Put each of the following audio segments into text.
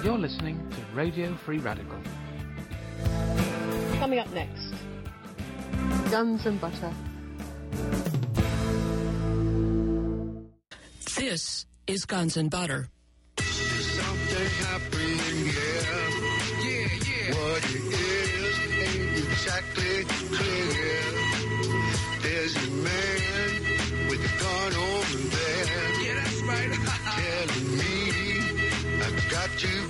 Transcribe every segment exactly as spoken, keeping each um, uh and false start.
You're listening to Radio Free Radical. Coming up next, Guns and Butter. This is Guns and Butter. Something happening, yeah. Yeah, yeah. What it is ain't exactly clear. There's a man with a gun over there. Yeah, that's right. Telling me I've got to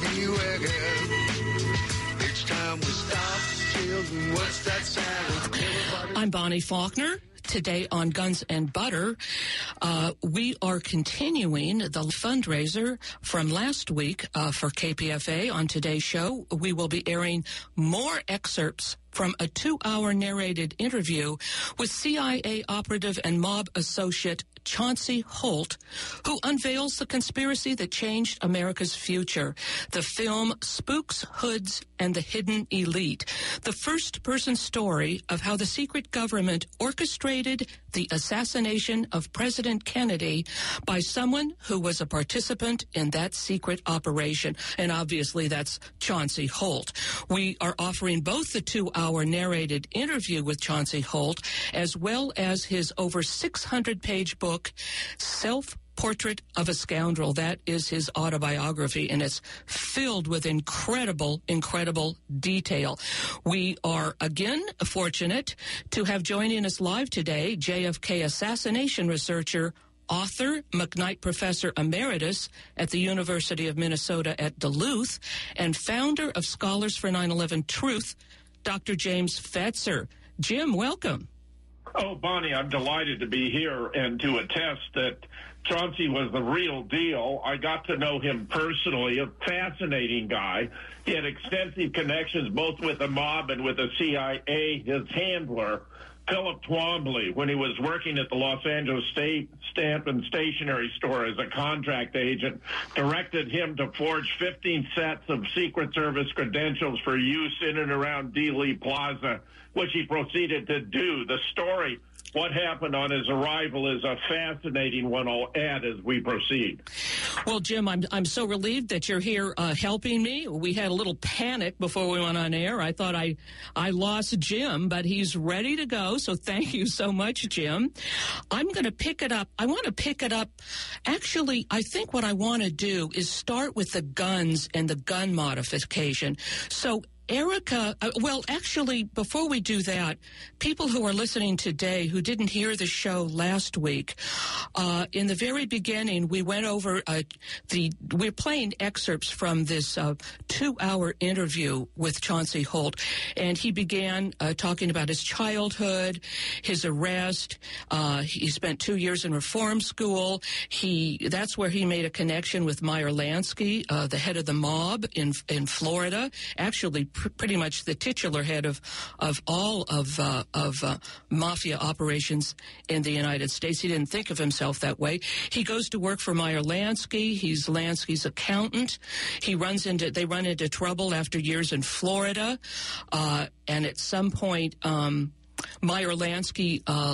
beware. It's time we stop. Children, what's that sound? Everybody... I'm Bonnie Faulkner. Today on Guns and Butter, uh, we are continuing the fundraiser from last week uh, for K P F A. On today's show, we will be airing more excerpts from a two-hour narrated interview with C I A operative and mob associate Chauncey Holt, who unveils the conspiracy that changed America's future. The film Spooks, Hoods, and the Hidden Elite, the first-person story of how the secret government orchestrated the assassination of President Kennedy by someone who was a participant in that secret operation. And obviously that's Chauncey Holt. We are offering both the two-hour narrated interview with Chauncey Holt as well as his over six hundred page book, Self-Portrait of a Scoundrel. That is his autobiography, and it's filled with incredible, incredible detail. We are, again, fortunate to have joining us live today J F K assassination researcher, author, McKnight Professor Emeritus at the University of Minnesota at Duluth, and founder of Scholars for nine eleven Truth, Doctor James Fetzer. Jim, welcome. Oh, Bonnie, I'm delighted to be here and to attest that Chauncey was the real deal. I got to know him personally, a fascinating guy. He had extensive connections both with the mob and with the C I A. His handler, Philip Twombly, when he was working at the Los Angeles State Stamp and Stationery Store as a contract agent, directed him to forge fifteen sets of Secret Service credentials for use in and around Dealey Plaza, which he proceeded to do. The story, what happened on his arrival, is a fascinating one. I'll add as we proceed. Well, Jim, I'm I'm so relieved that you're here uh, helping me. We had a little panic before we went on air. I thought I I lost Jim, but he's ready to go. So thank you so much, Jim. I'm going to pick it up. I want to pick it up. Actually, I think what I want to do is start with the guns and the gun modification. So Erica, uh, well, actually, before we do that, people who are listening today who didn't hear the show last week, uh, in the very beginning, we went over uh, the, we're playing excerpts from this uh, two-hour interview with Chauncey Holt, and he began uh, talking about his childhood, his arrest. Uh, he spent two years in reform school. He, that's where he made a connection with Meyer Lansky, uh, the head of the mob in in Florida, actually pr- pretty much the titular head of of all of uh, of uh, mafia operations in the United States. He didn't think of himself that way. He goes to work for Meyer Lansky. He's Lansky's accountant. He runs into they run into trouble after years in Florida, uh, and at some point, um, Meyer Lansky uh,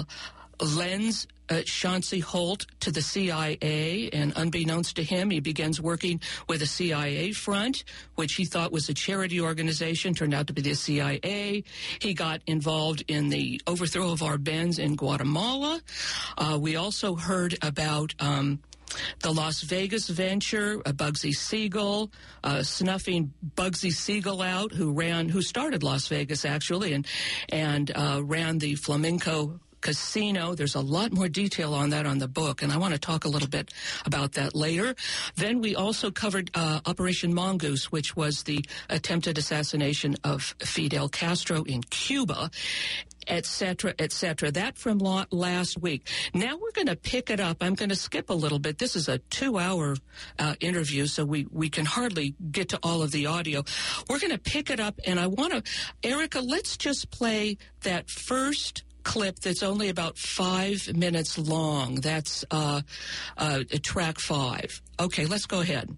lends Uh, Chauncey Holt to the C I A, and unbeknownst to him, he begins working with a C I A front, which he thought was a charity organization, turned out to be the C I A. He got involved in the overthrow of Arbenz in Guatemala. Uh, we also heard about um, the Las Vegas venture, uh, Bugsy Siegel, uh, snuffing Bugsy Siegel out, who ran, who started Las Vegas actually, and and uh, ran the Flamenco Casino. There's a lot more detail on that on the book, and I want to talk a little bit about that later. Then we also covered uh, Operation Mongoose, which was the attempted assassination of Fidel Castro in Cuba, et cetera, et cetera. That from last week. Now we're going to pick it up. I'm going to skip a little bit. This is a two-hour uh, interview, so we, we can hardly get to all of the audio. We're going to pick it up, and I want to, Erica, let's just play that first clip that's only about five minutes long. That's uh, uh, track five. Okay, let's go ahead.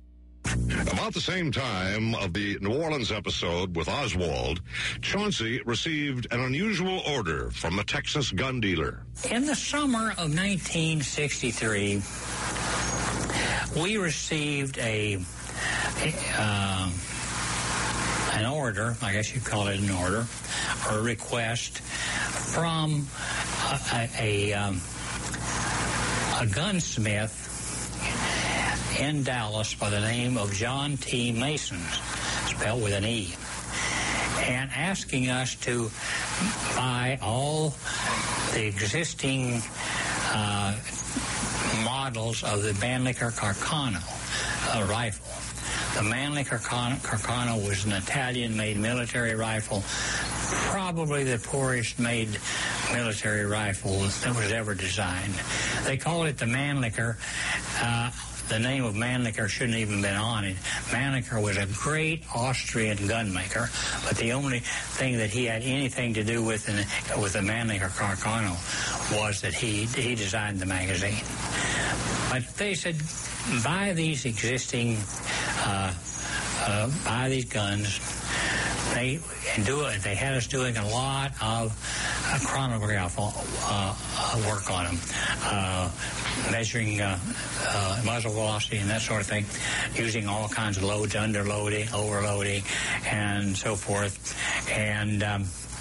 About the same time of the New Orleans episode with Oswald, Chauncey received an unusual order from a Texas gun dealer. In the summer of nineteen sixty-three, we received a uh, an order, I guess you'd call it an order, or a request from a, a, a, um, a gunsmith in Dallas by the name of John T. Mason, spelled with an E, and asking us to buy all the existing uh, models of the Mannlicher Carcano uh, rifle. The Mannlicher Carcano was an Italian-made military rifle, probably the poorest made military rifle that was ever designed. They called it the Mannlicher. Uh, the name of Mannlicher shouldn't even been on it. Mannlicher was a great Austrian gunmaker, but the only thing that he had anything to do with in, with the Mannlicher Carcano was that he he designed the magazine. But they said, buy these existing, uh, uh, buy these guns. They and do it. They had us doing a lot of uh, chronograph uh, work on them, uh, measuring uh, uh, muzzle velocity and that sort of thing, using all kinds of loads, underloading, overloading, and so forth. And um,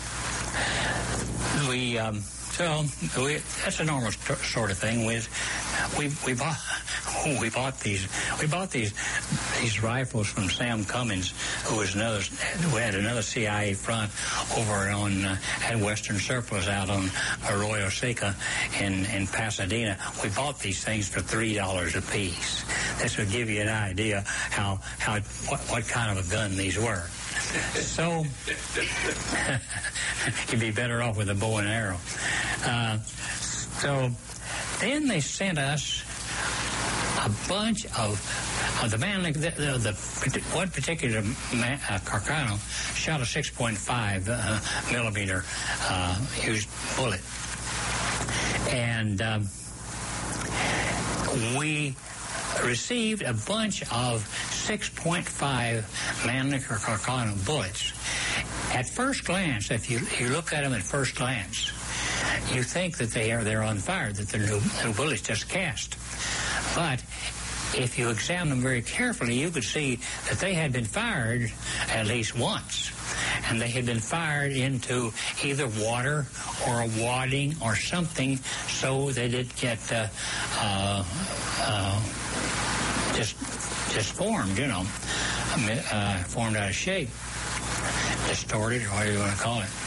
we. Um, So we, that's a normal st- sort of thing. We we we bought we bought these we bought these these rifles from Sam Cummins, who was another who had another C I A front over on uh, at Western Surplus out on Arroyo Seca in in Pasadena. We bought these things for three dollars a piece. This would give you an idea how how what, what kind of a gun these were. So you'd be better off with a bow and arrow. Uh, so then they sent us a bunch of, of the man, the, the, the one particular man, uh, Carcano shot a six point five uh, millimeter uh, used bullet, and um, we received a bunch of six point five Mannlicher Carcano bullets. At first glance, if you, you look at them at first glance, you think that they are they're unfired, that they're new, new bullets just cast. But if you examine them very carefully, you could see that they had been fired at least once. And they had been fired into either water or a wadding or something, so they did get uh, uh, uh, just just formed, you know, uh, formed out of shape, distorted, or whatever you want to call it.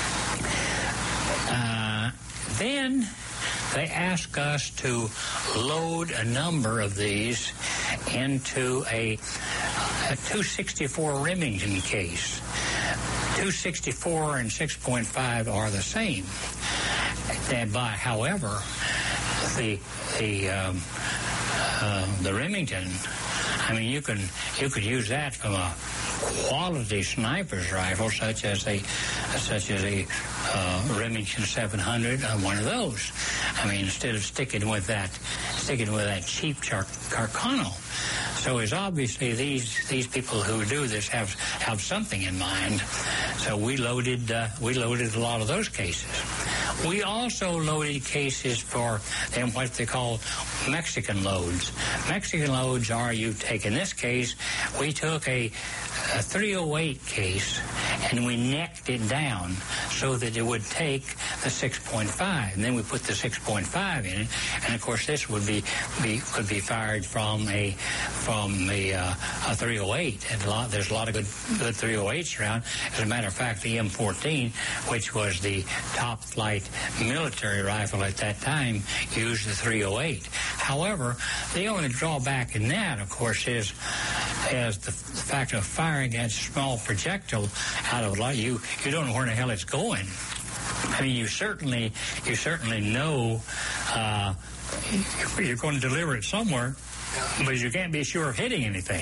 Uh, then they asked us to load a number of these into a, a two sixty-four Remington case. two sixty-four and six point five are the same. And by, however, the the um, uh, the Remington, I mean, you can you could use that from a quality sniper's rifle, such as a such as a uh, Remington seven hundred, uh, one of those. I mean, instead of sticking with that sticking with that cheap Car- Carcano. So it's obviously these these people who do this have have something in mind. So we loaded uh, we loaded a lot of those cases. We also loaded cases for them what they call Mexican loads. Mexican loads are, you take, in this case, we took a, a three oh eight case and we necked it down so that it would take the six point five. And then we put the six point five in it. And of course this would be, be could be fired from a from the uh, a three oh eight. And a lot, there's a lot of good, good three oh eights around. As a matter of fact, the M fourteen, which was the top flight military rifle at that time, used the three oh eight. However, the only drawback in that, of course, is is the, the fact of firing that small projectile out of a lot. You you don't know where the hell it's going. I mean, you certainly you certainly know uh, you're going to deliver it somewhere, but you can't be sure of hitting anything.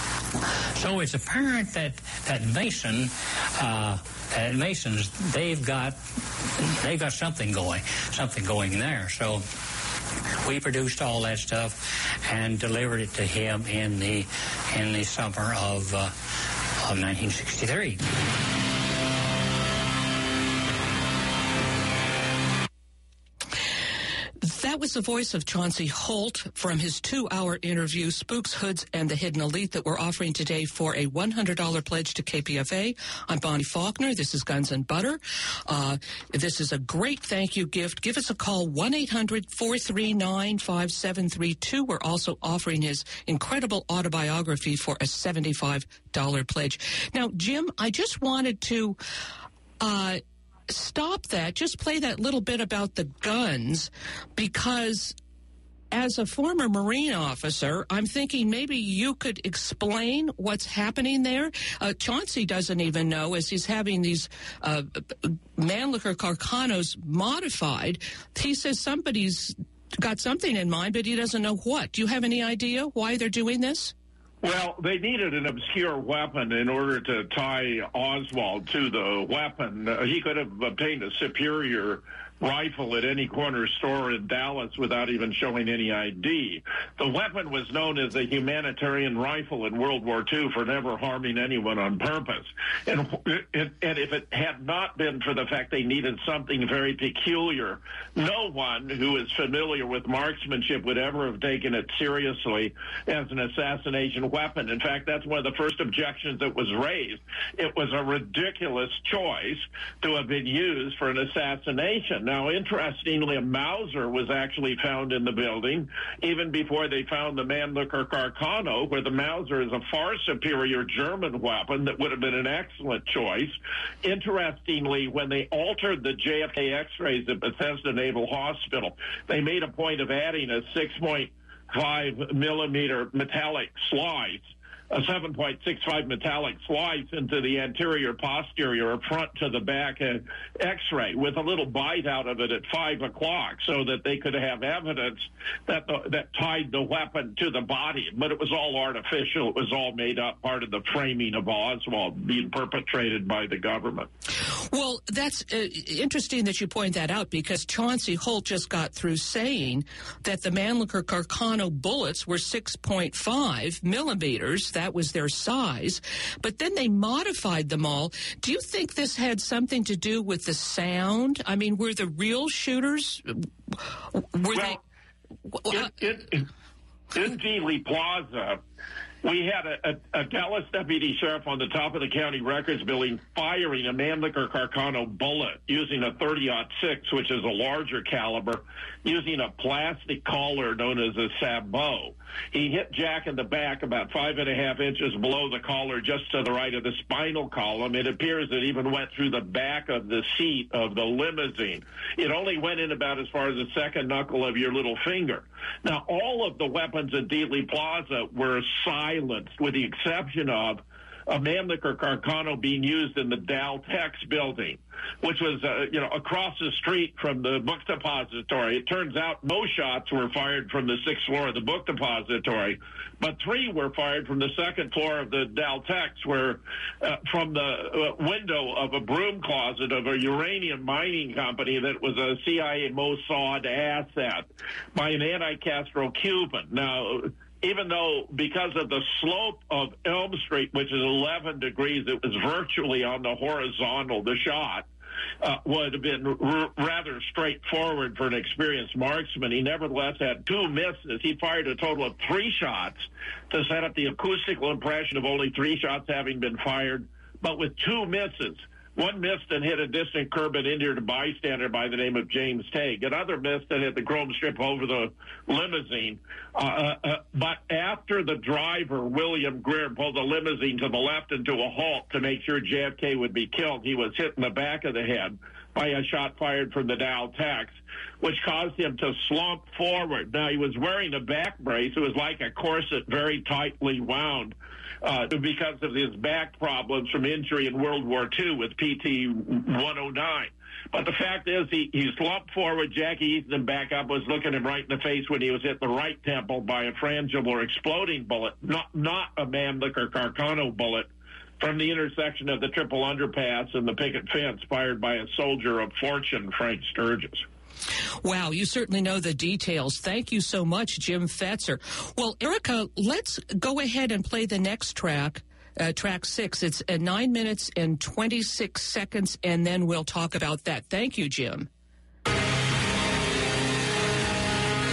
So it's apparent that that Mason, uh, that Masons, they've got they've got something going, something going there. So we produced all that stuff and delivered it to him in the in the summer of uh, of nineteen sixty-three. That was was the voice of Chauncey Holt from his two-hour interview, Spooks, Hoods, and the Hidden Elite, that we're offering today for a one hundred dollars pledge to K P F A. I'm Bonnie Faulkner. This is Guns and Butter. Uh, this is a great thank you gift. Give us a call, one eight hundred four three nine five seven three two. We're also offering his incredible autobiography for a seventy-five dollars pledge. Now, Jim, I just wanted to uh, stop that, just play that little bit about the guns, because as a former Marine officer, I'm thinking maybe you could explain what's happening there. Uh, Chauncey doesn't even know, as he's having these uh, Mannlicher Carcanos modified. He says somebody's got something in mind, but he doesn't know what. Do you have any idea why they're doing this? Well, they needed an obscure weapon in order to tie Oswald to the weapon. Uh, he could have obtained a superior rifle at any corner store in Dallas without even showing any I D. The weapon was known as a humanitarian rifle in World War Two for never harming anyone on purpose. And, and, and if it had not been for the fact they needed something very peculiar, no one who is familiar with marksmanship would ever have taken it seriously as an assassination weapon. In fact, that's one of the first objections that was raised. It was a ridiculous choice to have been used for an assassination. Now, interestingly, a Mauser was actually found in the building even before they found the Mannlicher Carcano, where the Mauser is a far superior German weapon that would have been an excellent choice. Interestingly, when they altered the J F K x-rays at Bethesda Naval Hospital, they made a point of adding a six point five millimeter metallic slice, a seven point six five metallic slice into the anterior posterior or front to the back uh, x-ray with a little bite out of it at five o'clock so that they could have evidence that the, that tied the weapon to the body. But it was all artificial. It was all made up, part of the framing of Oswald being perpetrated by the government. Well, that's uh, interesting that you point that out, because Chauncey Holt just got through saying that the Mannlicher Carcano bullets were six point five millimeters. That was their size. But then they modified them all. Do you think this had something to do with the sound? I mean, were the real shooters, were well, they... In, in, in Dealey Plaza, we had a, a, a Dallas deputy sheriff on the top of the county records building firing a Mannlicher Carcano bullet using a thirty aught six, which is a larger caliber, using a plastic collar known as a sabot. He hit Jack in the back about five and a half inches below the collar, just to the right of the spinal column. It appears it even went through the back of the seat of the limousine. It only went in about as far as the second knuckle of your little finger. Now, all of the weapons at Dealey Plaza were silenced, with the exception of a Mannlicher Carcano being used in the Daltex building, which was, uh, you know, across the street from the book depository. It turns out no shots were fired from the sixth floor of the book depository, but three were fired from the second floor of the Daltex, where uh, from the uh, window of a broom closet of a uranium mining company that was a C I A Mossad asset by an anti-Castro Cuban. Now, even though because of the slope of Elm Street, which is eleven degrees, it was virtually on the horizontal, the shot uh, would have been r- rather straightforward for an experienced marksman. He nevertheless had two misses. He fired a total of three shots to set up the acoustical impression of only three shots having been fired, but with two misses. One missed and hit a distant curb and injured a bystander by the name of James Tague. Another missed and hit the chrome strip over the limousine. Uh, uh, but after the driver, William Greer, pulled the limousine to the left into a halt to make sure J F K would be killed, he was hit in the back of the head by a shot fired from the Daltex, which caused him to slump forward. Now, he was wearing a back brace. It was like a corset, very tightly wound. Uh, because of his back problems from injury in World War Two with P T one oh nine. But the fact is, he, he slumped forward. Jackie eased him back up, was looking him right in the face when he was hit the right temple by a frangible or exploding bullet, not, not a Mannlicher Carcano bullet from the intersection of the Triple Underpass and the picket fence fired by a soldier of fortune, Frank Sturgis. Wow, you certainly know the details. Thank you so much, Jim Fetzer. Well, Erica, let's go ahead and play the next track, uh, track six. It's at nine minutes and twenty-six seconds, and then we'll talk about that. Thank you, Jim.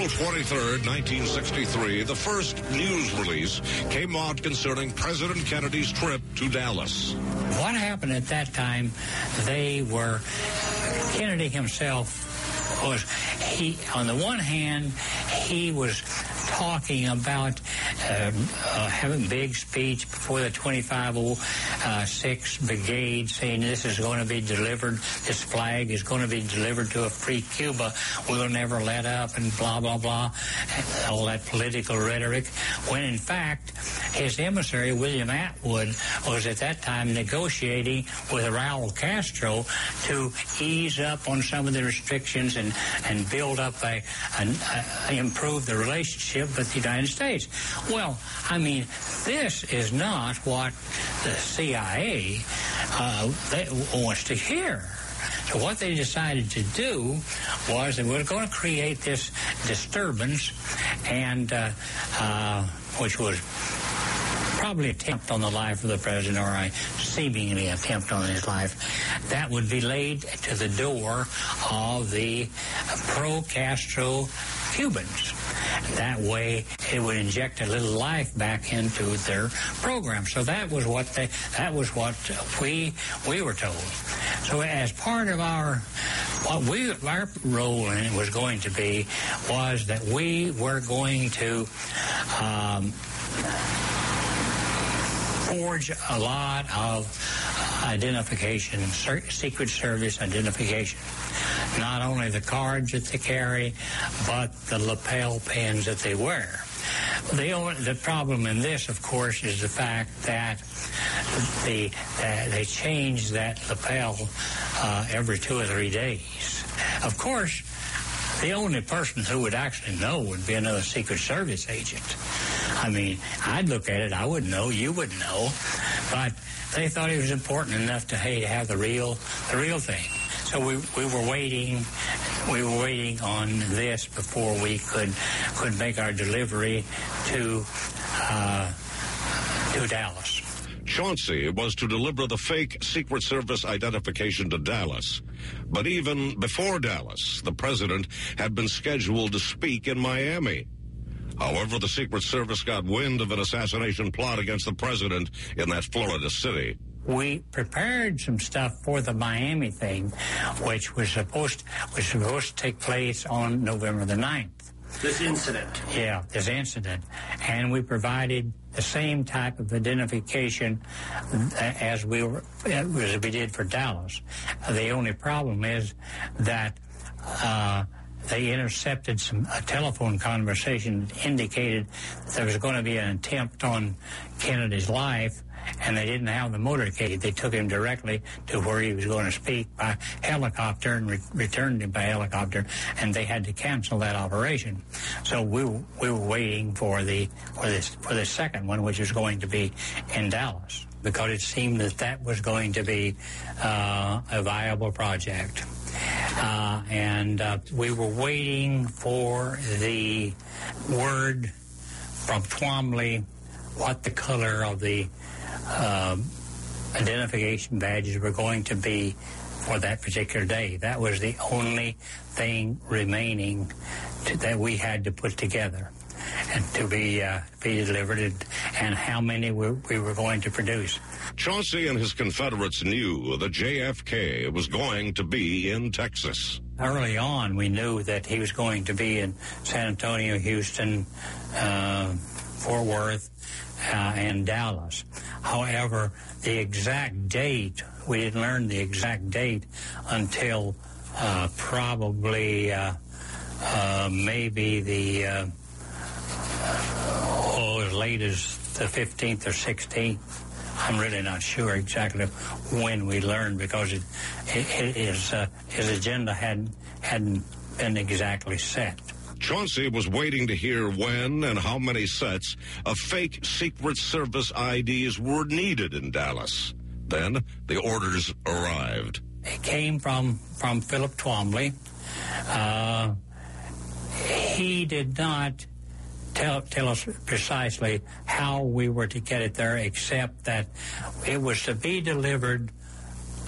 April twenty-third, nineteen sixty-three, the first news release came out concerning President Kennedy's trip to Dallas. What happened at that time, they were, Kennedy himself was, he, on the one hand, he was talking about uh, uh, having a big speech before the twenty-five oh six Brigade, saying this is going to be delivered, this flag is going to be delivered to a free Cuba, we'll never let up, and blah, blah, blah, and all that political rhetoric, when in fact his emissary, William Atwood, was at that time negotiating with Raul Castro to ease up on some of the restrictions and, and build up a, a, a improve the relationship with the United States. Well, I mean, this is not what the C I A uh, they, wants to hear. So what they decided to do was they were going to create this disturbance, and uh, uh, which was probably an attempt on the life of the president, or a seemingly attempt on his life, that would be laid to the door of the pro-Castro Cubans. That way, it would inject a little life back into their program. So that was what they, that was what we we were told. So as part of our what we our role in it was going to be was that we were going to um, forge a lot of identification, Secret Service identification. Not only the cards that they carry, but the lapel pins that they wear. The only, the problem in this, of course, is the fact that the uh, they change that lapel uh, every two or three days. Of course, the only person who would actually know would be another Secret Service agent. I mean, I'd look at it, I wouldn't know, you wouldn't know, but they thought it was important enough to, hey, have the real, the real thing. So we we were waiting, we were waiting on this before we could could make our delivery to uh, to Dallas. Chauncey was to deliver the fake Secret Service identification to Dallas. But even before Dallas, the president had been scheduled to speak in Miami. However, the Secret Service got wind of an assassination plot against the president in that Florida city. We prepared some stuff for the Miami thing, which was supposed was supposed to take place on November the ninth. This incident. Yeah, this incident. And we provided the same type of identification as we were as we did for Dallas. The only problem is that uh, they intercepted some a telephone conversation that indicated that there was going to be an attempt on Kennedy's life, and they didn't have the motorcade. They took him directly to where he was going to speak by helicopter and re- returned him by helicopter, and they had to cancel that operation. So we we were waiting for the for this for the second one, which was going to be in Dallas, because it seemed that that was going to be uh, a viable project. Uh, and uh, we were waiting for the word from Twombly what the color of the uh, identification badges were going to be for that particular day. That was the only thing remaining to, that we had to put together and to be uh, be delivered, and, and how many we, we were going to produce. Chauncey and his Confederates knew that J F K was going to be in Texas. Early on, we knew that he was going to be in San Antonio, Houston, uh, Fort Worth, uh, and Dallas. However, the exact date, we didn't learn the exact date until uh, probably uh, uh, maybe the uh, oh, as late as the fifteenth or sixteenth. I'm really not sure exactly when we learned, because it, it, it, his, uh, his agenda hadn't, hadn't been exactly set. Chauncey was waiting to hear when and how many sets of fake Secret Service I Ds were needed in Dallas. Then the orders arrived. It came from, from Philip Twombly. Uh, he did not Tell, tell us precisely how we were to get it there, except that it was to be delivered,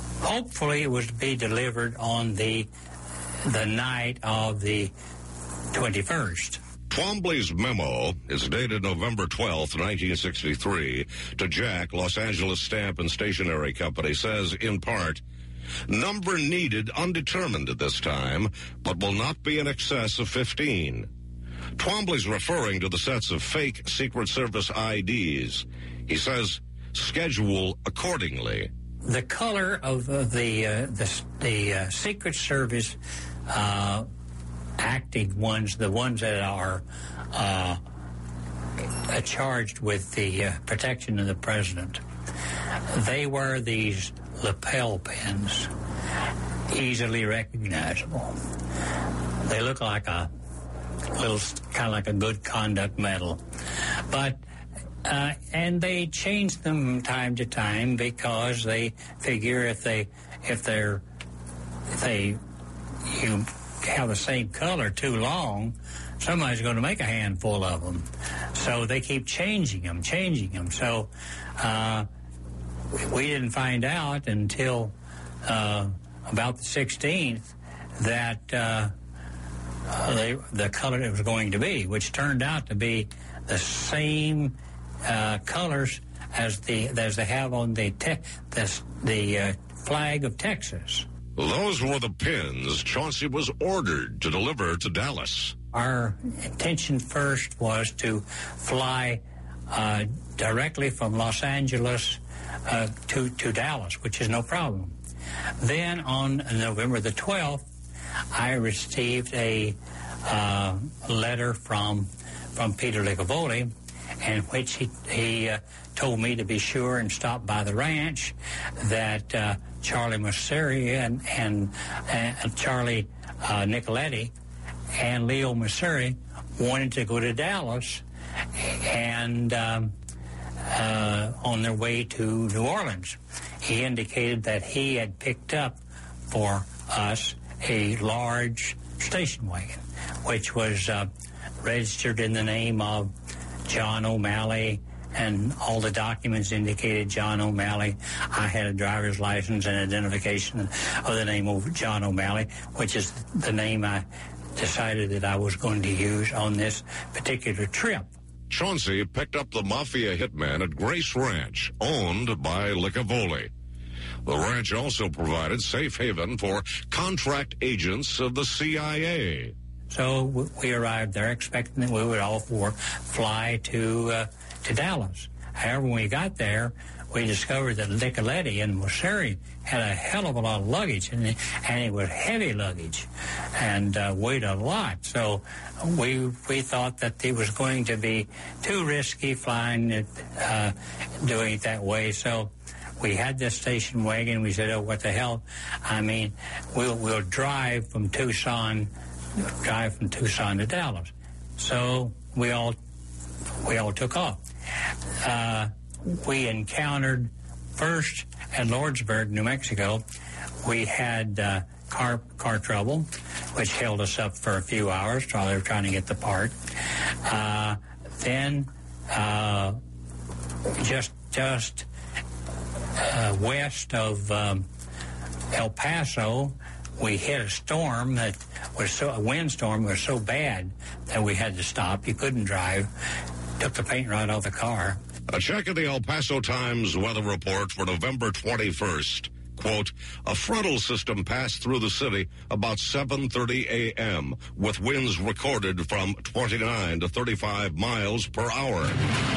hopefully it was to be delivered on the the night of the twenty-first. Twombly's memo is dated November twelfth, nineteen sixty-three, to Jack, Los Angeles Stamp and Stationery Company, says, in part, number needed undetermined at this time, but will not be in excess of fifteen. Twombly's referring to the sets of fake Secret Service I Ds. He says, schedule accordingly. The color of uh, the, uh, the, the uh, Secret Service uh, active ones, the ones that are uh, charged with the uh, protection of the president, they wear these lapel pins, easily recognizable. They look like a little, kind of like a good conduct medal. But, uh, and they change them from time to time because they figure if they, if they're, if they, you have the same color too long, somebody's going to make a handful of them. So they keep changing them, changing them. So, uh, we didn't find out until uh, about the sixteenth that uh, they, the color it was going to be, which turned out to be the same uh, colors as the as they have on the te- the, the uh, flag of Texas. Those were the pins Chauncey was ordered to deliver to Dallas. Our intention first was to fly uh, directly from Los Angeles Uh, to, to Dallas, which is no problem. Then on November the twelfth, I received a uh, letter from from Peter Licavoli, in which he, he uh, told me to be sure and stop by the ranch, that uh, Charlie Masseri and, and, and Charlie uh, Nicoletti and Leo Masseri wanted to go to Dallas, and um, Uh, on their way to New Orleans. He indicated that he had picked up for us a large station wagon, which was uh, registered in the name of John O'Malley, and all the documents indicated John O'Malley. I had a driver's license and identification of the name of John O'Malley, which is the name I decided that I was going to use on this particular trip. Chauncey picked up the mafia hitman at Grace Ranch, owned by Licavoli. The ranch also provided safe haven for contract agents of the C I A. So we arrived there expecting that we would all four fly to uh, to Dallas. However, when we got there, we discovered that Nicoletti and Masseri had a hell of a lot of luggage, and, and it was heavy luggage and uh, weighed a lot. So we we thought that it was going to be too risky flying it, uh, doing it that way. So we had this station wagon. We said, oh, what the hell? I mean, we'll, we'll drive from Tucson, drive from Tucson to Dallas. So we all, we all took off. Uh, we encountered first at Lordsburg, New Mexico, we had uh, car car trouble, which held us up for a few hours while they were trying to get the part. Uh, then uh, just just uh, west of um, El Paso, we hit a storm that was so a windstorm was so bad that we had to stop. You couldn't drive. Took the paint right off the car. A check of the El Paso Times weather report for November twenty-first. Quote, a frontal system passed through the city about seven thirty a.m. with winds recorded from twenty-nine to thirty-five miles per hour.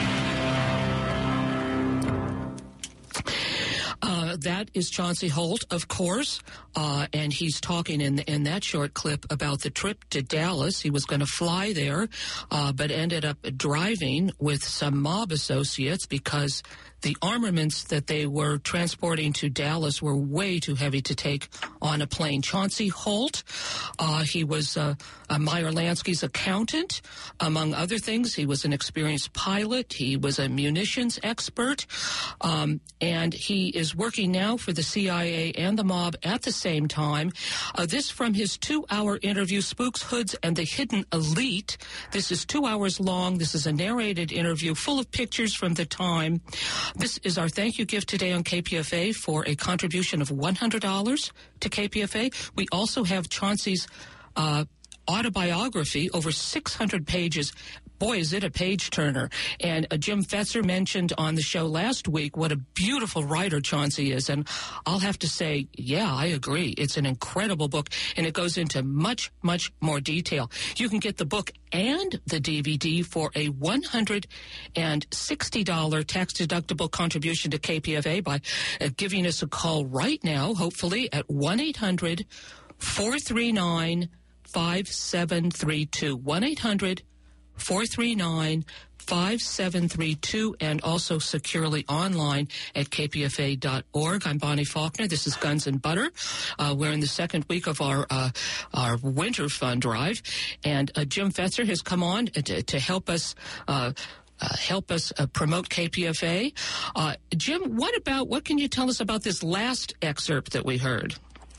Uh, that is Chauncey Holt, of course, uh, and he's talking in in that short clip about the trip to Dallas. He was going to fly there, uh, but ended up driving with some mob associates because the armaments that they were transporting to Dallas were way too heavy to take on a plane. Chauncey Holt, uh, he was uh, uh, Meyer Lansky's accountant, among other things. He was an experienced pilot. He was a munitions expert, um, and he is working now for the C I A and the mob at the same time. Uh, this from his two-hour interview, Spooks, Hoods, and the Hidden Elite. This is two hours long. This is a narrated interview full of pictures from the time. This is our thank you gift today on K P F A for a contribution of one hundred dollars to K P F A. We also have Chauncey's uh, autobiography, over six hundred pages. Boy, is it a page-turner. And uh, Jim Fetzer mentioned on the show last week what a beautiful writer Chauncey is. And I'll have to say, yeah, I agree. It's an incredible book, and it goes into much, much more detail. You can get the book and the D V D for a one hundred sixty dollars tax-deductible contribution to K P F A by uh, giving us a call right now, hopefully, at one eight hundred four three nine five seven three two. one eight hundred four three nine five seven three two, and also securely online at k p f a dot org. I'm Bonnie Faulkner. This is Guns and Butter. Uh, we're in the second week of our uh, our winter fund drive, and uh, Jim Fetzer has come on to, to help us uh, uh, help us uh, promote K P F A. Uh, Jim, what about what can you tell us about this last excerpt that we heard?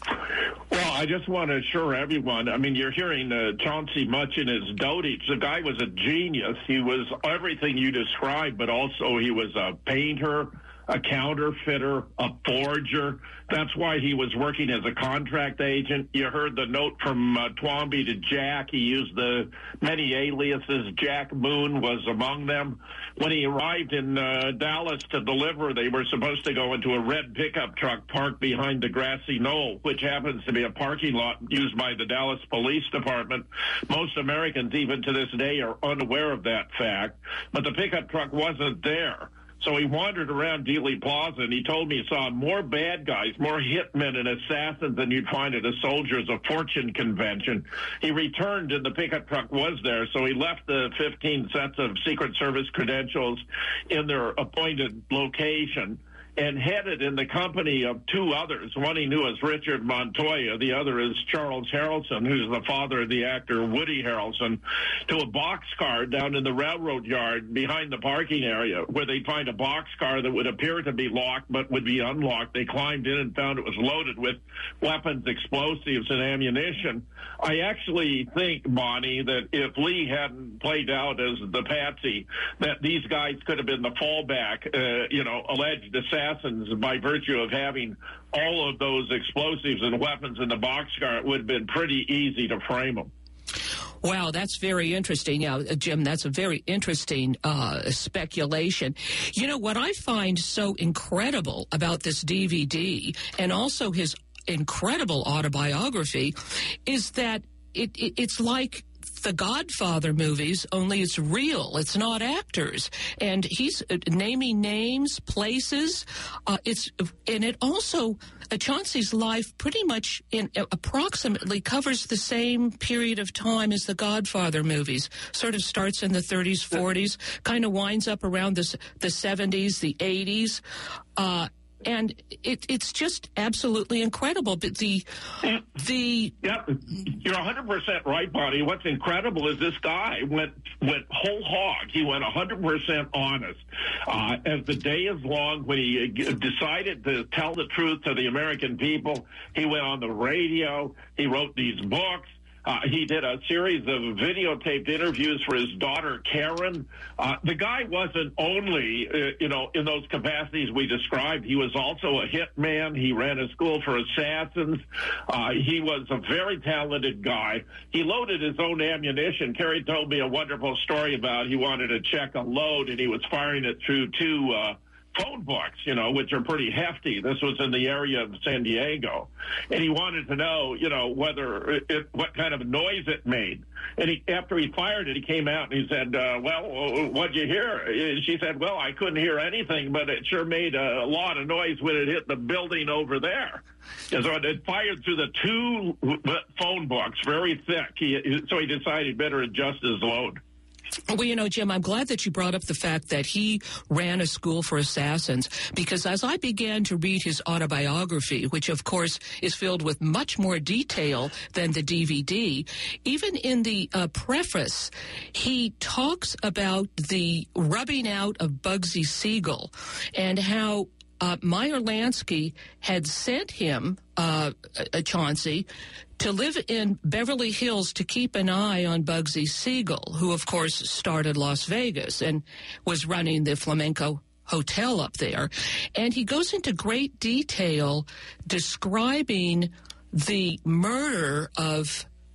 Well, I just want to assure everyone, I mean, you're hearing uh, Chauncey much in his dotage. The guy was a genius. He was everything you described, but also he was a painter, a counterfeiter, a forger. That's why he was working as a contract agent. You heard the note from uh, Twomby to Jack. He used the many aliases. Jack Moon was among them. When he arrived in uh, Dallas to deliver, they were supposed to go into a red pickup truck parked behind the grassy knoll, which happens to be a parking lot used by the Dallas Police Department. Most Americans, even to this day, are unaware of that fact. But the pickup truck wasn't there. So he wandered around Dealey Plaza, and he told me he saw more bad guys, more hitmen and assassins than you'd find at a Soldiers of Fortune convention. He returned, and the pickup truck was there, so he left the fifteen sets of Secret Service credentials in their appointed location and headed in the company of two others. One he knew as Richard Montoya. The other is Charles Harrelson, who's the father of the actor Woody Harrelson, to a boxcar down in the railroad yard behind the parking area, where they'd find a boxcar that would appear to be locked but would be unlocked. They climbed in and found it was loaded with weapons, explosives, and ammunition. I actually think, Bonnie, that if Lee hadn't played out as the patsy, that these guys could have been the fallback, uh, you know, alleged assassins by virtue of having all of those explosives and weapons in the boxcar. It would have been pretty easy to frame them. Wow, that's very interesting. Yeah, Jim, that's a very interesting uh, speculation. You know, what I find so incredible about this D V D and also his incredible autobiography is that it, it it's like the Godfather movies, only it's real. It's not actors. And he's uh, naming names, places. Uh, it's and it also, uh, Chauncey's life pretty much in uh, approximately covers the same period of time as the Godfather movies. Sort of starts in the thirties, forties, kind of winds up around the, the seventies, the eighties. Uh, And it, it's just absolutely incredible. But the the yeah, you're one hundred percent right, Bonnie. What's incredible is this guy went went whole hog. He went one hundred percent honest. Uh, as the day is long, when he decided to tell the truth to the American people, he went on the radio. He wrote these books. Uh, he did a series of videotaped interviews for his daughter, Karen. Uh, the guy wasn't only, uh, you know, in those capacities we described. He was also a hitman. He ran a school for assassins. Uh, he was a very talented guy. He loaded his own ammunition. Kerry told me a wonderful story about he wanted to check a load, and he was firing it through two uh phone books, you know, which are pretty hefty. This was in the area of San Diego. And he wanted to know, you know, whether it, what kind of noise it made. And he, after he fired it, he came out and he said, uh, well, what'd you hear? And she said, well, I couldn't hear anything, but it sure made a lot of noise when it hit the building over there. And so it fired through the two phone books, very thick. He, so he decided he'd better adjust his load. Well, you know, Jim, I'm glad that you brought up the fact that he ran a school for assassins, because as I began to read his autobiography, which, of course, is filled with much more detail than the D V D, even in the uh, preface, he talks about the rubbing out of Bugsy Siegel and how uh, Meyer Lansky had sent him, uh, uh, Chauncey, to live in Beverly Hills to keep an eye on Bugsy Siegel, who, of course, started Las Vegas and was running the Flamenco Hotel up there. And he goes into great detail describing the murder of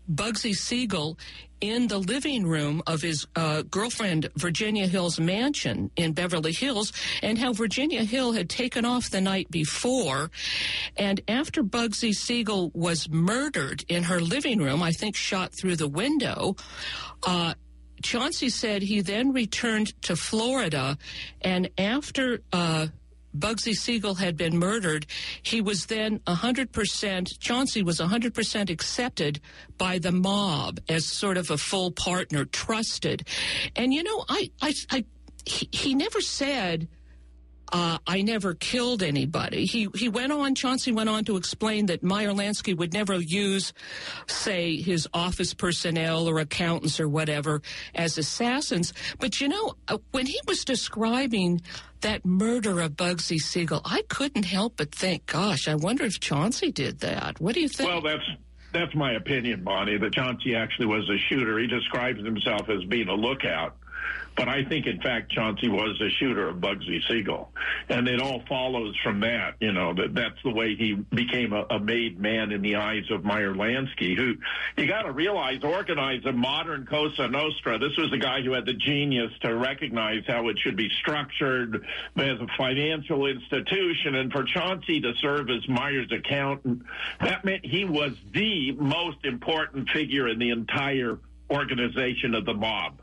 Bugsy Siegel in the living room of his uh, girlfriend Virginia Hill's mansion in Beverly Hills, and how Virginia Hill had taken off the night before. And after Bugsy Siegel was murdered in her living room, I think shot through the window, uh, Chauncey said he then returned to Florida, and after uh, Bugsy Siegel had been murdered, he was then one hundred percent, Chauncey was one hundred percent accepted by the mob as sort of a full partner, trusted. And, you know, I, I, I he, he never said, Uh, I never killed anybody. He he went on, Chauncey went on to explain that Meyer Lansky would never use, say, his office personnel or accountants or whatever as assassins. But, you know, uh, when he was describing that murder of Bugsy Siegel, I couldn't help but think, gosh, I wonder if Chauncey did that. What do you think? Well, that's that's my opinion, Bonnie, that Chauncey actually was a shooter. He describes himself as being a lookout. But I think, in fact, Chauncey was a shooter of Bugsy Siegel. And it all follows from that, you know, that that's the way he became a, a made man in the eyes of Meyer Lansky, who, you got to realize, organized a modern Cosa Nostra. This was the guy who had the genius to recognize how it should be structured as a financial institution. And for Chauncey to serve as Meyer's accountant, that meant he was the most important figure in the entire organization of the mob.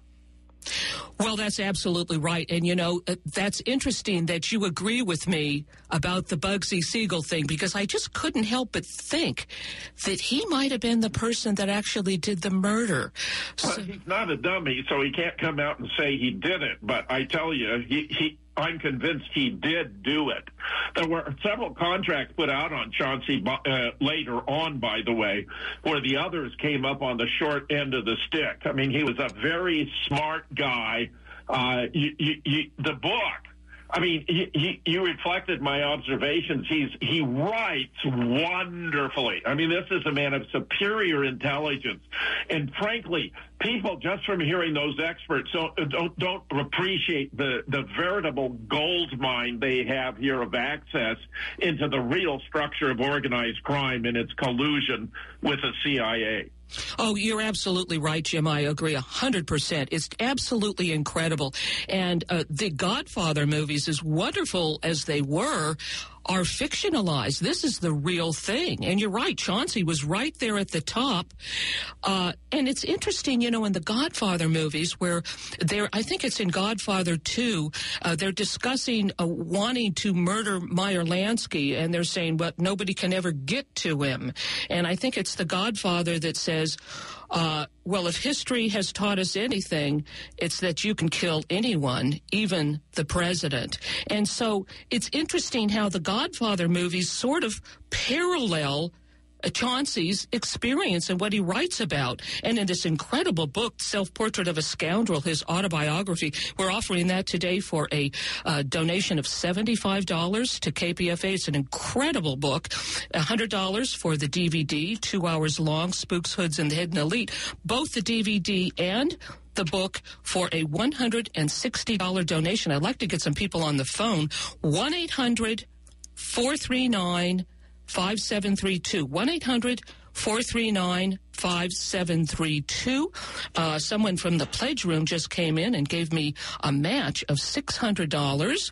Well, that's absolutely right. And, you know, uh, that's interesting that you agree with me about the Bugsy Siegel thing, because I just couldn't help but think that he might have been the person that actually did the murder. So, well, he's not a dummy, so he can't come out and say he did it. But I tell you, he, he I'm convinced he did do it. There were several contracts put out on Chauncey uh, later on, by the way, where the others came up on the short end of the stick. I mean, he was a very smart guy. Uh, you, you, you, the book, I mean, he, he, you reflected my observations. He's he writes wonderfully. I mean, this is a man of superior intelligence, and frankly, people just from hearing those experts don't don't, don't appreciate the the veritable gold mine they have here of access into the real structure of organized crime and its collusion with the C I A. Oh, you're absolutely right, Jim. I agree one hundred percent. It's absolutely incredible. And uh, the Godfather movies, as wonderful as they were, are fictionalized. This is the real thing. And you're right, Chauncey was right there at the top. Uh, and it's interesting, you know, in the Godfather movies where they're, I think it's in Godfather two, uh, they're discussing uh, wanting to murder Meyer Lansky, and they're saying, but nobody can ever get to him. And I think it's the Godfather that says, uh, well, if history has taught us anything, it's that you can kill anyone, even the president. And so it's interesting how the Godfather movies sort of parallel uh, Chauncey's experience and what he writes about. And in this incredible book, Self-Portrait of a Scoundrel, his autobiography, we're offering that today for a uh, donation of seventy-five dollars to K P F A. It's an incredible book. one hundred dollars for the D V D, two hours long, Spooks, Hoods, and the Hidden Elite. Both the D V D and the book for a one hundred sixty dollars donation. I'd like to get some people on the phone. one eight hundred four three nine five seven three two. one eight hundred four three nine five seven three two. Uh, someone from the pledge room just came in and gave me a match of six hundred dollars.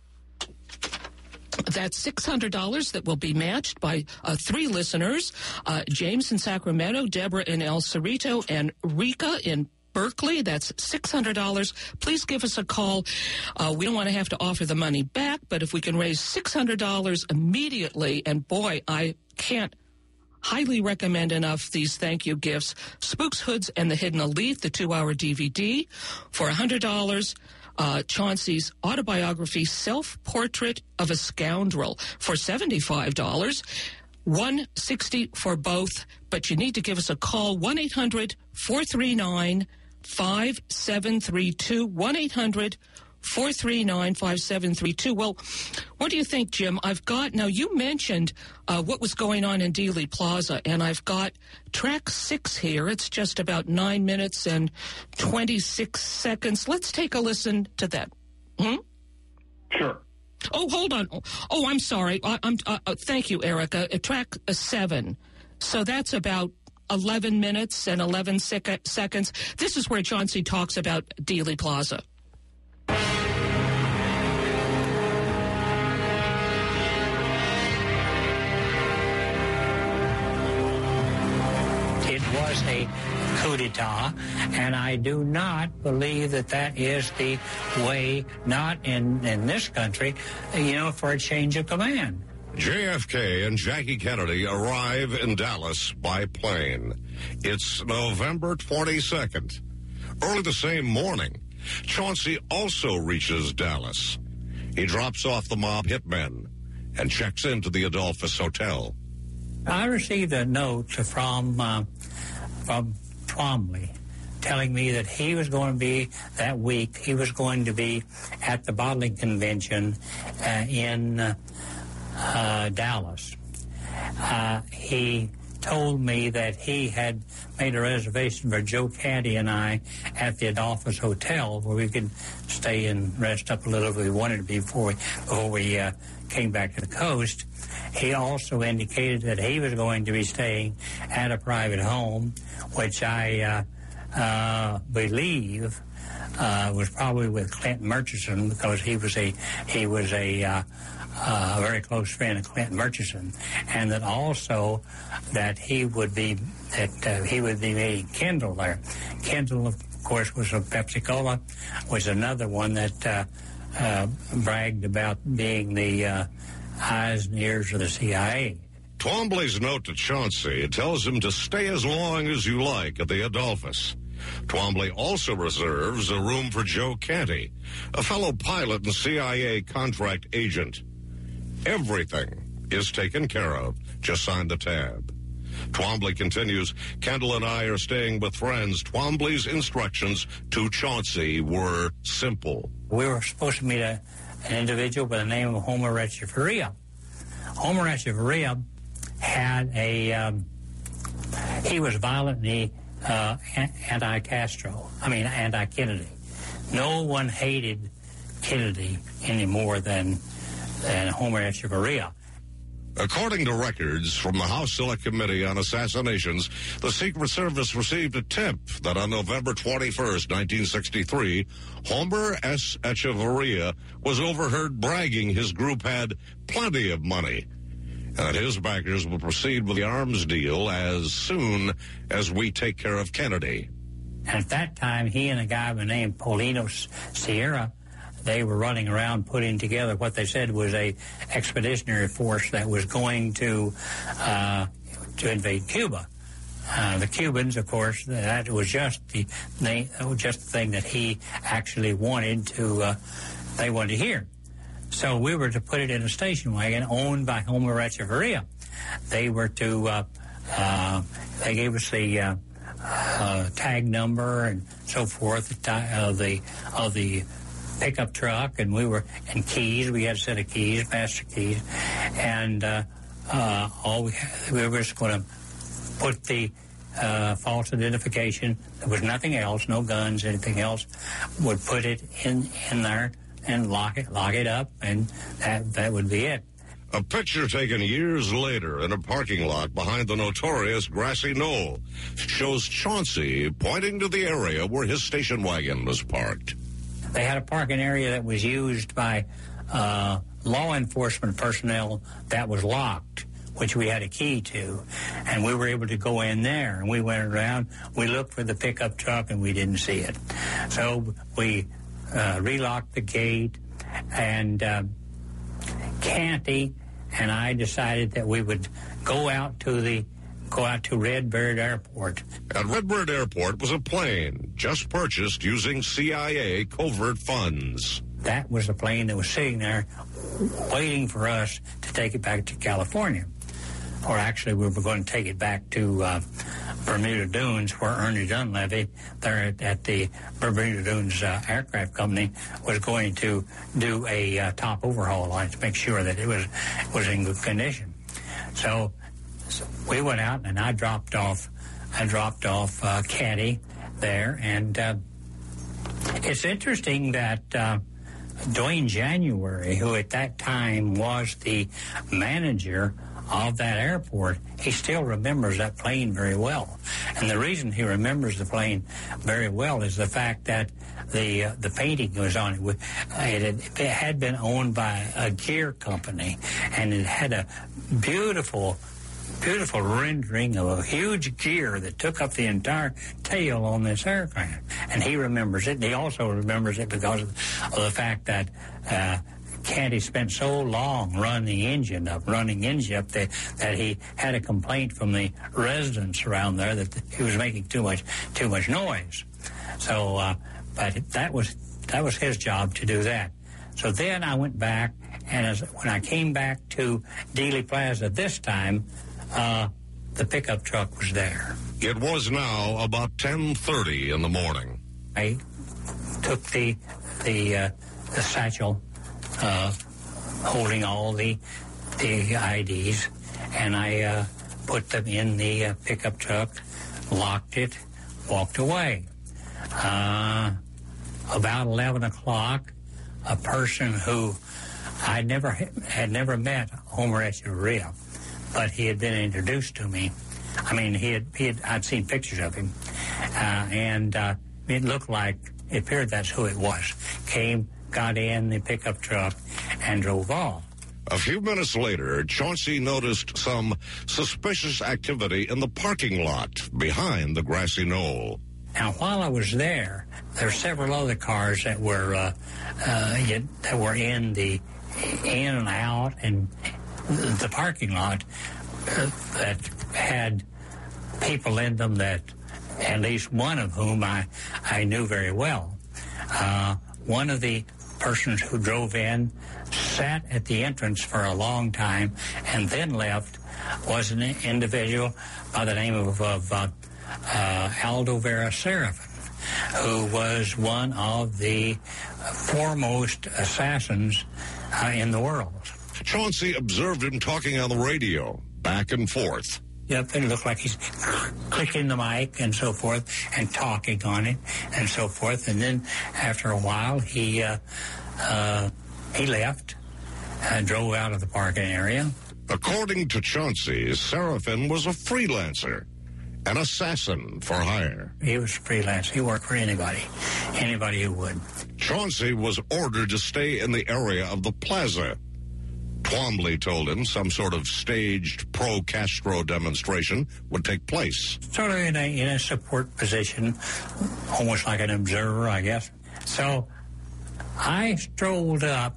That's six hundred dollars that will be matched by uh, three listeners, uh, James in Sacramento, Deborah in El Cerrito, and Rika in Berkeley. That's six hundred dollars. Please give us a call. Uh, we don't want to have to offer the money back, but if we can raise six hundred dollars immediately, and boy, I can't highly recommend enough these thank you gifts. Spooks, Hoods, and the Hidden Elite, the two-hour D V D for one hundred dollars. Uh, Chauncey's autobiography, Self-Portrait of a Scoundrel, for seventy-five dollars. one hundred sixty dollars for both, but you need to give us a call, one eight hundred four three nine five seven three two, one eight hundred four three nine five seven three two. Well, what do you think, Jim? I've got, now you mentioned uh, what was going on in Dealey Plaza, and I've got track six here. It's just about nine minutes and twenty-six seconds. Let's take a listen to that. Hmm? Sure. Oh, hold on. Oh, I'm sorry. I, I'm. Uh, uh, thank you, Erica. Uh, track uh, seven. So that's about eleven minutes and eleven sec- seconds. This is where Chauncey talks about Dealey Plaza. It was a coup d'etat, and I do not believe that that is the way, not in, in this country, you know, for a change of command. J F K and Jackie Kennedy arrive in Dallas by plane. It's November twenty-second. Early the same morning, Chauncey also reaches Dallas. He drops off the mob hitmen and checks into the Adolphus Hotel. I received a note from uh, from Twombly telling me that he was going to be, that week, he was going to be at the bottling convention uh, in uh, uh, Dallas. Uh, he told me that he had made a reservation for Joe Canty and I at the Adolphus Hotel where we could stay and rest up a little if we wanted to be before we, before we uh, came back to the coast. He also indicated that he was going to be staying at a private home, which I uh, uh, believe uh, was probably with Clinton Murchison, because he was a he was a uh, uh, very close friend of Clinton Murchison, and that also that he would be that uh, he would be meeting Kendall there. Kendall, of course, was of Pepsi-Cola, was another one that uh, uh, bragged about being the uh, eyes and ears of the C I A. Twombly's note to Chauncey tells him to stay as long as you like at the Adolphus. Twombly also reserves a room for Joe Canty, a fellow pilot and C I A contract agent. Everything is taken care of. Just sign the tab. Twombly continues, Kendall and I are staying with friends. Twombly's instructions to Chauncey were simple. We were supposed to meet a an individual by the name of Homer Echeverria. Homer Echeverria had a, um, he was violently uh, anti-Castro, I mean anti-Kennedy. No one hated Kennedy any more than, than Homer Echeverria. According to records from the House Select Committee on Assassinations, the Secret Service received a tip that on November twenty-first, nineteen sixty-three, Homer S. Echeverria was overheard bragging his group had plenty of money, and that his backers would proceed with the arms deal as soon as we take care of Kennedy. And at that time, he and a guy by the name of Paulino Sierra, they were running around putting together what they said was a expeditionary force that was going to uh, to invade Cuba. Uh, the Cubans, of course, that was just the they, just the thing that he actually wanted to uh, they wanted to hear. So we were to put it in a station wagon owned by Homer Echeverria. They were to uh, uh, they gave us the uh, uh, tag number and so forth of the of the pickup truck, and we were and keys. We had a set of keys, master keys, and uh, uh, all we had, we were just going to put the uh, false identification. There was nothing else, no guns, anything else. Would put it in in there and lock it, lock it up, and that that would be it. A picture taken years later in a parking lot behind the notorious Grassy Knoll shows Chauncey pointing to the area where his station wagon was parked. They had a parking area that was used by uh, law enforcement personnel that was locked, which we had a key to, and we were able to go in there, and we went around, we looked for the pickup truck, and we didn't see it. So we uh, relocked the gate, and uh, Canty and I decided that we would go out to the go out to Redbird Airport. At Redbird Airport was a plane just purchased using C I A covert funds. That was the plane that was sitting there waiting for us to take it back to California. Or actually, we were going to take it back to uh, Bermuda Dunes, where Ernie Dunleavy, there at, at the Bermuda Dunes uh, Aircraft Company, was going to do a uh, top overhaul on it to make sure that it was was in good condition. So, so we went out, and I dropped off, I dropped off uh, Caddy there, and uh, it's interesting that uh, Dwayne January, who at that time was the manager of that airport, he still remembers that plane very well. And the reason he remembers the plane very well is the fact that the uh, the painting was on it. It had, it had been owned by a gear company, and it had a beautiful, beautiful rendering of a huge gear that took up the entire tail on this aircraft. And he remembers it. And he also remembers it because of, of the fact that uh, Canty spent so long running the engine up, running engine up that, that he had a complaint from the residents around there that he was making too much too much noise. So, uh, but that was that was his job to do that. So then I went back, and as when I came back to Dealey Plaza this time, uh, the pickup truck was there. It was now about ten thirty in the morning. I took the the uh, the satchel. Uh, holding all the the I Ds, and I uh, put them in the uh, pickup truck, locked it, walked away. Uh, about eleven o'clock, a person who I never had never met, Homer Echeverria, but he had been introduced to me. I mean, he had, he had I'd seen pictures of him, uh, and uh, it looked like it appeared that's who it was. Came, got in the pickup truck, and drove off. A few minutes later, Chauncey noticed some suspicious activity in the parking lot behind the grassy knoll. Now, while I was there, there were several other cars that were uh, uh, that were in the in and out and the parking lot uh, that had people in them that, at least one of whom I I knew very well. Uh, one of the persons who drove in sat at the entrance for a long time and then left was an individual by the name of, of uh, uh, Aldo Vera Serafin, who was one of the foremost assassins uh, in the world. Chauncey observed him talking on the radio, back and forth. Yep, it looked like he's clicking the mic and so forth and talking on it and so forth. And then after a while, he uh, uh, he left and drove out of the parking area. According to Chauncey, Serafin was a freelancer, an assassin for hire. He was freelance. He worked for anybody, anybody who would. Chauncey was ordered to stay in the area of the plaza. Twombly told him some sort of staged pro-Castro demonstration would take place. Sort of in a, in a support position, almost like an observer, I guess. So I strolled up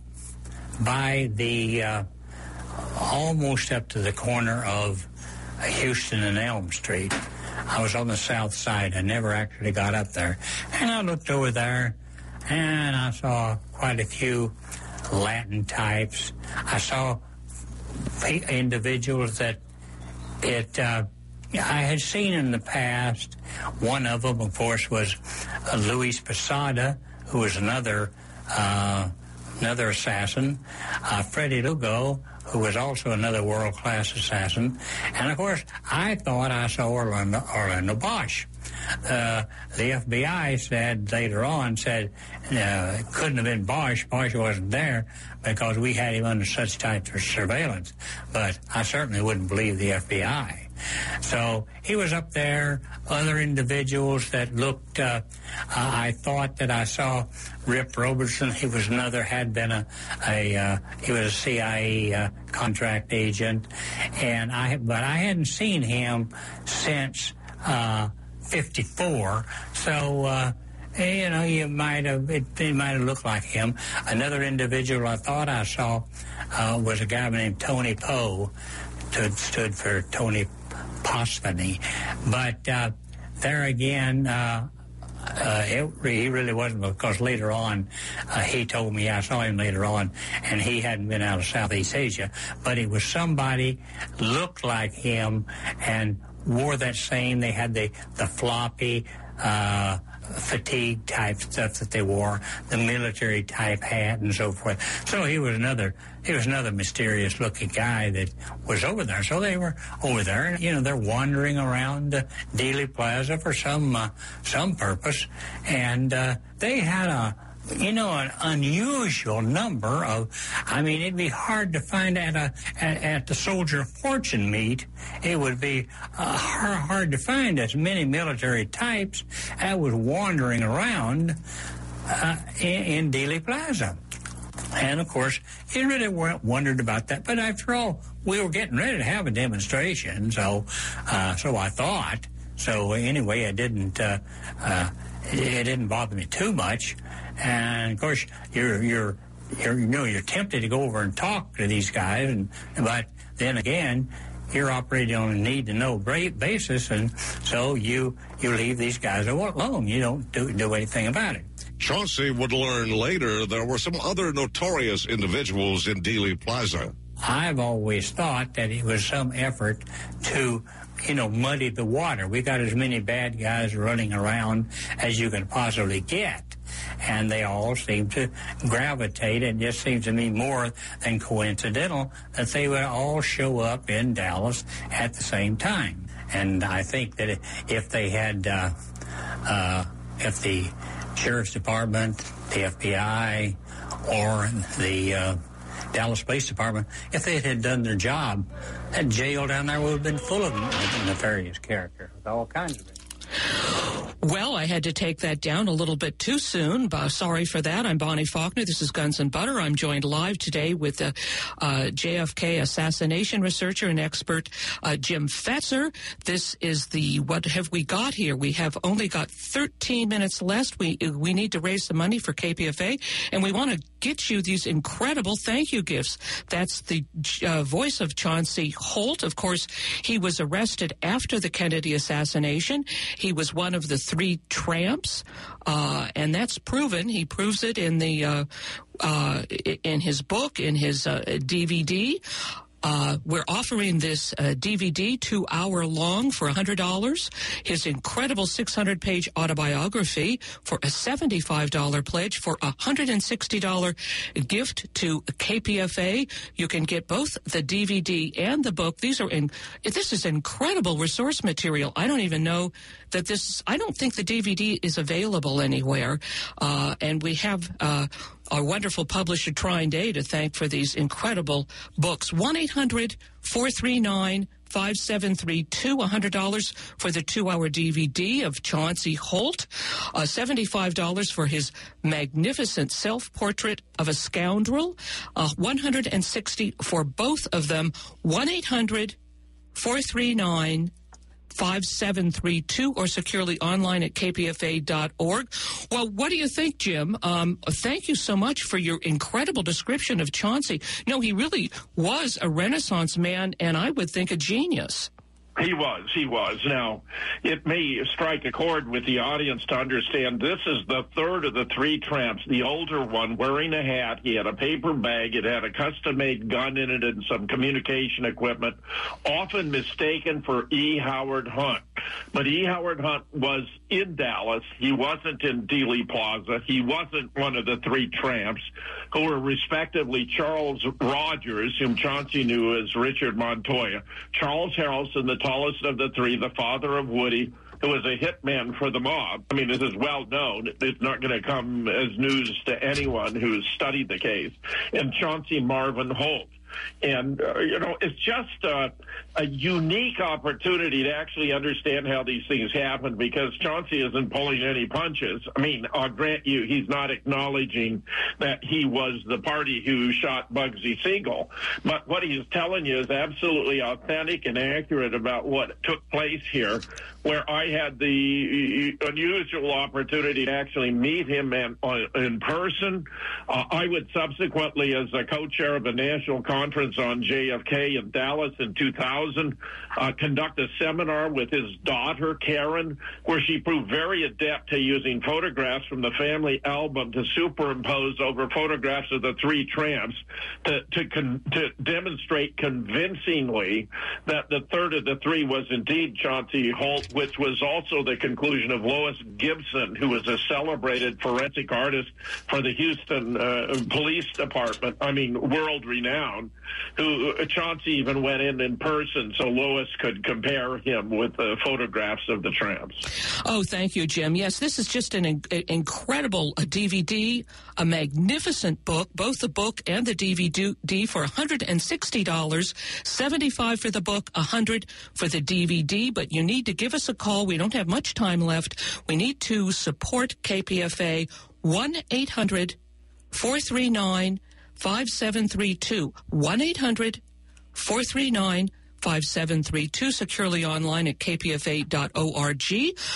by the, uh, almost up to the corner of Houston and Elm Street. I was on the south side. I never actually got up there. And I looked over there, and I saw quite a few Latin types. I saw individuals that it uh, I had seen in the past. One of them, of course, was uh, Luis Posada, who was another uh, another assassin. Uh, Freddie Lugo, who was also another world-class assassin. And, of course, I thought I saw Orlando, Orlando Bosch. Uh, the F B I said later on, said uh, it couldn't have been Bosch. Bosch wasn't there because we had him under such tight surveillance. But I certainly wouldn't believe the F B I. So he was up there. Other individuals that looked, uh, I thought that I saw Rip Robertson. He was another, had been a, a uh, he was a C I A uh, contract agent. And I, but I hadn't seen him since uh, fifty-four. So, uh, you know, you might have, it, it might have looked like him. Another individual I thought I saw uh, was a guy named Tony Poe, stood, stood for Tony Posthany. But uh, there again, uh, uh, it, he really wasn't, because later on, uh, he told me, I saw him later on, and he hadn't been out of Southeast Asia, but he was somebody, looked like him, and wore that same, they had the, the floppy, uh, fatigue type stuff that they wore, the military type hat and so forth. So he was another, he was another mysterious looking guy that was over there. So they were over there, and you know, they're wandering around uh, Dealey Plaza for some uh, some purpose, and uh, they had a you know, an unusual number of, I mean, it'd be hard to find at a at, at the Soldier of Fortune meet. It would be uh, hard, hard to find as many military types that was wandering around uh, in, in Dealey Plaza. And, of course, you really wondered about that. But after all, we were getting ready to have a demonstration, so uh, so I thought. So anyway, it didn't uh, uh, it didn't bother me too much. And of course, you're you're you're you know you're tempted to go over and talk to these guys, and but then again, you're operating on a need-to-know basis, and so you you leave these guys alone. You don't do do anything about it. Chauncey would learn later there were some other notorious individuals in Dealey Plaza. I've always thought that it was some effort to, you know, muddy the water. We got as many bad guys running around as you can possibly get. And they all seem to gravitate. It just seems to me more than coincidental that they would all show up in Dallas at the same time. And I think that if they had, uh, uh, if the Sheriff's Department, the F B I, or the uh, Dallas Police Department, if they had done their job, that jail down there would have been full of nefarious characters with all kinds of it. Well, I had to take that down a little bit too soon. Uh, sorry for that. I'm Bonnie Faulkner. This is Guns and Butter. I'm joined live today with uh, uh, J F K assassination researcher and expert uh, Jim Fetzer. This is the What Have We Got Here? We have only got thirteen minutes left. We we need to raise some money for K P F A, and we want to get you these incredible thank you gifts. That's the uh, voice of Chauncey Holt. Of course, he was arrested after the Kennedy assassination. He was one of the three tramps, uh, and that's proven. He proves it in the uh, uh, in his book, in his uh, D V D. Uh, we're offering this uh, D V D, two hour long, for one hundred dollars. His incredible six hundred page autobiography for a seventy-five dollars pledge for a one hundred sixty dollars gift to K P F A. You can get both the D V D and the book. These are in, this is incredible resource material. I don't even know that this, I don't think the D V D is available anywhere. Uh, and we have, uh, our wonderful publisher, Trine Day, to thank for these incredible books. one eight hundred four three nine five seven three two, one hundred dollars for the two hour D V D of Chauncey Holt, uh, seventy-five dollars for his magnificent self-portrait of a scoundrel, uh, one hundred sixty dollars for both of them. one eight hundred four three nine five seven three two, or securely online at k p f a dot org. Well, what do you think, Jim? Um, thank you so much for your incredible description of Chauncey. No, he really was a Renaissance man, and I would think a genius. He was, he was. Now, it may strike a chord with the audience to understand this is the third of the three tramps, the older one wearing a hat. He had a paper bag. It had a custom-made gun in it and some communication equipment, often mistaken for E. Howard Hunt. But E. Howard Hunt was in Dallas. He wasn't in Dealey Plaza. He wasn't one of the three tramps, who were respectively Charles Rogers, whom Chauncey knew as Richard Montoya, Charles Harrelson, the tallest of the three, the father of Woody, who was a hitman for the mob. I mean, this is well known. It's not going to come as news to anyone who's studied the case. And Chauncey Marvin Holt. And, uh, you know, it's just uh, a unique opportunity to actually understand how these things happen, because Chauncey isn't pulling any punches. I mean, I'll grant you he's not acknowledging that he was the party who shot Bugsy Siegel. But what he's telling you is absolutely authentic and accurate about what took place here, where I had the unusual opportunity to actually meet him in, in person. Uh, I would subsequently, as a co-chair of a national conference, Conference on J F K in Dallas in two thousand, uh, conduct a seminar with his daughter, Karen, where she proved very adept to using photographs from the family album to superimpose over photographs of the three tramps to, to, con- to demonstrate convincingly that the third of the three was indeed Chauncey Holt, which was also the conclusion of Lois Gibson, who was a celebrated forensic artist for the Houston uh, Police Department, I mean, world-renowned. who uh, Chauncey even went in in person so Lois could compare him with the photographs of the tramps. Oh, thank you, Jim. Yes, this is just an in- incredible uh, D V D, a magnificent book, both the book and the D V D for one hundred sixty dollars, seventy-five dollars for the book, one hundred dollars for the D V D. But you need to give us a call. We don't have much time left. We need to support K P F A. one eight hundred four three nine five seven three two. one eight hundred four three nine five seven three two, securely online at k p f a dot org.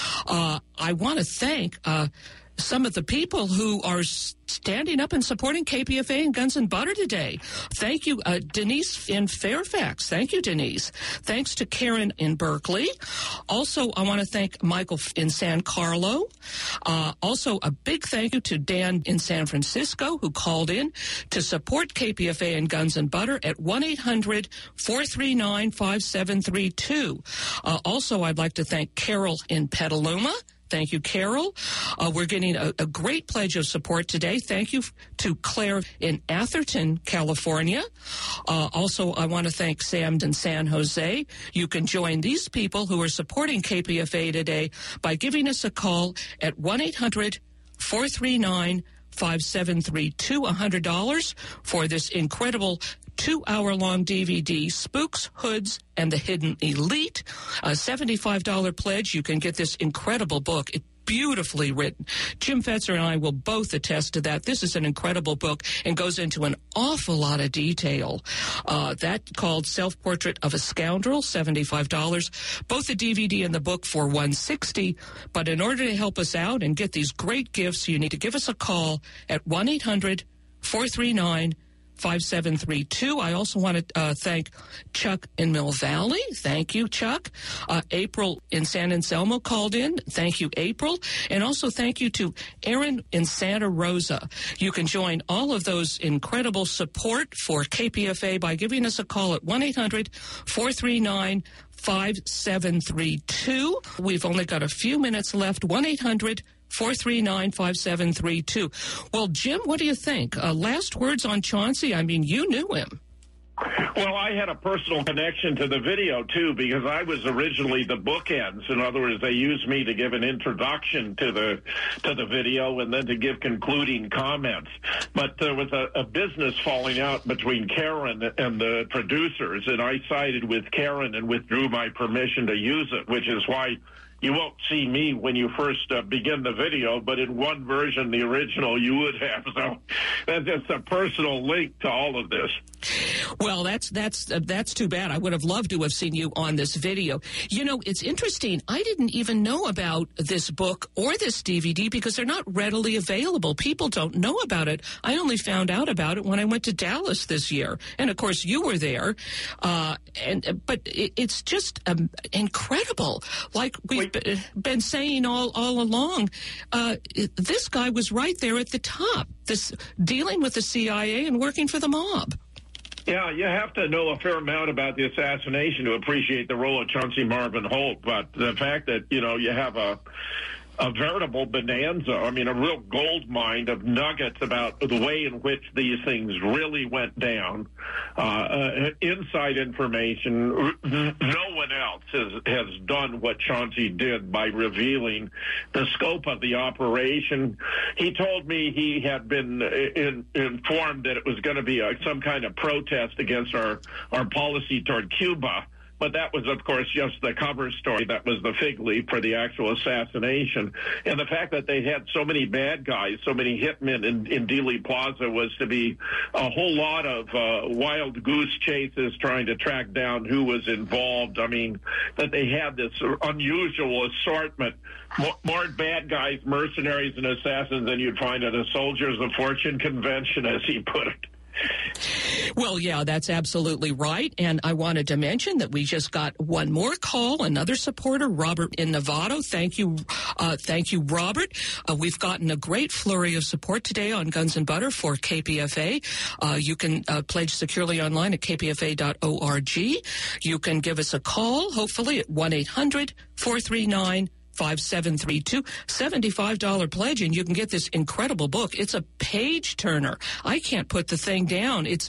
Uh, I want to thank uh, some of the people who are standing up and supporting K P F A and Guns and Butter today. Thank you, uh, Denise in Fairfax. Thank you, Denise. Thanks to Karen in Berkeley. Also, I want to thank Michael in San Carlo. Uh, also, a big thank you to Dan in San Francisco, who called in to support K P F A and Guns and Butter at one eight hundred four three nine five seven three two. Uh, also, I'd like to thank Carol in Petaluma. Thank you, Carol. Uh, we're getting a, a great pledge of support today. Thank you to Claire in Atherton, California. Uh, also, I want to thank Sam in San Jose. You can join these people who are supporting K P F A today by giving us a call at one eight hundred four three nine five seven three two. one hundred dollars for this incredible two-hour-long D V D, Spooks, Hoods, and the Hidden Elite. A seventy-five dollars pledge. You can get this incredible book. It's beautifully written. Jim Fetzer and I will both attest to that. This is an incredible book and goes into an awful lot of detail. Uh, that called Self-Portrait of a Scoundrel, seventy-five dollars. Both the D V D and the book for one hundred sixty dollars. But in order to help us out and get these great gifts, you need to give us a call at one eight hundred four three nine five seven three two. I also want to uh, thank Chuck in Mill Valley. Thank you, Chuck. Uh, April in San Anselmo called in. Thank you, April. And also thank you to Aaron in Santa Rosa. You can join all of those incredible support for K P F A by giving us a call at one eight hundred four three nine five seven three two. We've only got a few minutes left. one eight hundred four three nine five seven three two. Well, Jim, what do you think? Uh, last words on Chauncey? I mean, you knew him. Well, I had a personal connection to the video, too, because I was originally the bookends. In other words, they used me to give an introduction to the to the video and then to give concluding comments. But there was a, a business falling out between Karen and the producers, and I sided with Karen and withdrew my permission to use it, which is why you won't see me when you first uh, begin the video, but in one version, the original, you would have. So that's just a personal link to all of this. Well, that's that's uh, that's too bad. I would have loved to have seen you on this video. You know, it's interesting. I didn't even know about this book or this D V D because they're not readily available. People don't know about it. I only found out about it when I went to Dallas this year, and of course, you were there. Uh, and but it, it's just um, incredible. Like we've b- been saying all all along, uh, this guy was right there at the top. This dealing with the C I A and working for the mob. Yeah, you have to know a fair amount about the assassination to appreciate the role of Chauncey Marvin Holt. But the fact that, you know, you have a a veritable bonanza, I mean, a real gold mine of nuggets about the way in which these things really went down. Uh, uh, inside information. No one else has, has done what Chauncey did by revealing the scope of the operation. He told me he had been in, informed that it was going to be a, some kind of protest against our, our policy toward Cuba. But that was, of course, just the cover story. That was the fig leaf for the actual assassination. And the fact that they had so many bad guys, so many hitmen in, in Dealey Plaza was to be a whole lot of uh, wild goose chases trying to track down who was involved. I mean, that they had this unusual assortment, more, more bad guys, mercenaries, and assassins than you'd find at a Soldiers of Fortune convention, as he put it. Well, yeah, that's absolutely right. And I wanted to mention that we just got one more call, another supporter, Robert in Novato. Thank you. Uh, thank you, Robert. Uh, we've gotten a great flurry of support today on Guns and Butter for K P F A. Uh, you can uh, pledge securely online at k p f a dot org. You can give us a call, hopefully, at one eight hundred four three nine five seven three two. seventy-five dollars pledge, and you can get this incredible book. It's a page turner. I can't put the thing down. It's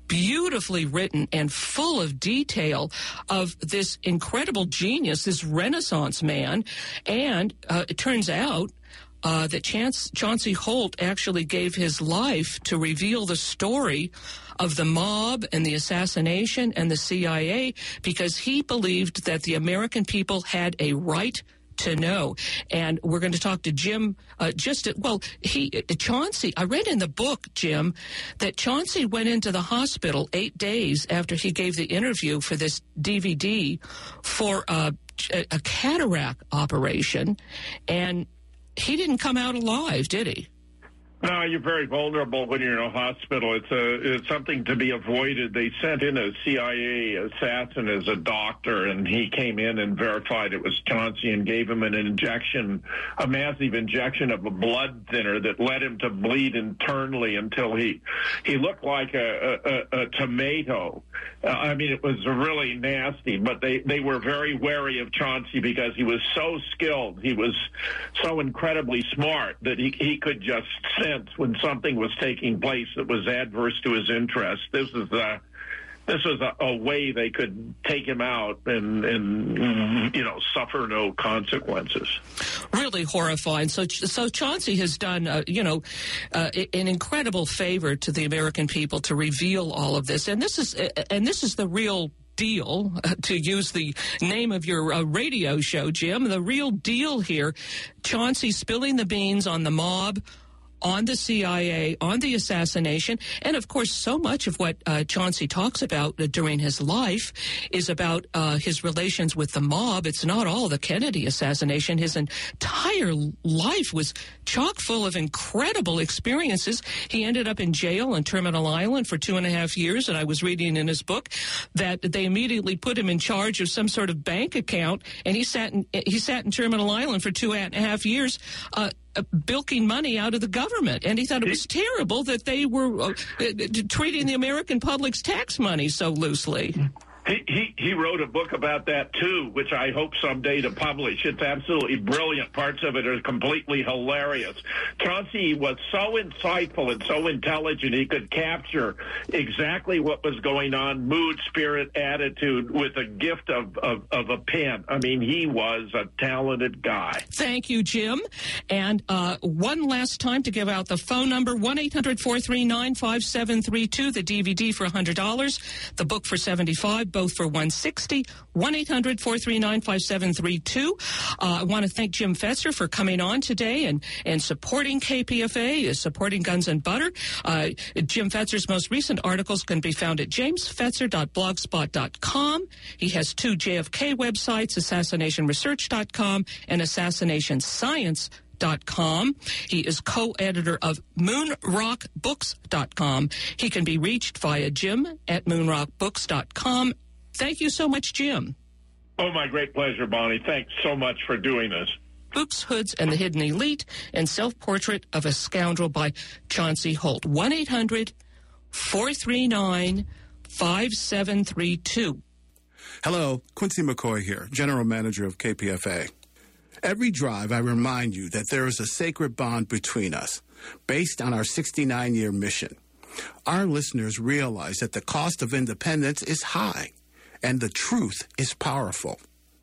beautifully written and full of detail of this incredible genius, this Renaissance man. And uh, it turns out uh, that Chance, Chauncey Holt actually gave his life to reveal the story of the mob and the assassination and the C I A, because he believed that the American people had a right to know. And we're going to talk to Jim. Uh, just at, well, he Chauncey. I read in the book, Jim, that Chauncey went into the hospital eight days after he gave the interview for this D V D for uh, a, a cataract operation, and he didn't come out alive, did he? No, you're very vulnerable when you're in a hospital. It's a it's something to be avoided. They sent in a C I A assassin as a doctor, and he came in and verified it was Chauncey and gave him an injection, a massive injection of a blood thinner that led him to bleed internally until he he looked like a, a, a tomato. Uh, I mean, it was really nasty, but they, they were very wary of Chauncey because he was so skilled. He was so incredibly smart that he, he could just sense when something was taking place that was adverse to his interest. This is a, this was a, a way they could take him out and, and, you know, suffer no consequences. Really horrifying. So, so Chauncey has done, uh, you know, uh, an incredible favor to the American people to reveal all of this. And this is, and this is the real deal, uh, to use the name of your uh, radio show, Jim. The real deal here, Chauncey spilling the beans on the mob, on the C I A, on the assassination. And, of course, so much of what uh, Chauncey talks about uh, during his life is about uh, his relations with the mob. It's not all the Kennedy assassination. His entire life was chock full of incredible experiences. He ended up in jail on Terminal Island for two and a half years, and I was reading in his book that they immediately put him in charge of some sort of bank account, and he sat in, he sat in Terminal Island for two and a half years, uh, Uh, bilking money out of the government. And he thought it was terrible that they were uh, uh, treating the American public's tax money so loosely. He, he he wrote a book about that, too, which I hope someday to publish. It's absolutely brilliant. Parts of it are completely hilarious. Chauncey was so insightful and so intelligent, he could capture exactly what was going on, mood, spirit, attitude, with a gift of, of, of a pen. I mean, he was a talented guy. Thank you, Jim. And uh, one last time to give out the phone number, one eight hundred four three nine five seven three two, the D V D for one hundred dollars, the book for seventy-five dollars, both for one hundred sixty dollars, one eight hundred four three nine five seven three two. Uh, I want to thank Jim Fetzer for coming on today and, and supporting K P F A, supporting Guns and Butter. Uh, Jim Fetzer's most recent articles can be found at james fetzer dot blogspot dot com. He has two J F K websites, assassination research dot com and assassination science dot com. He is co-editor of moon rock books dot com. He can be reached via Jim at moon rock books dot com. Thank you so much, Jim. Oh, my great pleasure, Bonnie. Thanks so much for doing this. Books, Hoods, and the Hidden Elite, and Self-Portrait of a Scoundrel by Chauncey Holt. one eight hundred four three nine five seven three two. Hello, Quincy McCoy here, General Manager of K P F A. Every drive, I remind you that there is a sacred bond between us, based on our sixty-nine year mission. Our listeners realize that the cost of independence is high, and the truth is powerful.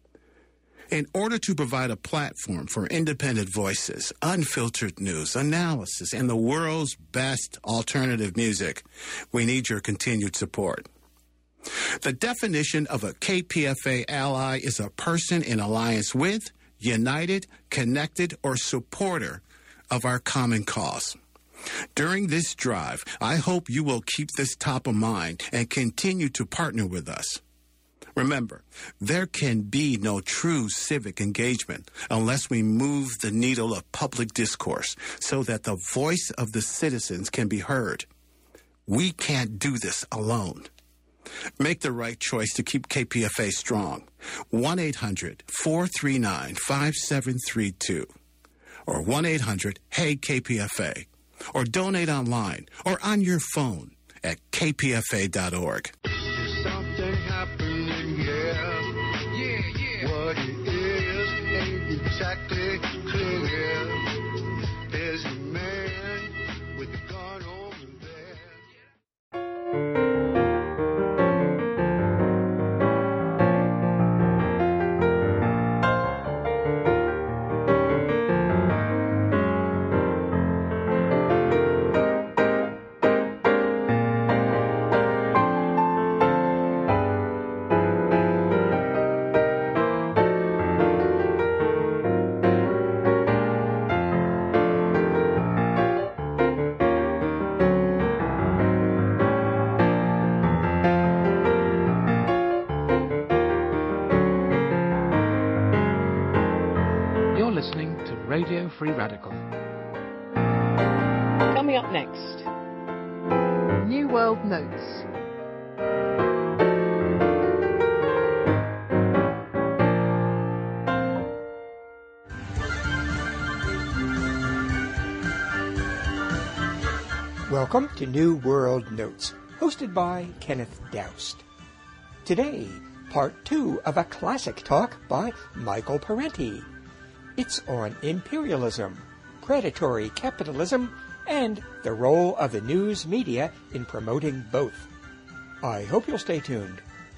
In order to provide a platform for independent voices, unfiltered news, analysis, and the world's best alternative music, we need your continued support. The definition of a K P F A ally is a person in alliance with, united, connected, or supporter of our common cause. During this drive, I hope you will keep this top of mind and continue to partner with us. Remember, there can be no true civic engagement unless we move the needle of public discourse so that the voice of the citizens can be heard. We can't do this alone. Make the right choice to keep K P F A strong. one eight hundred four three nine five seven three two or one eight hundred hey K P F A, or donate online or on your phone at k p f a dot org. Something happening, yeah. Yeah, yeah. What it is ain't exactly clear. There's a man with a gun over there. Free Radical. Coming up next, New World Notes. Welcome to New World Notes, hosted by Kenneth Doust. Today, part two of a classic talk by Michael Parenti. It's on imperialism, predatory capitalism, and the role of the news media in promoting both. I hope you'll stay tuned.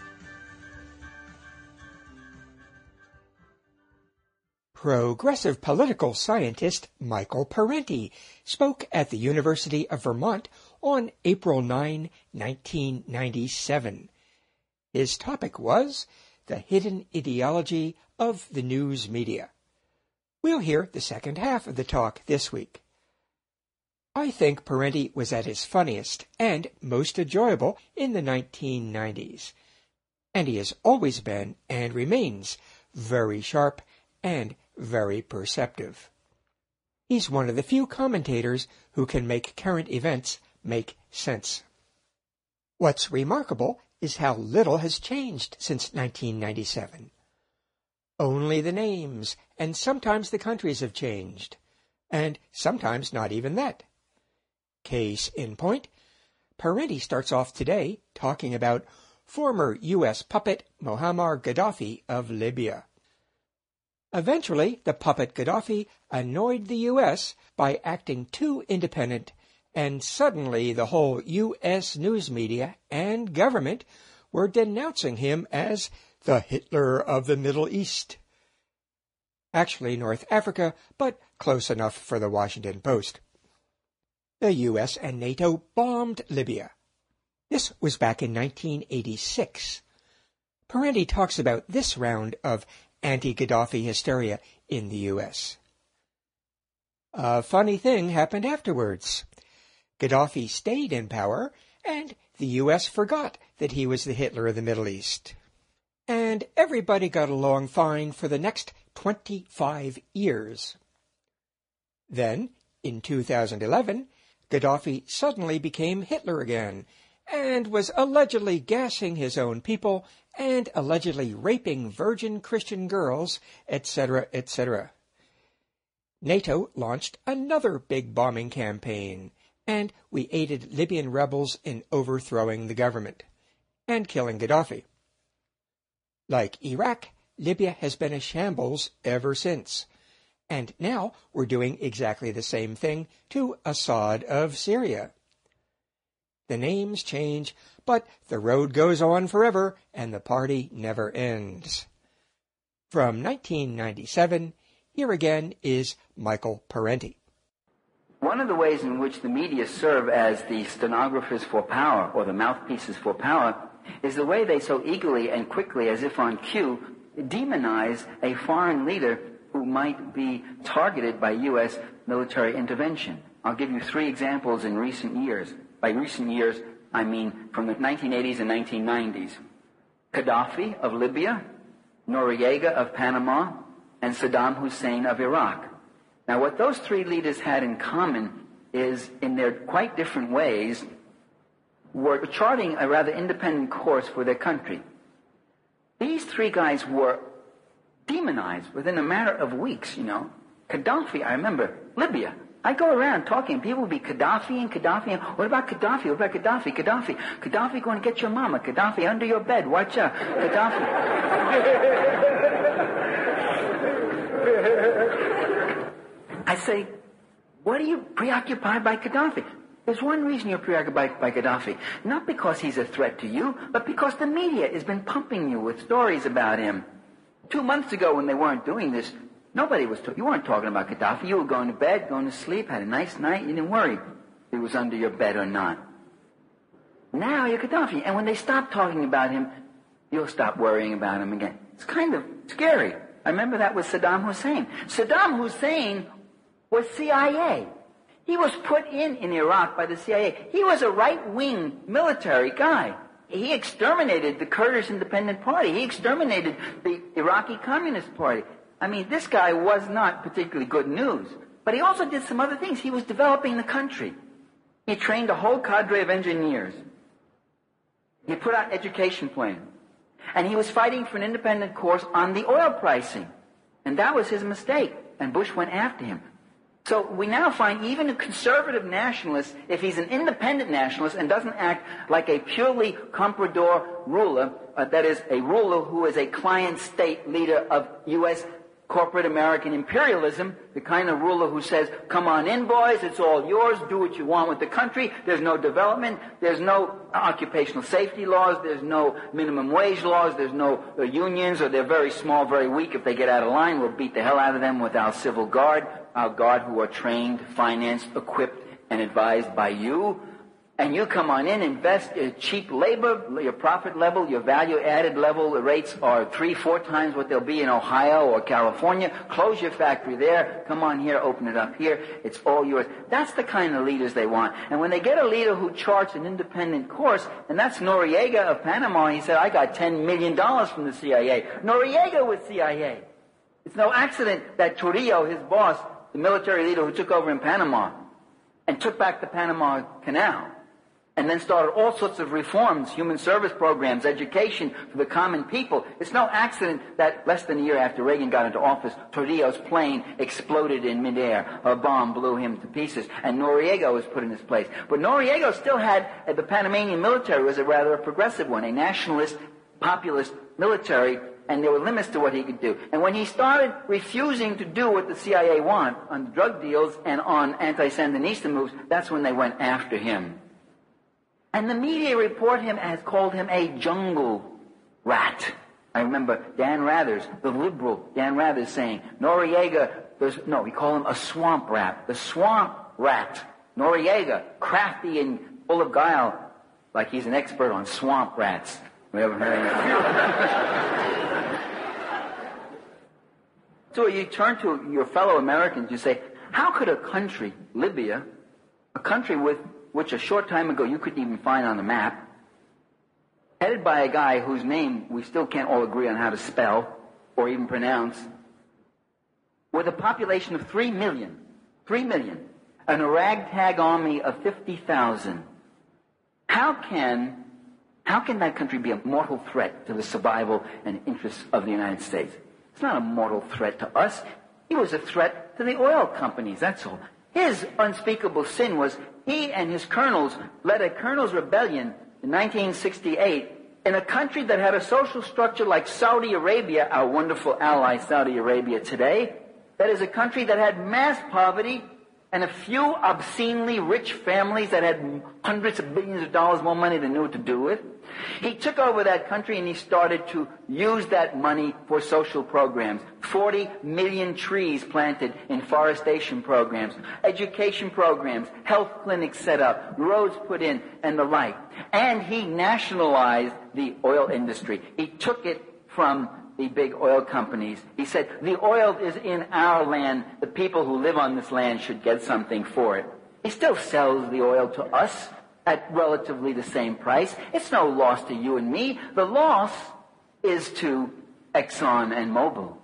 Progressive political scientist Michael Parenti spoke at the University of Vermont on April ninth, nineteen ninety-seven. His topic was the hidden ideology of the news media. We'll hear the second half of the talk this week. I think Parenti was at his funniest and most enjoyable in the nineteen nineties, and he has always been and remains very sharp and very perceptive. He's one of the few commentators who can make current events make sense. What's remarkable is how little has changed since nineteen ninety-seven. Only the names and sometimes the countries have changed, and sometimes not even that. Case in point, Parenti starts off today talking about former U S puppet Muammar Gaddafi of Libya. Eventually, the puppet Gaddafi annoyed the U S by acting too independent, and suddenly the whole U S news media and government were denouncing him as the Hitler of the Middle East. Actually North Africa, but close enough for the Washington Post. The U S and NATO bombed Libya. This was back in nineteen eighty-six. Parenti talks about this round of anti-Gaddafi hysteria in the U S. A funny thing happened afterwards. Gaddafi stayed in power, and the U S forgot that he was the Hitler of the Middle East. And everybody got along fine for the next twenty-five years. Then, in two thousand eleven, Gaddafi suddenly became Hitler again, and was allegedly gassing his own people and allegedly raping virgin Christian girls, et cetera, et cetera. NATO launched another big bombing campaign, and we aided Libyan rebels in overthrowing the government and killing Gaddafi. Like Iraq, Libya has been a shambles ever since, and now we're doing exactly the same thing to Assad of Syria. The names change, but the road goes on forever, and the party never ends. From nineteen ninety-seven, here again is Michael Parenti. One of the ways in which the media serve as the stenographers for power, or the mouthpieces for power, is the way they so eagerly and quickly, as if on cue, demonize a foreign leader who might be targeted by U S military intervention. I'll give you three examples in recent years. By recent years, I mean from the nineteen eighties and nineteen nineties. Gaddafi of Libya, Noriega of Panama, and Saddam Hussein of Iraq. Now, what those three leaders had in common is, in their quite different ways, were charting a rather independent course for their country. These three guys were demonized within a matter of weeks, you know. Gaddafi, I remember, Libya. I go around talking, people will be Gaddafi and Gaddafi, and what about Gaddafi? What about Gaddafi? Gaddafi. Gaddafi going to get your mama. Gaddafi under your bed. Watch out. Gaddafi. I say, what are you preoccupied by Gaddafi? There's one reason you're preoccupied by Gaddafi. Not because he's a threat to you, but because the media has been pumping you with stories about him. Two months ago when they weren't doing this, nobody was, you weren't talking about Gaddafi. You were going to bed, going to sleep, had a nice night. You didn't worry if he was under your bed or not. Now you're Gaddafi. And when they stop talking about him, you'll stop worrying about him again. It's kind of scary. I remember that with Saddam Hussein. Saddam Hussein was C I A. He was put in in Iraq by the C I A. He was a right-wing military guy. He exterminated the Kurdish Independent Party. He exterminated the Iraqi Communist Party. I mean, this guy was not particularly good news. But he also did some other things. He was developing the country. He trained a whole cadre of engineers. He put out education plans. And he was fighting for an independent course on the oil pricing. And that was his mistake. And Bush went after him. So we now find even a conservative nationalist, if he's an independent nationalist and doesn't act like a purely comprador ruler, uh, that is, a ruler who is a client state leader of U S corporate American imperialism, the kind of ruler who says, come on in, boys, it's all yours, do what you want with the country, there's no development, there's no occupational safety laws, there's no minimum wage laws, there's no uh, unions, or they're very small, very weak. If they get out of line, we'll beat the hell out of them with our civil guard, our guard who are trained, financed, equipped, and advised by you. And you come on in, invest uh, cheap labor, your profit level, your value-added level, the rates are three, four times what they'll be in Ohio or California. Close your factory there. Come on here, open it up here. It's all yours. That's the kind of leaders they want. And when they get a leader who charts an independent course, and that's Noriega of Panama, he said, I got ten million dollars from the C I A. Noriega was C I A. It's no accident that Trujillo, his boss, the military leader who took over in Panama, and took back the Panama Canal, and then started all sorts of reforms, human service programs, education for the common people. It's no accident that less than a year after Reagan got into office, Trujillo's plane exploded in midair. A bomb blew him to pieces, and Noriega was put in his place. But Noriega still had, uh, the Panamanian military was a rather a progressive one, a nationalist, populist military, and there were limits to what he could do. And when he started refusing to do what the C I A want on drug deals and on anti-Sandinista moves, that's when they went after him. And the media report him as called him a jungle rat. I remember Dan Rathers, the liberal Dan Rathers, saying, Noriega, there's, no, we call him a swamp rat. The swamp rat. Noriega, crafty and full of guile, like he's an expert on swamp rats. We haven't heard anything. So you turn to your fellow Americans, you say, how could a country, Libya, a country with which a short time ago you couldn't even find on the map, headed by a guy whose name we still can't all agree on how to spell or even pronounce, with a population of three million, three million, and a ragtag army of fifty thousand, how can, how can that country be a mortal threat to the survival and interests of the United States? It's not a mortal threat to us. He was a threat to the oil companies, that's all. His unspeakable sin was he and his colonels led a colonels' rebellion in nineteen sixty-eight in a country that had a social structure like Saudi Arabia, our wonderful ally Saudi Arabia today. That is a country that had mass poverty and a few obscenely rich families that had hundreds of billions of dollars more money than knew what to do with. He took over that country and he started to use that money for social programs. forty million trees planted in forestation programs, education programs, health clinics set up, roads put in, and the like. And he nationalized the oil industry. He took it from the big oil companies. He said, the oil is in our land. The people who live on this land should get something for it. He still sells the oil to us at relatively the same price. It's no loss to you and me. The loss is to Exxon and Mobil.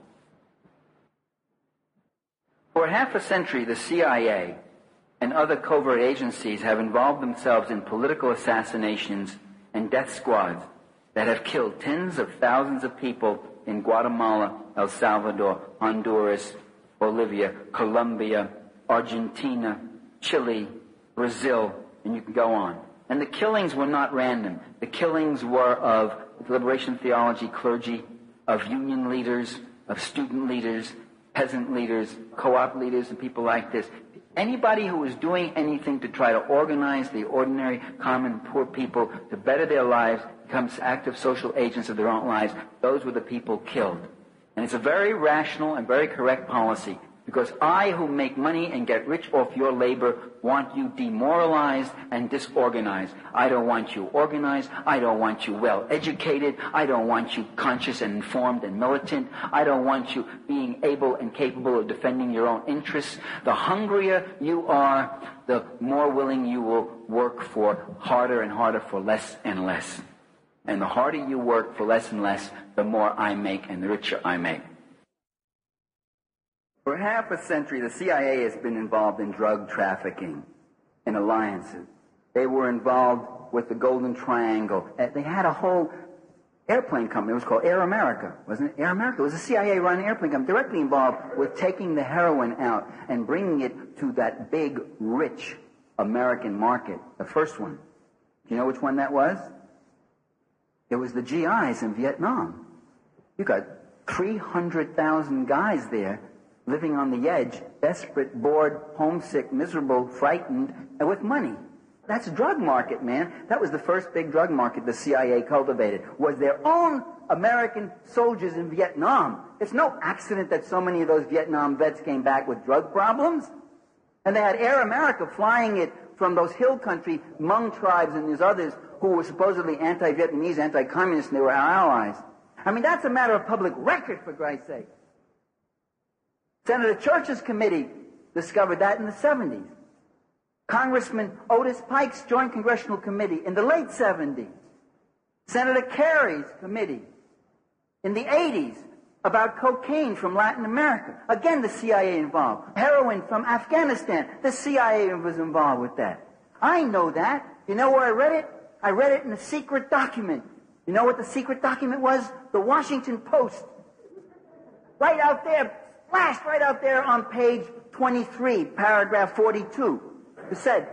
For half a century, the C I A and other covert agencies have involved themselves in political assassinations and death squads that have killed tens of thousands of people in Guatemala, El Salvador, Honduras, Bolivia, Colombia, Argentina, Chile, Brazil, and you can go on. And the killings were not random. The killings were of liberation theology clergy, of union leaders, of student leaders, peasant leaders, co-op leaders, and people like this. Anybody who was doing anything to try to organize the ordinary, common, poor people to better their lives, become active social agents of their own lives, those were the people killed. And it's a very rational and very correct policy, because I, who make money and get rich off your labor, want you demoralized and disorganized. I don't want you organized. I don't want you well educated. I don't want you conscious and informed and militant. I don't want you being able and capable of defending your own interests. The hungrier you are, the more willing you will work for harder and harder for less and less. And the harder you work for less and less, the more I make and the richer I make. For half a century, the C I A has been involved in drug trafficking and alliances. They were involved with the Golden Triangle. They had a whole airplane company. It was called Air America, wasn't it? Air America. It was a C I A-run airplane company directly involved with taking the heroin out and bringing it to that big, rich American market, the first one. Do you know which one that was? It was the G Is in Vietnam. You got three hundred thousand guys there living on the edge, desperate, bored, homesick, miserable, frightened, and with money. That's a drug market, man. That was the first big drug market the C I A cultivated, was their own American soldiers in Vietnam. It's no accident that so many of those Vietnam vets came back with drug problems. And they had Air America flying it from those hill country Hmong tribes and these others who were supposedly anti-Vietnamese, anti-communist, and they were our allies. I mean, that's a matter of public record, for Christ's sake. Senator Church's committee discovered that in the seventies. Congressman Otis Pike's Joint Congressional Committee in the late seventies. Senator Kerry's committee in the eighties about cocaine from Latin America. Again, the C I A involved. Heroin from Afghanistan. The C I A was involved with that. I know that. You know where I read it? I read it in a secret document. You know what the secret document was? The Washington Post. Right out there, flashed right out there on page twenty-three, paragraph forty-two. It said,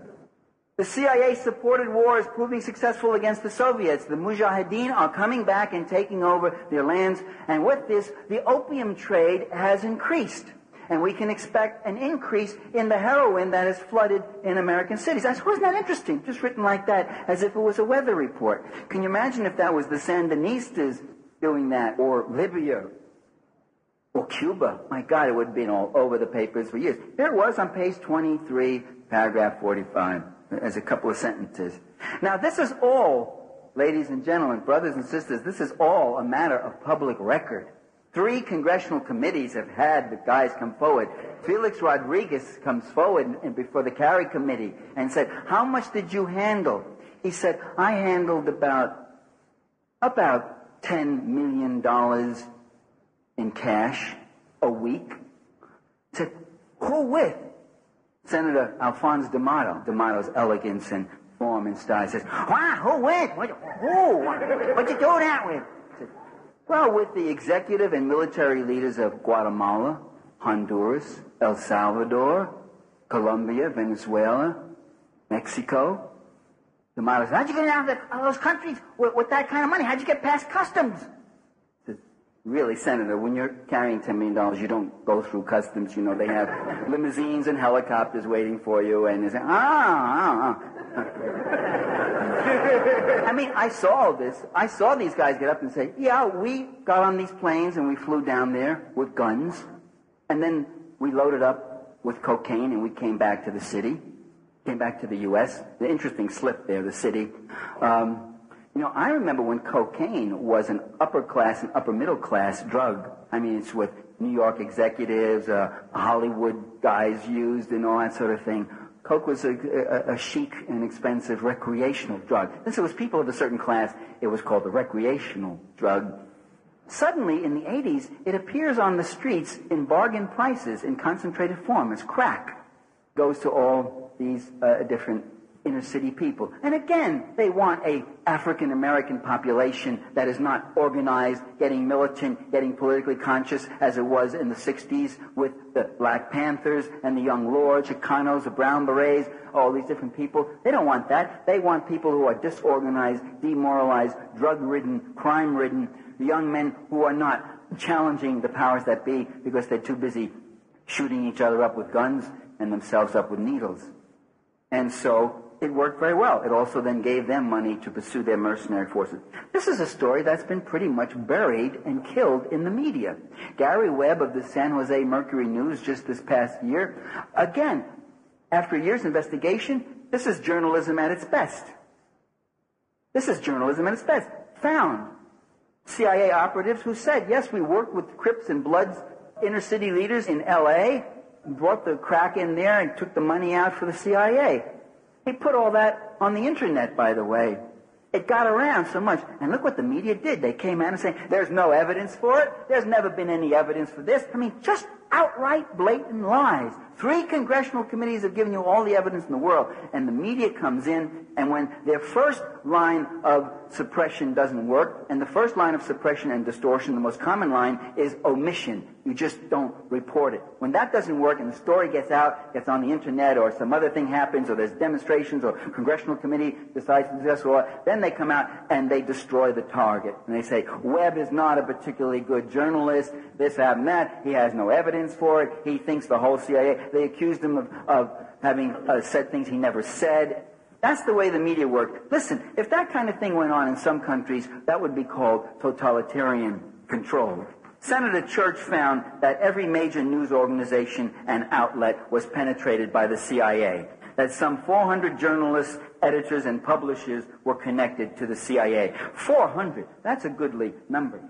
the C I A-supported war is proving successful against the Soviets. The Mujahideen are coming back and taking over their lands. And with this, the opium trade has increased. And we can expect an increase in the heroin that has flooded in American cities. That's, wasn't that interesting? Just written like that, as if it was a weather report. Can you imagine if that was the Sandinistas doing that, or Libya, or Cuba? My God, it would have been all over the papers for years. Here it was on page twenty-three, paragraph forty-five, as a couple of sentences. Now, this is all, ladies and gentlemen, brothers and sisters, this is all a matter of public record. Three congressional committees have had the guys come forward. Felix Rodriguez comes forward and before the Kerry committee and said, how much did you handle? He said, I handled about, about ten million dollars in cash a week. He said, who with? Senator Alphonse D'Amato. D'Amato's elegance and form and style. He says, wow, who with? What, who? What'd you do that with? He said, well, with the executive and military leaders of Guatemala, Honduras, El Salvador, Colombia, Venezuela, Mexico. D'Amato says, how'd you get out of all those countries with, with that kind of money? How'd you get past customs? Really, Senator, when you're carrying ten million dollars, you don't go through customs. You know, they have limousines and helicopters waiting for you, and they say, ah, ah, ah. I mean, I saw all this. I saw these guys get up and say, yeah, we got on these planes and we flew down there with guns, and then we loaded up with cocaine and we came back to the city, came back to the U S The interesting slip there, the city. Um, You know, I remember when cocaine was an upper-class and upper-middle-class drug. I mean, it's what New York executives, uh, Hollywood guys used and all that sort of thing. Coke was a, a, a chic and expensive recreational drug. Since it was people of a certain class, it was called the recreational drug. Suddenly, in the eighties, it appears on the streets in bargain prices in concentrated form as crack. Goes to all these uh, different inner city people. And again, they want a African American population that is not organized, getting militant, getting politically conscious as it was in the sixties with the Black Panthers and the Young Lords, Chicanos, the Brown Berets, all these different people. They don't want that. They want people who are disorganized, demoralized, drug-ridden, crime-ridden, young men who are not challenging the powers that be because they're too busy shooting each other up with guns and themselves up with needles. And so it worked very well. It also then gave them money to pursue their mercenary forces. This is a story that's been pretty much buried and killed in the media. Gary Webb of the San Jose Mercury News just this past year, again, after a year's investigation, this is journalism at its best. This is journalism at its best. Found C I A operatives who said, yes, we worked with Crips and Bloods inner city leaders in L A, brought the crack in there and took the money out for the C I A. He put all that on the internet, by the way. It got around so much. And look what the media did. They came out and said, there's no evidence for it. There's never been any evidence for this. I mean, just outright blatant lies. Three congressional committees have given you all the evidence in the world, and the media comes in, and when their first line of suppression doesn't work, and the first line of suppression and distortion, the most common line, is omission. You just don't report it. When that doesn't work and the story gets out, gets on the internet, or some other thing happens, or there's demonstrations, or congressional committee decides to discuss law, then they come out and they destroy the target. And they say, Webb is not a particularly good journalist, this, that, and that. He has no evidence for it. He thinks the whole C I A. They accused him of, of having uh, said things he never said. That's the way the media worked. Listen, if that kind of thing went on in some countries, that would be called totalitarian control. Senator Church found that every major news organization and outlet was penetrated by the C I A, that some four hundred journalists, editors, and publishers were connected to the C I A. four hundred. That's a goodly number.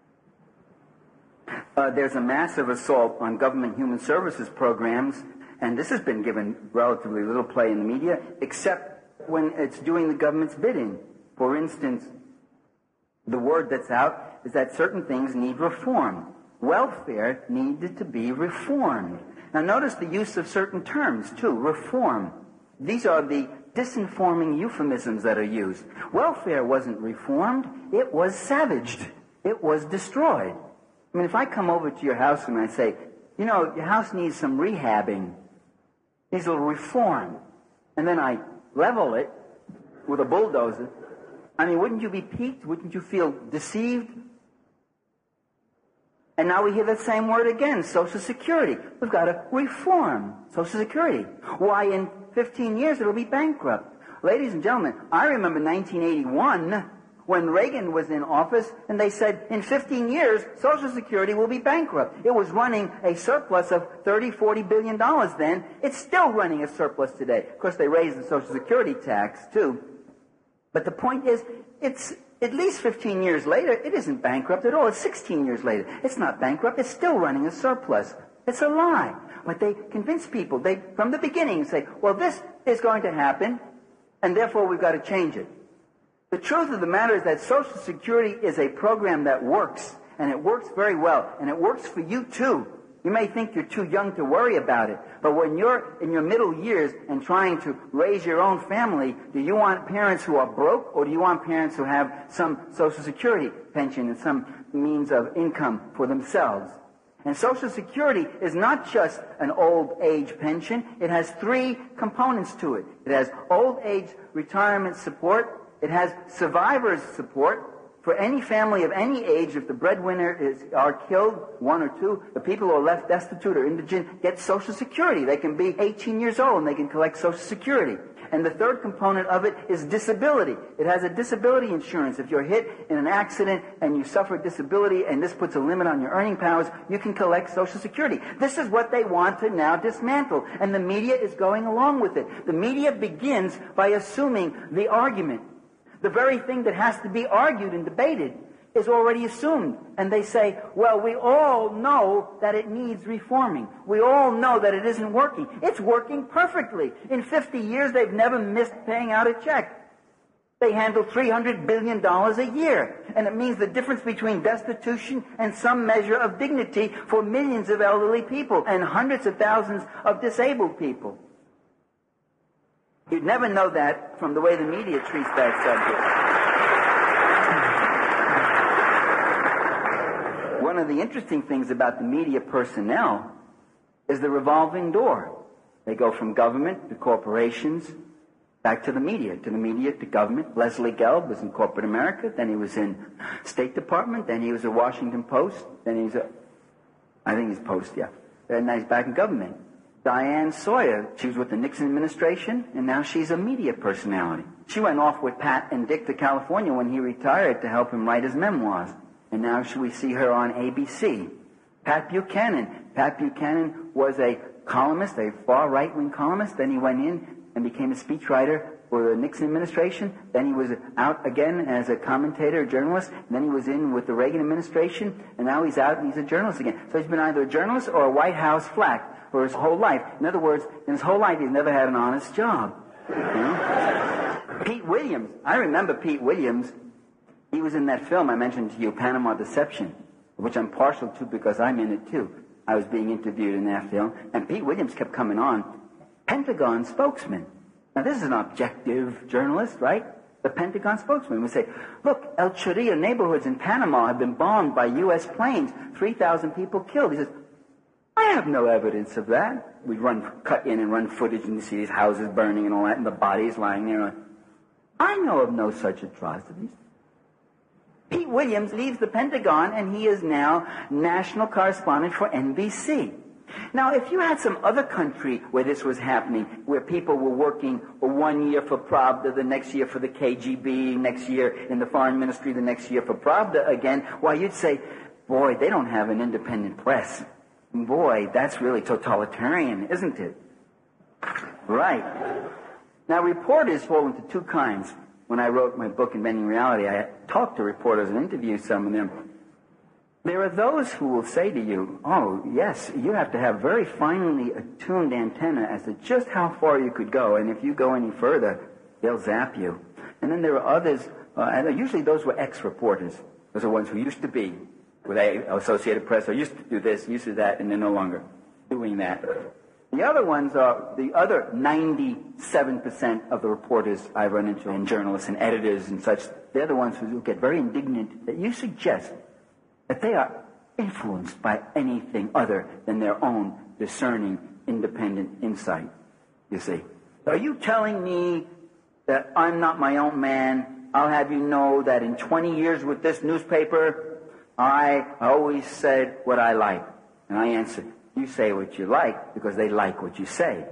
Uh, there's a massive assault on government human services programs, and this has been given relatively little play in the media, except when it's doing the government's bidding. For instance, the word that's out is that certain things need reform. Welfare needed to be reformed. Now notice the use of certain terms, too. Reform. These are the disinforming euphemisms that are used. Welfare wasn't reformed. It was savaged. It was destroyed. I mean, if I come over to your house and I say, you know, your house needs some rehabbing, needs a little reform, and then I level it with a bulldozer, I mean, wouldn't you be piqued? Wouldn't you feel deceived? And now we hear that same word again, Social Security. We've got to reform Social Security. Why, in fifteen years it'll be bankrupt. Ladies and gentlemen, I remember nineteen eighty-one when Reagan was in office, and they said, in fifteen years, Social Security will be bankrupt. It was running a surplus of thirty, forty billion dollars then. It's still running a surplus today. Of course, they raised the Social Security tax, too. But the point is, it's at least fifteen years later, it isn't bankrupt at all. It's sixteen years later. It's not bankrupt. It's still running a surplus. It's a lie. But they convince people, they from the beginning say, well, this is going to happen, and therefore we've got to change it. The truth of the matter is that Social Security is a program that works, and it works very well, and it works for you too. You may think you're too young to worry about it, but when you're in your middle years and trying to raise your own family, do you want parents who are broke, or do you want parents who have some Social Security pension and some means of income for themselves? And Social Security is not just an old age pension. It has three components to it. It has old age retirement support. It has survivors support for any family of any age. If the breadwinner is are killed, one or two, the people who are left destitute or indigent get Social Security. They can be eighteen years old and they can collect Social Security. And the third component of it is disability. It has a disability insurance. If you're hit in an accident and you suffer disability and this puts a limit on your earning powers, you can collect Social Security. This is what they want to now dismantle, and the media is going along with it. The media begins by assuming the argument. The very thing that has to be argued and debated is already assumed. And they say, well, we all know that it needs reforming. We all know that it isn't working. It's working perfectly. In fifty years, they've never missed paying out a check. They handle three hundred billion dollars a year. And it means the difference between destitution and some measure of dignity for millions of elderly people and hundreds of thousands of disabled people. You'd never know that from the way the media treats that subject. One of the interesting things about the media personnel is the revolving door. They go from government to corporations, back to the media, to the media to government. Leslie Gelb was in corporate America, then he was in State Department, then he was at Washington Post, then he's a, I think he's Post, yeah. And now he's back in government. Diane Sawyer, she was with the Nixon administration, and now she's a media personality. She went off with Pat and Dick to California when he retired to help him write his memoirs. And now we see her on A B C. Pat Buchanan. Pat Buchanan was a columnist, a far right-wing columnist. Then he went in and became a speechwriter for the Nixon administration. Then he was out again as a commentator, a journalist. And then he was in with the Reagan administration. And now he's out and he's a journalist again. So he's been either a journalist or a White House flack for his whole life. In other words, in his whole life, he's never had an honest job. You know? Pete Williams. I remember Pete Williams. He was in that film I mentioned to you, Panama Deception, which I'm partial to because I'm in it too. I was being interviewed in that film, and Pete Williams kept coming on. Pentagon spokesman. Now, this is an objective journalist, right? The Pentagon spokesman would say, look, El Chorrillo neighborhoods in Panama have been bombed by U S planes, three thousand people killed. He says, I have no evidence of that. We'd run, cut in and run footage and you see these houses burning and all that, and the bodies lying there. I know of no such atrocities. Pete Williams leaves the Pentagon, and he is now national correspondent for N B C. Now, if you had some other country where this was happening, where people were working one year for Pravda, the next year for the K G B, next year in the Foreign Ministry, the next year for Pravda again, why, you'd say, boy, they don't have an independent press. Boy, that's really totalitarian, isn't it? Right. Now, reporters fall into two kinds. When I wrote my book, Inventing Reality, I talked to reporters and interviewed some of them. There are those who will say to you, oh, yes, you have to have very finely attuned antenna as to just how far you could go, and if you go any further, they'll zap you. And then there are others, uh, and usually those were ex-reporters. Those are ones who used to be with the Associated Press, or used to do this, used to that, and they're no longer doing that. The other ones are the other ninety-seven percent of the reporters I run into, and journalists and editors and such. They're the ones who get very indignant that you suggest that they are influenced by anything other than their own discerning, independent insight, you see. Are you telling me that I'm not my own man? I'll have you know that in twenty years with this newspaper, I always said what I like. And I answered, you say what you like because they like what you say.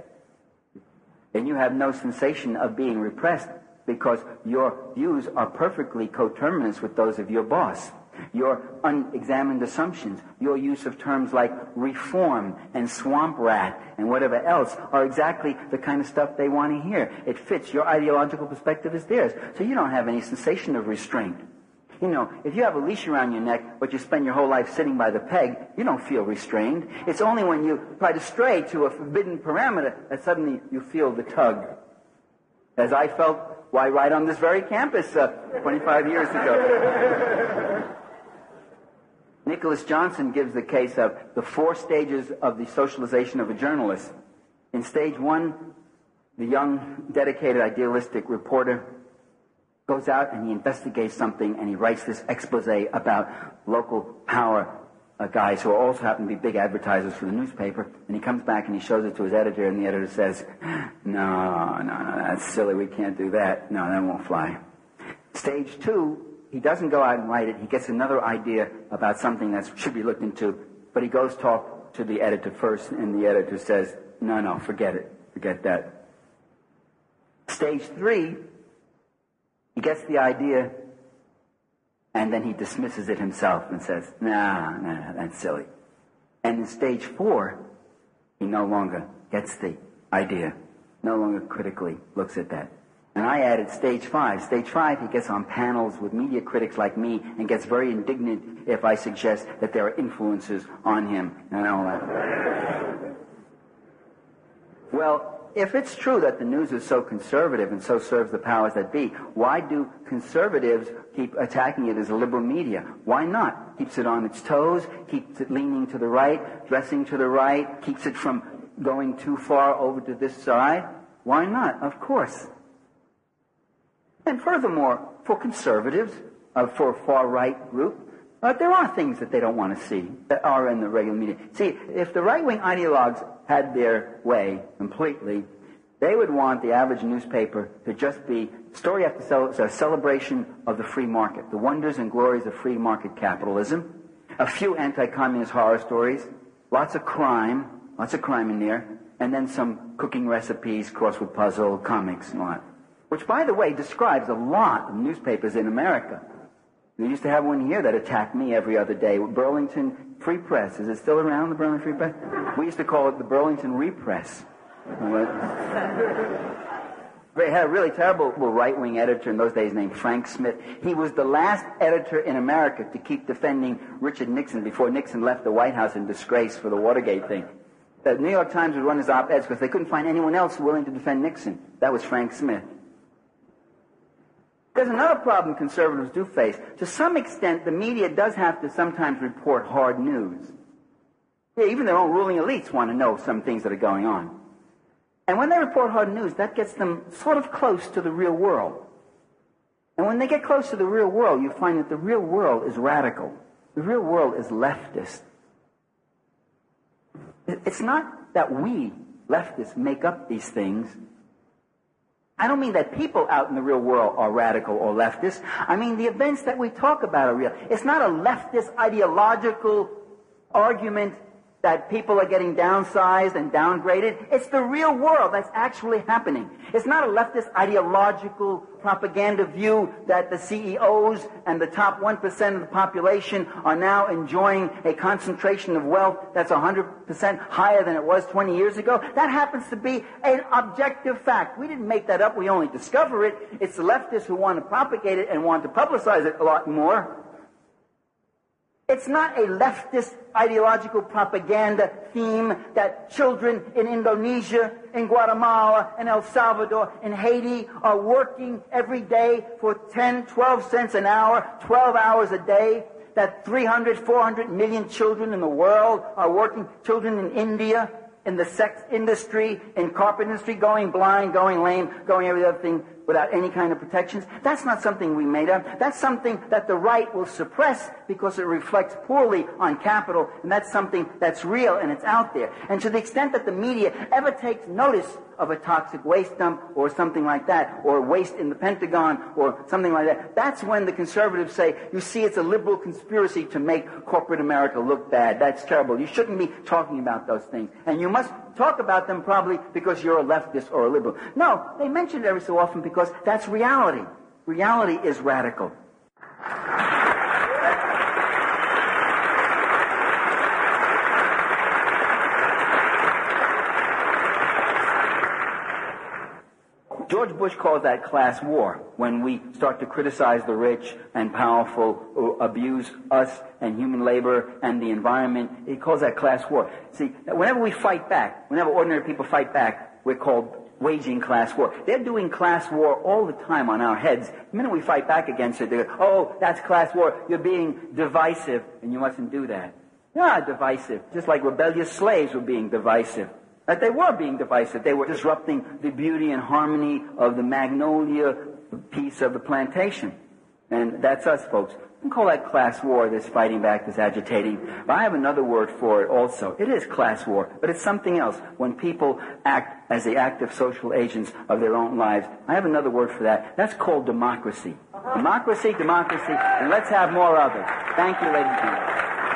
And you have no sensation of being repressed because your views are perfectly coterminous with those of your boss. Your unexamined assumptions, your use of terms like reform and swamp rat and whatever else are exactly the kind of stuff they want to hear. It fits. Your ideological perspective is theirs. So you don't have any sensation of restraint. You know, if you have a leash around your neck, but you spend your whole life sitting by the peg, you don't feel restrained. It's only when you try to stray to a forbidden parameter that suddenly you feel the tug. As I felt, why, right on this very campus uh, twenty-five years ago. Nicholas Johnson gives the case of the four stages of the socialization of a journalist. In stage one, the young, dedicated, idealistic reporter goes out and he investigates something and he writes this expose about local power uh, guys who also happen to be big advertisers for the newspaper, and he comes back and he shows it to his editor, and the editor says, no, no, no, that's silly, we can't do that. No, that won't fly. Stage two, he doesn't go out and write it. He gets another idea about something that should be looked into, but he goes talk to the editor first, and the editor says, no, no, forget it. Forget that. Stage three, he gets the idea, and then he dismisses it himself and says, nah, nah, that's silly. And in stage four, he no longer gets the idea, no longer critically looks at that. And I added stage five. Stage five, he gets on panels with media critics like me and gets very indignant if I suggest that there are influences on him and all that. Well, if it's true that the news is so conservative and so serves the powers that be, why do conservatives keep attacking it as a liberal media? Why not? Keeps it on its toes, keeps it leaning to the right, dressing to the right, keeps it from going too far over to this side? Why not? Of course. And furthermore, for conservatives, uh, for a far-right group, uh, there are things that they don't want to see that are in the regular media. See, if the right-wing ideologues had their way completely, they would want the average newspaper to just be story after cel- a celebration of the free market, the wonders and glories of free market capitalism, a few anti-communist horror stories, lots of crime, lots of crime in there, and then some cooking recipes, crossword puzzle, comics, and all that. Which, by the way, describes a lot of newspapers in America. We used to have one here that attacked me every other day. Burlington Free Press. Is it still around, the Burlington Free Press? We used to call it the Burlington Repress. They had a really terrible right-wing editor in those days named Frank Smith. He was the last editor in America to keep defending Richard Nixon before Nixon left the White House in disgrace for the Watergate thing. The New York Times would run his op-eds because they couldn't find anyone else willing to defend Nixon. That was Frank Smith. There's another problem conservatives do face. To some extent, the media does have to sometimes report hard news. Yeah, even their own ruling elites want to know some things that are going on. And when they report hard news, that gets them sort of close to the real world. And when they get close to the real world, you find that the real world is radical. The real world is leftist. It's not that we, leftists, make up these things. I don't mean that people out in the real world are radical or leftist. I mean the events that we talk about are real. It's not a leftist ideological argument that people are getting downsized and downgraded. It's the real world that's actually happening. It's not a leftist ideological propaganda view that the C E Os and the top one percent of the population are now enjoying a concentration of wealth that's one hundred percent higher than it was twenty years ago. That happens to be an objective fact. We didn't make that up. We only discover it. It's the leftists who want to propagate it and want to publicize it a lot more. It's not a leftist ideological propaganda theme that children in Indonesia, in Guatemala, in El Salvador, in Haiti are working every day for ten, twelve cents an hour, twelve hours a day. That three hundred, four hundred million children in the world are working, children in India, in the sex industry, in carpet industry, going blind, going lame, going every other thing without any kind of protections. That's not something we made up. That's something that the right will suppress because it reflects poorly on capital, and that's something that's real and it's out there. And to the extent that the media ever takes notice of a toxic waste dump or something like that, or waste in the Pentagon or something like that, that's when the conservatives say, you see, it's a liberal conspiracy to make corporate America look bad. That's terrible. You shouldn't be talking about those things. And you must talk about them probably because you're a leftist or a liberal. No, they mention it every so often because that's reality. Reality is radical. George Bush calls that class war, when we start to criticize the rich and powerful, who abuse us and human labor and the environment. He calls that class war. See, whenever we fight back, whenever ordinary people fight back, we're called waging class war. They're doing class war all the time on our heads. The minute we fight back against it, they go, oh, that's class war. You're being divisive, and you mustn't do that. You're not divisive, just like rebellious slaves were being divisive. That they were being divisive. They were disrupting the beauty and harmony of the magnolia piece of the plantation. And that's us, folks. You can call that class war, this fighting back, this agitating. But I have another word for it also. It is class war, but it's something else. When people act as the active social agents of their own lives, I have another word for that. That's called democracy. Democracy, democracy, and let's have more of it. Thank you, ladies and gentlemen.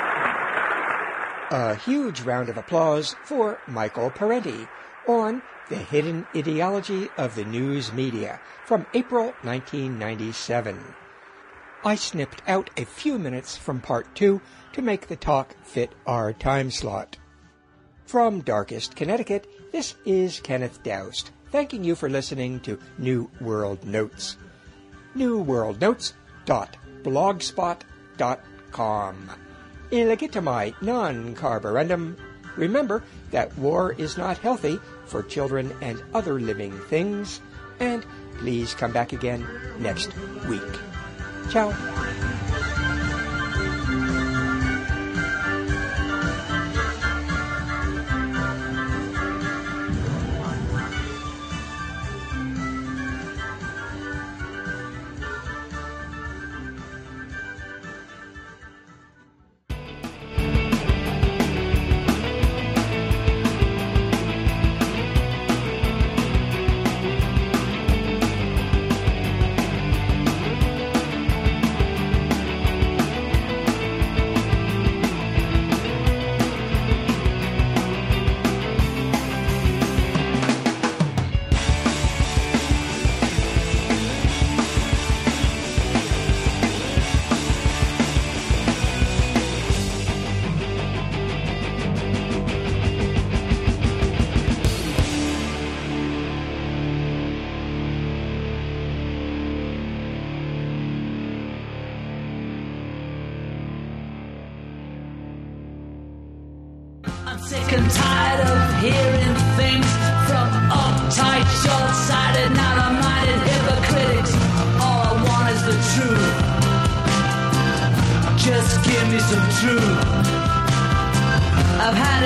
A huge round of applause for Michael Parenti on The Hidden Ideology of the News Media from April nineteen ninety-seven. I snipped out a few minutes from part two to make the talk fit our time slot. From darkest Connecticut, this is Kenneth Doust, thanking you for listening to New World Notes. new world notes dot blogspot dot com. Illegitimi non carborundum. Remember that war is not healthy for children and other living things. And please come back again next week. Ciao. Sick and tired of hearing things from uptight, short-sighted, narrow-minded hypocrites. All I want is the truth. Just give me some truth. I've had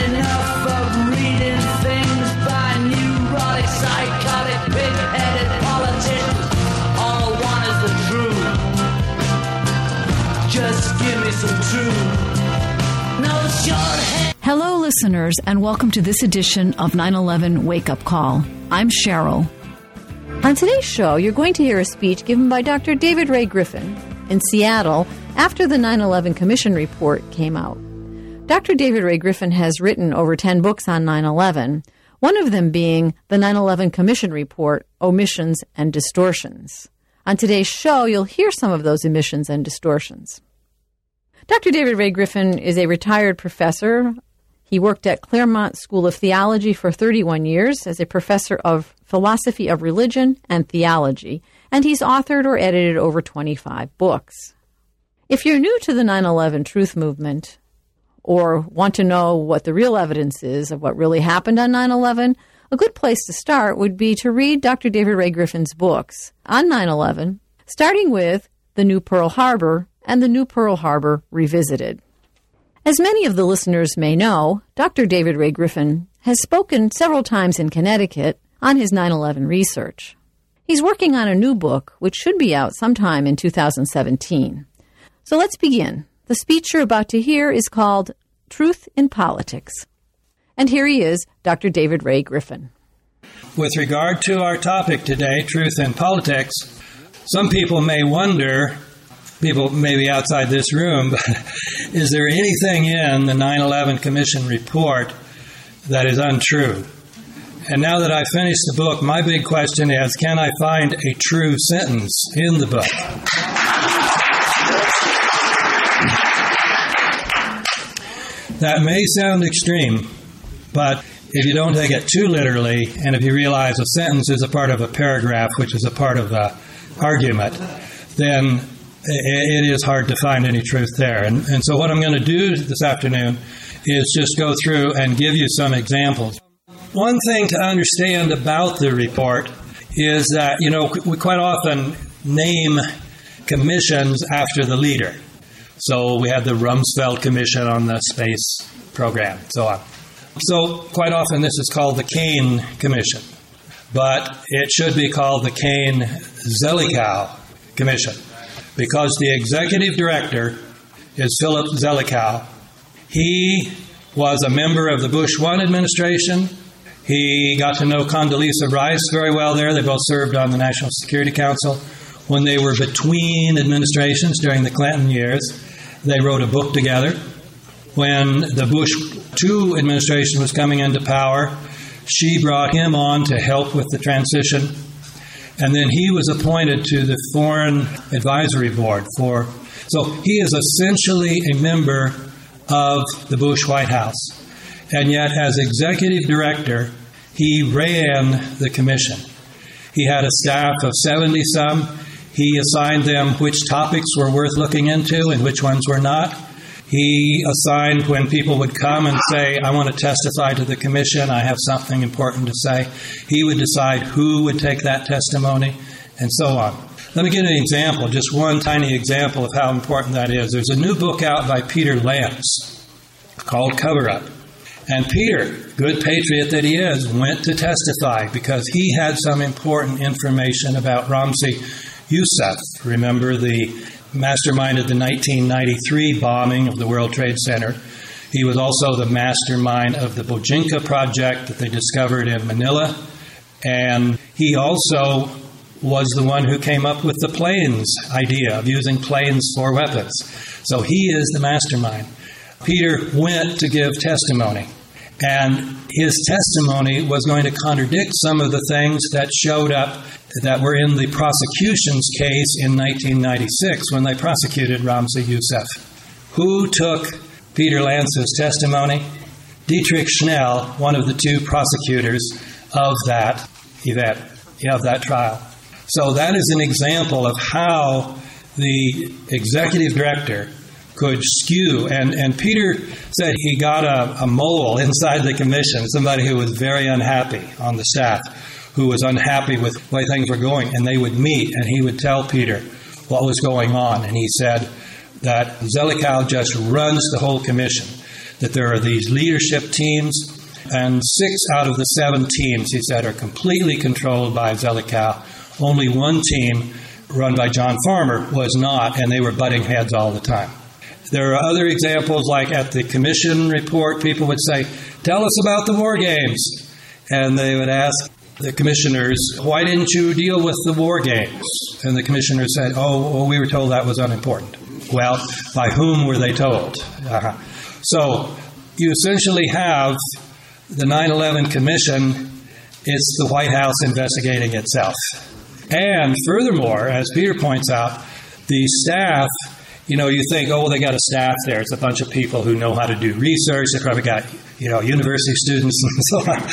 so true. No short Hello, listeners, and welcome to this edition of nine eleven Wake Up Call. I'm Cheryl. On today's show, you're going to hear a speech given by Doctor David Ray Griffin in Seattle after the nine eleven Commission report came out. Doctor David Ray Griffin has written over ten books on nine eleven, one of them being the nine eleven Commission report, Omissions and Distortions. On today's show, you'll hear some of those omissions and distortions. Doctor David Ray Griffin is a retired professor. He worked at Claremont School of Theology for thirty-one years as a professor of philosophy of religion and theology, and he's authored or edited over twenty-five books. If you're new to the nine eleven Truth Movement or want to know what the real evidence is of what really happened on nine eleven, a good place to start would be to read Doctor David Ray Griffin's books on nine eleven, starting with The New Pearl Harbor and The New Pearl Harbor Revisited. As many of the listeners may know, Doctor David Ray Griffin has spoken several times in Connecticut on his nine eleven research. He's working on a new book, which should be out sometime in two thousand seventeen. So let's begin. The speech you're about to hear is called Truth in Politics. And here he is, Doctor David Ray Griffin. With regard to our topic today, truth in politics, some people may wonder, people maybe outside this room, but is there anything in the nine eleven Commission report that is untrue? And now that I've finished the book, my big question is, can I find a true sentence in the book? That may sound extreme, but if you don't take it too literally, and if you realize a sentence is a part of a paragraph, which is a part of the argument, then it is hard to find any truth there. And, and so what I'm going to do this afternoon is just go through and give you some examples. One thing to understand about the report is that, you know, we quite often name commissions after the leader. So we had the Rumsfeld Commission on the space program, and so on. So quite often this is called the Kane Commission, but it should be called the Kane-Zelikow Commission because the executive director is Philip Zelikow. He was a member of the Bush one administration. He got to know Condoleezza Rice very well there. They both served on the National Security Council. When they were between administrations during the Clinton years, they wrote a book together. When the Bush two administration was coming into power, she brought him on to help with the transition. And then he was appointed to the Foreign Advisory Board for, so he is essentially a member of the Bush White House. And yet, as executive director, he ran the commission. He had a staff of seventy-some. He assigned them which topics were worth looking into and which ones were not. He assigned when people would come and say, I want to testify to the commission, I have something important to say. He would decide who would take that testimony and so on. Let me give you an example, just one tiny example of how important that is. There's a new book out by Peter Lance called Cover Up. And Peter, good patriot that he is, went to testify because he had some important information about Ramzi Yousef. Remember the mastermind of the nineteen ninety-three bombing of the World Trade Center. He was also the mastermind of the Bojinka project that they discovered in Manila. And he also was the one who came up with the planes idea of using planes for weapons. So he is the mastermind. Peter went to give testimony. And his testimony was going to contradict some of the things that showed up that were in the prosecution's case in nineteen ninety-six when they prosecuted Ramzi Yousef. Who took Peter Lance's testimony? Dietrich Schnell, one of the two prosecutors of that event, of that trial. So that is an example of how the executive director could skew. And, and Peter said he got a, a mole inside the commission, somebody who was very unhappy on the staff, who was unhappy with the way things were going. And they would meet, and he would tell Peter what was going on. And he said that Zelikow just runs the whole commission, that there are these leadership teams, and six out of the seven teams, he said, are completely controlled by Zelikow. Only one team, run by John Farmer, was not, and they were butting heads all the time. There are other examples, like at the commission report, people would say, tell us about the war games. And they would ask the commissioners, why didn't you deal with the war games? And the commissioners said, oh, well, we were told that was unimportant. Well, by whom were they told? Uh-huh. So you essentially have the nine eleven Commission. It's the White House investigating itself. And furthermore, as Peter points out, the staff, you know, you think, oh, well, they got a staff there. It's a bunch of people who know how to do research. They probably got, you know, university students and so on.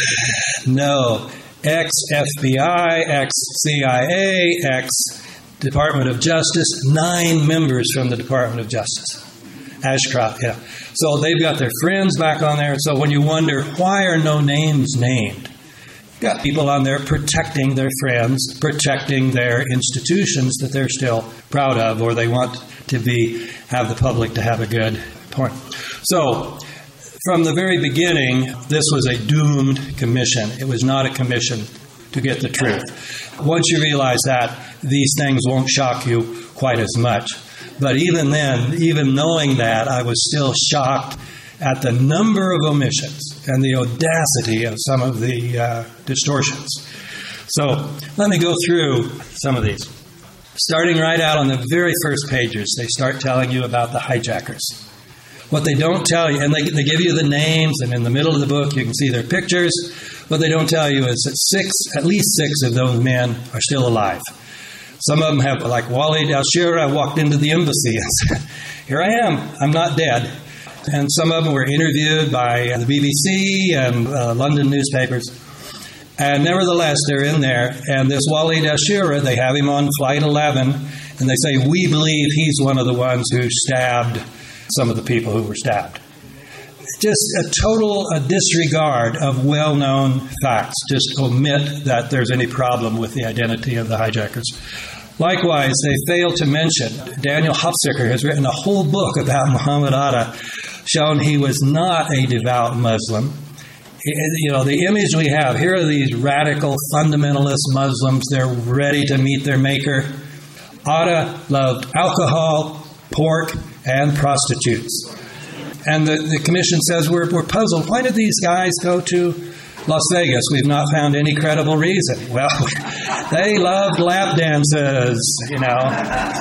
No. Ex-F B I, ex-C I A, ex-Department of Justice, nine members from the Department of Justice. Ashcroft, yeah. So they've got their friends back on there. So when you wonder, why are no names named? Got people on there protecting their friends, protecting their institutions that they're still proud of, or they want to be, have the public to have a good point. So, from the very beginning, this was a doomed commission. It was not a commission to get the truth. Once you realize that, these things won't shock you quite as much. But even then, even knowing that, I was still shocked at the number of omissions and the audacity of some of the uh, distortions. So let me go through some of these. Starting right out on the very first pages, they start telling you about the hijackers. What they don't tell you, and they, they give you the names, and in the middle of the book you can see their pictures. What they don't tell you is that six, at least six of those men are still alive. Some of them have, like Walid al-Shira, walked into the embassy and said, here I am, I'm not dead. And some of them were interviewed by the B B C and uh, London newspapers. And nevertheless, they're in there. And this Walid al-Shira, they have him on Flight eleven, and they say, we believe he's one of the ones who stabbed some of the people who were stabbed. Just a total a disregard of well-known facts. Just omit that there's any problem with the identity of the hijackers. Likewise, they fail to mention, Daniel Hofzicker has written a whole book about Muhammad Atta, showing he was not a devout Muslim. You know, the image we have, here are these radical fundamentalist Muslims. They're ready to meet their maker. Atta loved alcohol, pork, and prostitutes. And the, the commission says, we're, we're puzzled. Why did these guys go to Las Vegas? We've not found any credible reason. Well, they loved lap dances, you know.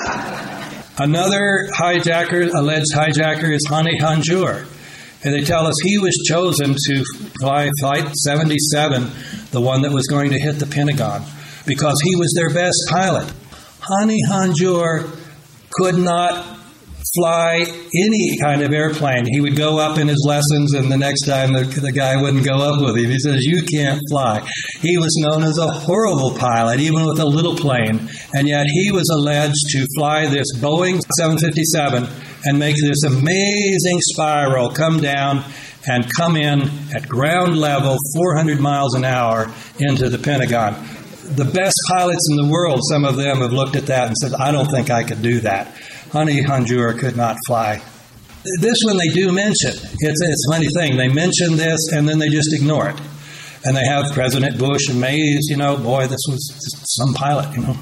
Another hijacker, alleged hijacker, is Hani Hanjour. And they tell us he was chosen to fly Flight seventy-seven, the one that was going to hit the Pentagon, because he was their best pilot. Hani Hanjour could not fly any kind of airplane. He would go up in his lessons, and the next time the, the guy wouldn't go up with him. He says, you can't fly. He was known as a horrible pilot, even with a little plane, and yet he was alleged to fly this Boeing seven fifty-seven and make this amazing spiral, come down and come in at ground level, four hundred miles an hour, into the Pentagon. The best pilots in the world, some of them have looked at that and said, I don't think I could do that. Hani Hanjour could not fly. This one they do mention. It's, it's a funny thing. They mention this and then they just ignore it. And they have President Bush amazed, you know, boy, this was just some pilot, you know.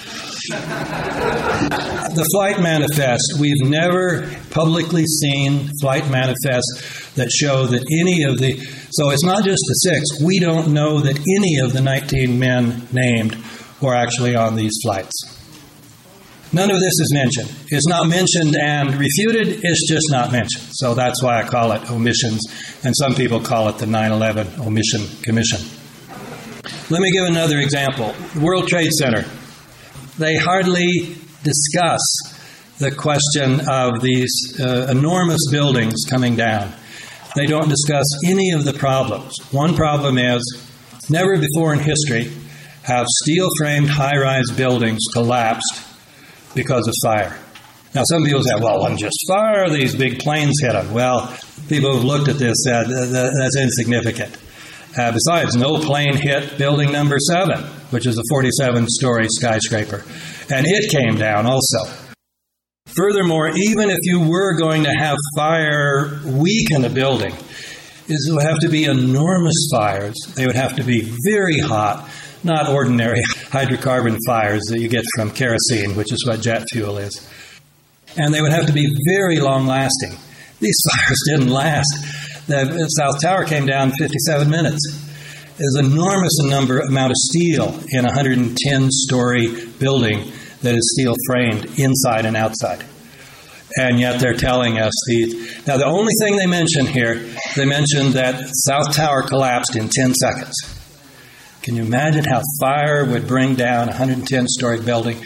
The flight manifest. We've never publicly seen flight manifests that show that any of the... So it's not just the six. We don't know that any of the nineteen men named were actually on these flights. None of this is mentioned. It's not mentioned and refuted. It's just not mentioned. So that's why I call it omissions. And some people call it the nine eleven Omission Commission. Let me give another example. World Trade Center. They hardly discuss the question of these uh, enormous buildings coming down. They don't discuss any of the problems. One problem is, never before in history have steel-framed high-rise buildings collapsed because of fire. Now, some people say, well, it wasn't just fire, these big planes hit them. Well, people who've looked at this said that's insignificant. Uh, besides, no plane hit building number seven, which is a forty-seven story skyscraper, and it came down also. Furthermore, even if you were going to have fire weaken a building, it would have to be enormous fires. They would have to be very hot, not ordinary hydrocarbon fires that you get from kerosene, which is what jet fuel is. and they would have to be very long-lasting. These fires didn't last. The South Tower came down in fifty-seven minutes. There's an enormous number amount of steel in a one hundred ten story building that is steel framed inside and outside. And yet they're telling us the... Now, the only thing they mention here, they mentioned that South Tower collapsed in ten seconds. Can you imagine how fire would bring down a one hundred ten story building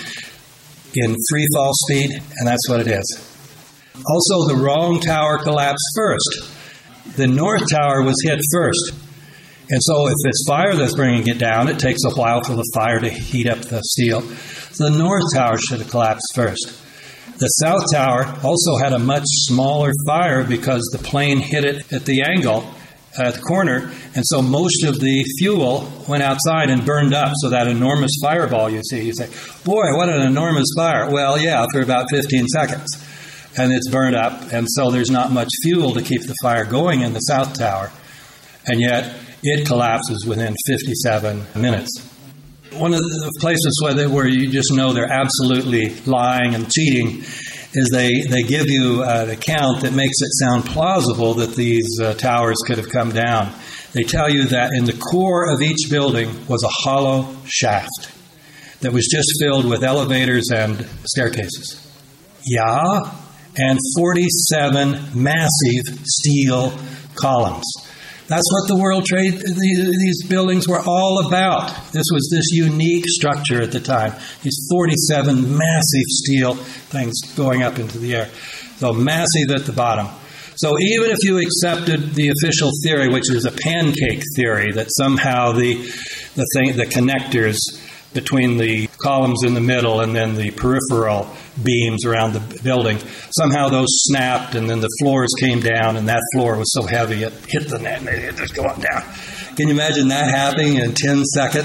in free fall speed? And that's what it is. Also, the wrong tower collapsed first. The North Tower was hit first. And so if it's fire that's bringing it down, it takes a while for the fire to heat up the steel. So the North Tower should have collapsed first. The South Tower also had a much smaller fire because the plane hit it at the angle, at the corner, and so most of the fuel went outside and burned up. So that enormous fireball you see, you say, boy, what an enormous fire. Well, yeah, for about fifteen seconds. And it's burned up, and so there's not much fuel to keep the fire going in the South Tower. And yet, it collapses within fifty-seven minutes. One of the places where, they, where you just know they're absolutely lying and cheating is they, they give you an account that makes it sound plausible that these uh, towers could have come down. They tell you that in the core of each building was a hollow shaft that was just filled with elevators and staircases. Yeah, and forty-seven massive steel columns. That's what the World Trade, these buildings were all about. This was this unique structure at the time. These forty-seven massive steel things going up into the air. So massive at the bottom. So even if you accepted the official theory, which is a pancake theory, that somehow the the thing, the connectors between the columns in the middle and then the peripheral beams around the building, somehow those snapped and then the floors came down and that floor was so heavy it hit the net and it just going down. Can you imagine that happening in ten seconds?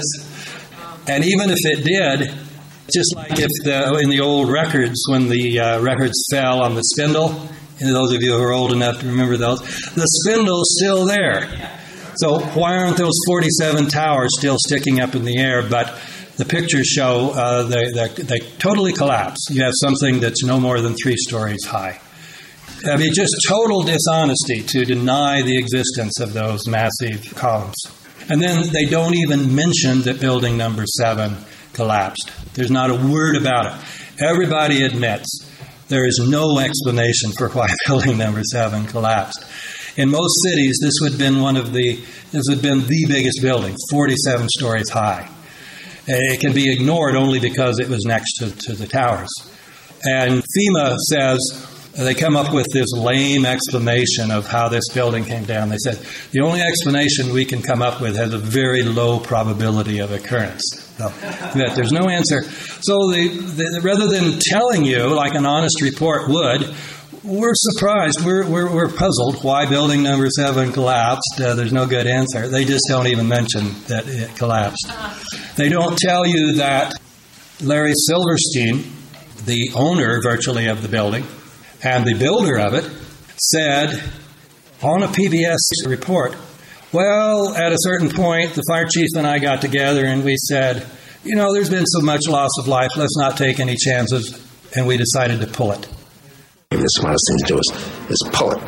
And even if it did, just like if the, in the old records, when the uh, records fell on the spindle, and those of you who are old enough to remember those, the spindle's still there. So why aren't those forty-seven towers still sticking up in the air? But the pictures show uh, they, they, they totally collapse. You have something that's no more than three stories high. I mean, just total dishonesty to deny the existence of those massive columns. And then they don't even mention that building number seven collapsed. There's not a word about it. Everybody admits there is no explanation for why building number seven collapsed. In most cities, this would have been one of the, this would have been the biggest building, forty-seven stories high. It can be ignored only because it was next to, to the towers. And FEMA says, they come up with this lame explanation of how this building came down. They said, the only explanation we can come up with has a very low probability of occurrence. So, there's no answer. So they, they, rather than telling you, like an honest report would, we're surprised, we're, we're, we're puzzled why building number seven collapsed. Uh, there's no good answer. They just don't even mention that it collapsed. They don't tell you that Larry Silverstein, the owner virtually of the building and the builder of it, said on a P B S report, well, at a certain point, the fire chief and I got together and we said, you know, there's been so much loss of life, let's not take any chances, and we decided to pull it. The smartest thing to do is, is pull it.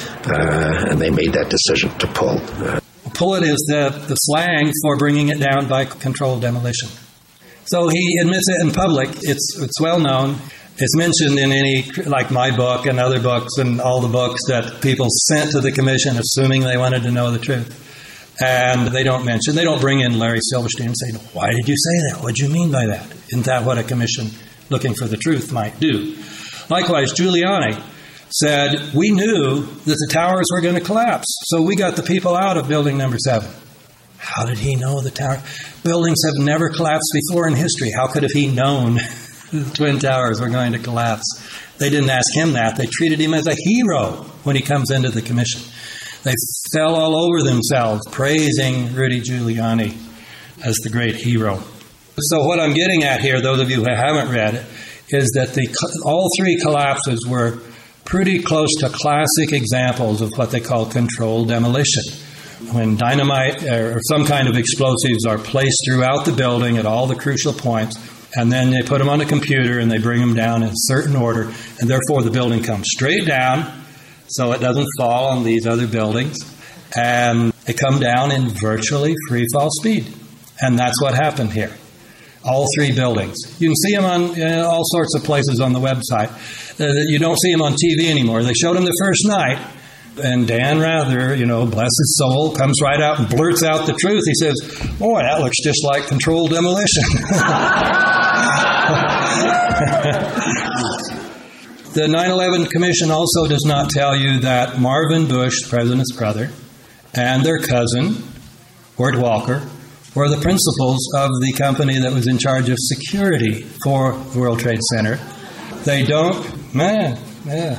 Uh, and they made that decision to pull. Uh, pull it is the, the slang for bringing it down by controlled demolition. So he admits it in public. It's it's well known. It's mentioned in any, like my book and other books and all the books that people sent to the commission assuming they wanted to know the truth. And they don't mention, they don't bring in Larry Silverstein and say, why did you say that? What do you mean by that? Isn't that what a commission looking for the truth might do? Likewise, Giuliani said, we knew that the towers were going to collapse, so we got the people out of building number seven. How did he know the tower? Buildings have never collapsed before in history. How could have he known the Twin Towers were going to collapse? They didn't ask him that. They treated him as a hero when he comes into the commission. They fell all over themselves, praising Rudy Giuliani as the great hero. So what I'm getting at here, those of you who haven't read it, is that the all three collapses were pretty close to classic examples of what they call controlled demolition. When dynamite or some kind of explosives are placed throughout the building at all the crucial points, And then they put them on a computer and they bring them down in a certain order, and therefore the building comes straight down so it doesn't fall on these other buildings. And they come down in virtually free fall speed. And that's what happened here. All three buildings. You can see them on uh, all sorts of places on the website. Uh, you don't see them on T V anymore. They showed them the first night. And Dan Rather, you know, bless his soul, comes right out and blurts out the truth. He says, boy, that looks just like controlled demolition. The nine eleven Commission also does not tell you that Marvin Bush, the president's brother, and their cousin, Wirt Walker, were the principals of the company that was in charge of security for the World Trade Center. They don't, man, yeah.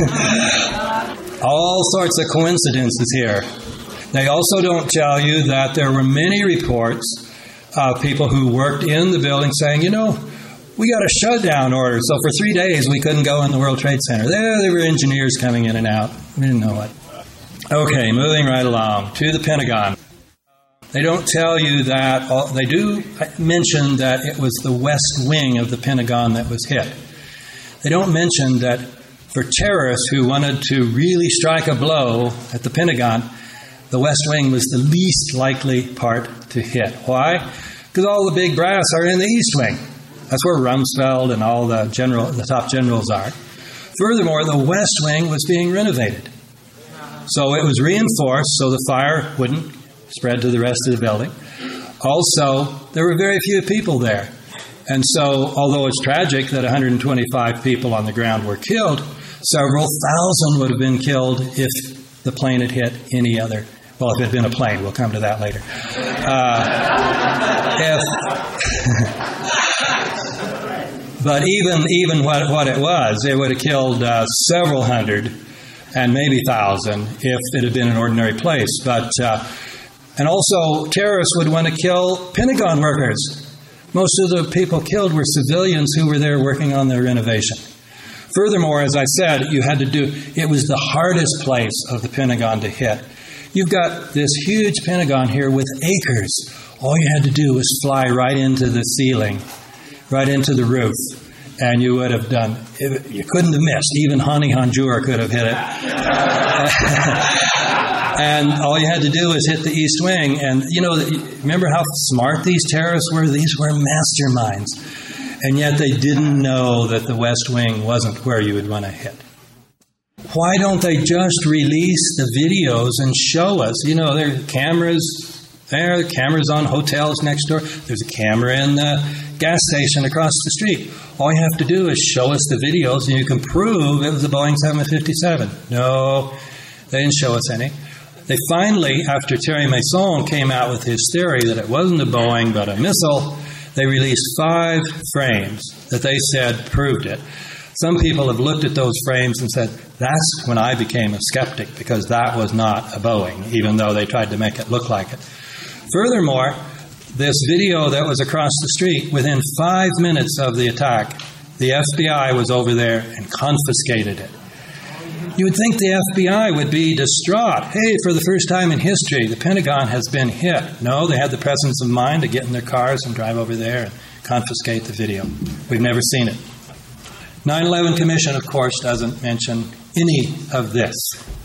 All sorts of coincidences here. They also don't tell you that there were many reports of people who worked in the building saying, you know, we got a shutdown order, so for three days we couldn't go in the World Trade Center. There, there were engineers coming in and out. We didn't know it. Okay, moving right along to the Pentagon. They don't tell you that, they do mention that it was the west wing of the Pentagon that was hit. They don't mention that for terrorists who wanted to really strike a blow at the Pentagon, the West Wing was the least likely part to hit. Why? Because all the big brass are in the East Wing. That's where Rumsfeld and all the general, the top generals are. Furthermore, the West Wing was being renovated. So it was reinforced so the fire wouldn't spread to the rest of the building. Also, there were very few people there. And so, although it's tragic that one hundred twenty-five people on the ground were killed, several thousand would have been killed if the plane had hit any other. Well, if it had been a plane, we'll come to that later. Uh, if, but even even what what it was, it would have killed uh, several hundred and maybe thousand if it had been an ordinary place. But uh, and also, terrorists would want to kill Pentagon workers. Most of the people killed were civilians who were there working on their renovation. Furthermore, as I said, you had to do, it was the hardest place of the Pentagon to hit. You've got this huge Pentagon here with acres. All you had to do was fly right into the ceiling, right into the roof, and you would have done, you couldn't have missed. Even Hani Hanjour could have hit it. And all you had to do was hit the East Wing. And, you know, remember how smart these terrorists were? These were masterminds. And yet they didn't know that the West Wing wasn't where you would want to hit. Why don't they just release the videos and show us? You know, there are cameras there, cameras on hotels next door. There's a camera in the gas station across the street. All you have to do is show us the videos and you can prove it was a Boeing seven fifty-seven. No, they didn't show us any. They finally, after Thierry Meyssan came out with his theory that it wasn't a Boeing but a missile, they released five frames that they said proved it. Some people have looked at those frames and said, that's when I became a skeptic, because that was not a Boeing, even though they tried to make it look like it. Furthermore, this video that was across the street, within five minutes of the attack, the F B I was over there and confiscated it. You would think the F B I would be distraught. Hey, for the first time in history, the Pentagon has been hit. No, they had the presence of mind to get in their cars and drive over there and confiscate the video. We've never seen it. nine eleven Commission, of course, doesn't mention any of this.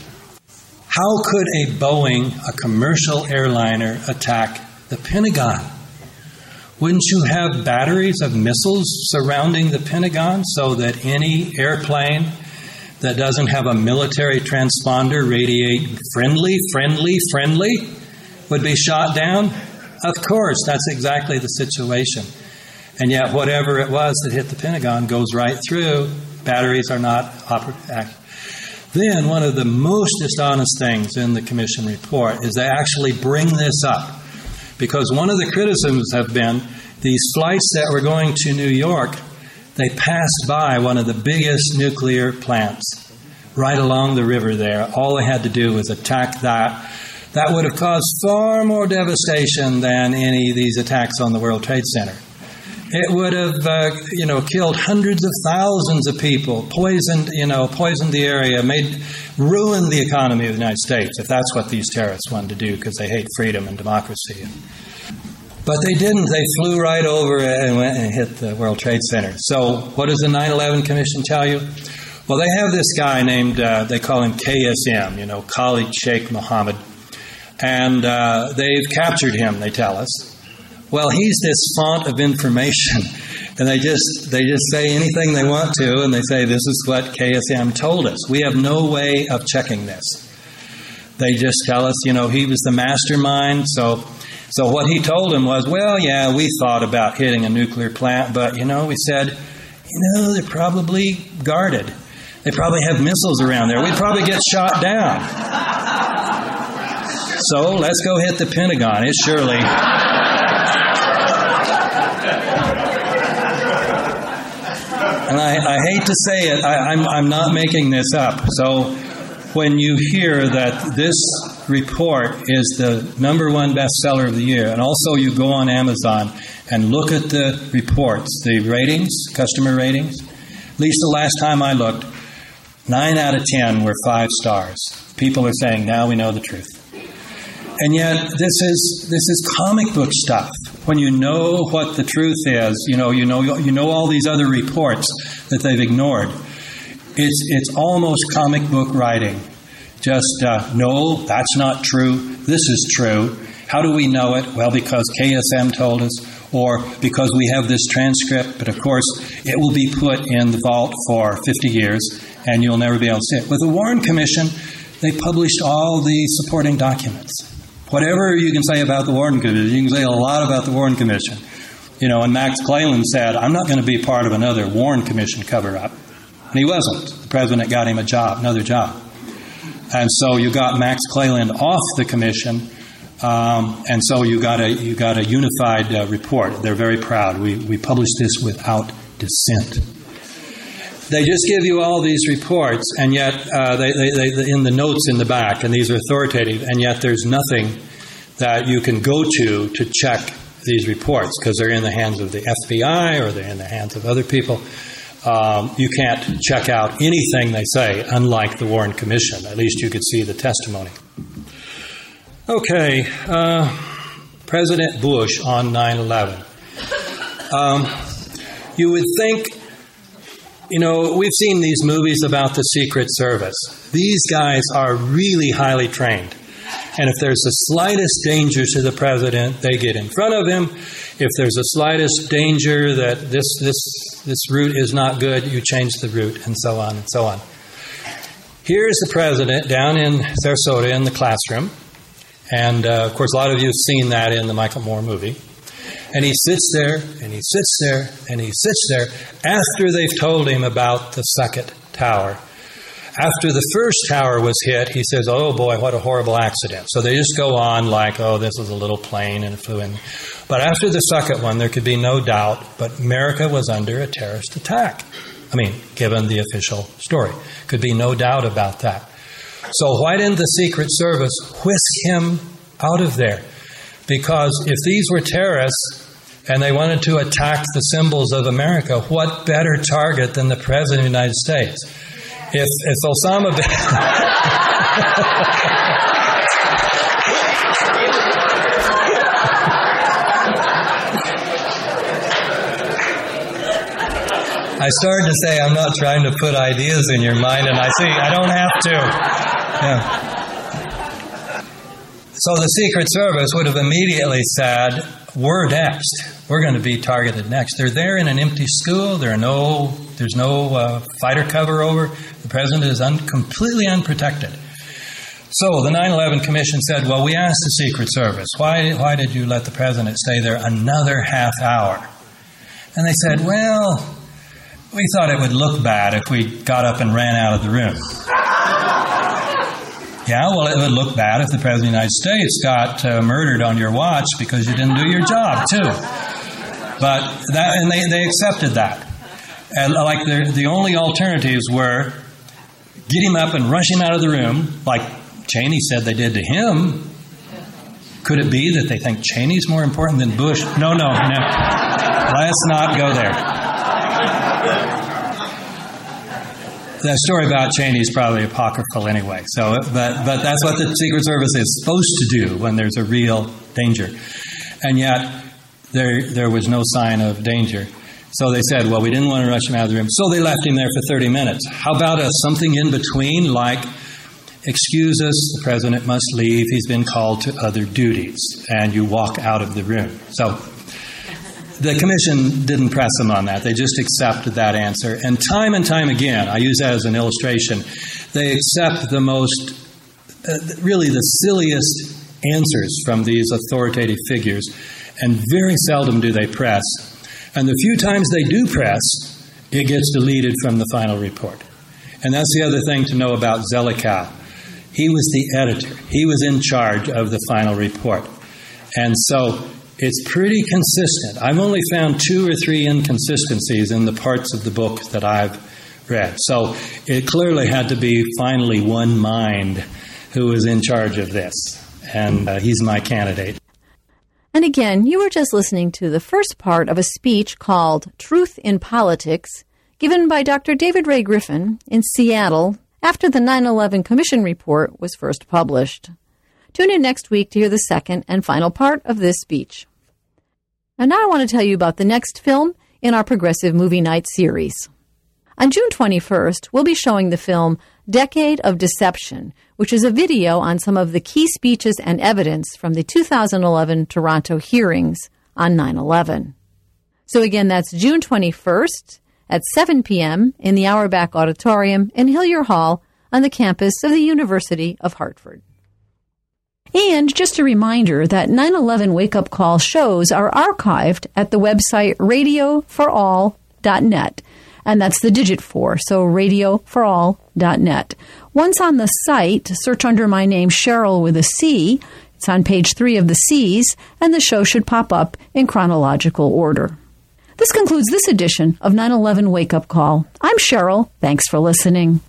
How could a Boeing, a commercial airliner, attack the Pentagon? Wouldn't you have batteries of missiles surrounding the Pentagon so that any airplane that doesn't have a military transponder radiating friendly, friendly, friendly would be shot down? Of course, that's exactly the situation. And yet whatever it was that hit the Pentagon goes right through. Batteries are not operative. Then one of the most dishonest things in the Commission report is they actually bring this up. Because one of the criticisms have been these flights that were going to New York, they passed by one of the biggest nuclear plants right along the river there. All they had to do was attack that. That would have caused far more devastation than any of these attacks on the World Trade Center. It would have, uh, you know, killed hundreds of thousands of people, poisoned, you know, poisoned the area, made, ruined the economy of the United States, if that's what these terrorists wanted to do, because they hate freedom and democracy. But they didn't. They flew right over and went and hit the World Trade Center. So what does the nine eleven Commission tell you? Well, they have this guy named, uh, they call him K S M, you know, Khalid Sheikh Mohammed. And uh, they've captured him, they tell us. Well, he's this font of information. And they just they just say anything they want to, and they say, this is what K S M told us. We have no way of checking this. They just tell us, you know, he was the mastermind. So so what he told him was, well, yeah, we thought about hitting a nuclear plant, but, you know, we said, you know, they're probably guarded. They probably have missiles around there. We'd probably get shot down. So let's go hit the Pentagon. It's surely... And I, I hate to say it, I, I'm, I'm not making this up. So when you hear that this report is the number one bestseller of the year, and also you go on Amazon and look at the reports, the ratings, customer ratings, at least the last time I looked, nine out of ten were five stars. People are saying, now we know the truth. And yet, this is this is comic book stuff. When you know what the truth is, you know, you know, you know all these other reports that they've ignored. It's it's almost comic book writing. Just uh, no, that's not true. This is true. How do we know it? Well, because K S M told us, or because we have this transcript. But of course, it will be put in the vault for fifty years, and you'll never be able to see it. With the Warren Commission, they published all the supporting documents. Whatever you can say about the Warren Commission, you can say a lot about the Warren Commission. You know, and Max Cleland said, I'm not going to be part of another Warren Commission cover-up. And he wasn't. The president got him a job, another job. And so you got Max Cleland off the commission, um, and so you got a you got a unified uh, report. They're very proud. We we published this without dissent. They just give you all these reports, and yet uh, they, they, they in the notes in the back, and these are authoritative, and yet there's nothing that you can go to to check these reports because they're in the hands of the F B I or they're in the hands of other people. Um, you can't check out anything they say, unlike the Warren Commission. At least you could see the testimony. Okay, uh, President Bush on nine eleven. Um, you would think, you know, we've seen these movies about the Secret Service. These guys are really highly trained. And if there's the slightest danger to the president, they get in front of him. If there's the slightest danger that this this this route is not good, you change the route, and so on and so on. Here's the president down in Sarasota in the classroom. And, uh, of course, a lot of you have seen that in the Michael Moore movie. And he sits there, and he sits there, and he sits there after they've told him about the second tower. After the first tower was hit, he says, oh boy, what a horrible accident. So they just go on like, oh, this was a little plane and it flew in. But after the second one, there could be no doubt, but America was under a terrorist attack. I mean, given the official story. Could be no doubt about that. So why didn't the Secret Service whisk him out of there? Because if these were terrorists and they wanted to attack the symbols of America, what better target than the President of the United States? If, if Osama bin... I started to say I'm not trying to put ideas in your mind, and I see I don't have to. Yeah. So the Secret Service would have immediately said, we're next. We're going to be targeted next. They're there in an empty school. There are no, there's no uh, fighter cover over. The president is un, completely unprotected. So the nine eleven Commission said, well, we asked the Secret Service, why, why did you let the president stay there another half hour? And they said, well, we thought it would look bad if we got up and ran out of the room. Yeah, well, it would look bad if the President of the United States got uh, murdered on your watch because you didn't do your job, too. But that, and they, they accepted that. And like the, the only alternatives were get him up and rush him out of the room, like Cheney said they did to him. Could it be that they think Cheney's more important than Bush? No, no, no. Let's not go there. The story about Cheney is probably apocryphal anyway. So, but but that's what the Secret Service is supposed to do when there's a real danger. And yet, there there was no sign of danger. So they said, well, we didn't want to rush him out of the room. So they left him there for thirty minutes. How about a, something in between, like, excuse us, the president must leave, he's been called to other duties, and you walk out of the room. So the commission didn't press them on that. They just accepted that answer. And time and time again, I use that as an illustration, they accept the most, uh, really the silliest answers from these authoritative figures, and very seldom do they press. And the few times they do press, it gets deleted from the final report. And that's the other thing to know about Zelikow. He was the editor. He was in charge of the final report. And so it's pretty consistent. I've only found two or three inconsistencies in the parts of the book that I've read. So it clearly had to be finally one mind who was in charge of this. And uh, he's my candidate. And again, you were just listening to the first part of a speech called Truth in Politics, given by Doctor David Ray Griffin in Seattle after the nine eleven Commission report was first published. Tune in next week to hear the second and final part of this speech. And now I want to tell you about the next film in our Progressive Movie Night series. On June twenty-first, we'll be showing the film Decade of Deception, which is a video on some of the key speeches and evidence from the two thousand eleven Toronto hearings on nine eleven. So again, that's June twenty-first at seven p.m. in the Auerbach Auditorium in Hillier Hall on the campus of the University of Hartford. And just a reminder that nine eleven Wake-Up Call shows are archived at the website radio for all dot net. And that's the digit four, so radio for all dot net. Once on the site, search under my name, Cheryl, with a C. It's on page three of the C's, and the show should pop up in chronological order. This concludes this edition of nine eleven Wake-Up Call. I'm Cheryl. Thanks for listening.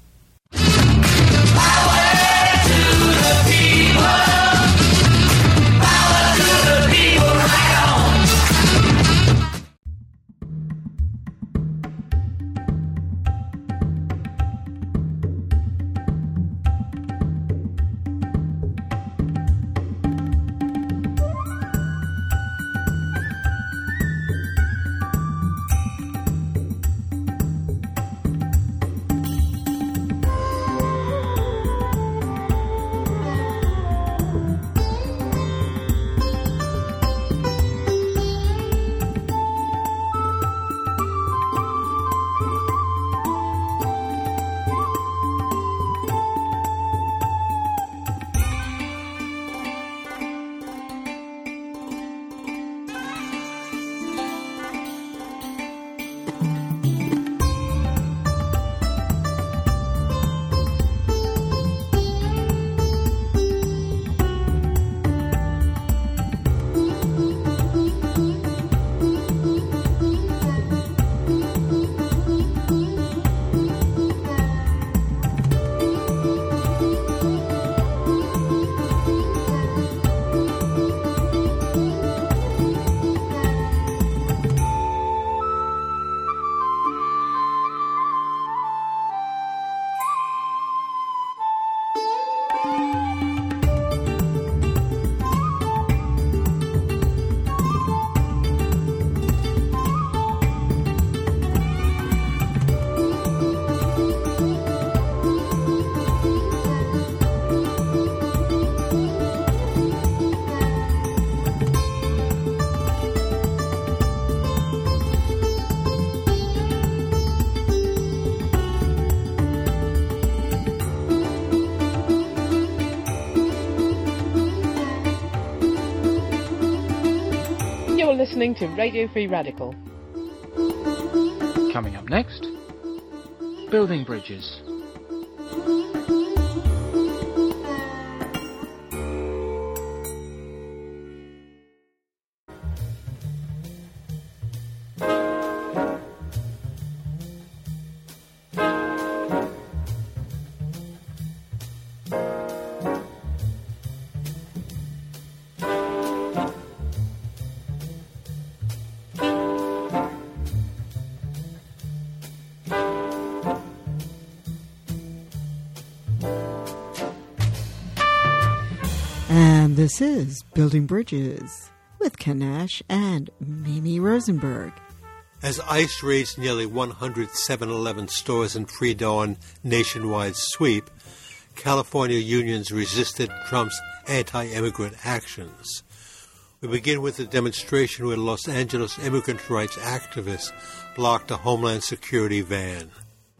Listening to Radio Free Radical. Coming up next, Building Bridges. And this is Building Bridges with Ken Nash and Mimi Rosenberg. As ICE raids nearly one hundred seven eleven stores in pre-dawn nationwide sweep, California unions resisted Trump's anti-immigrant actions. We begin with a demonstration where Los Angeles immigrant rights activists blocked a Homeland Security van.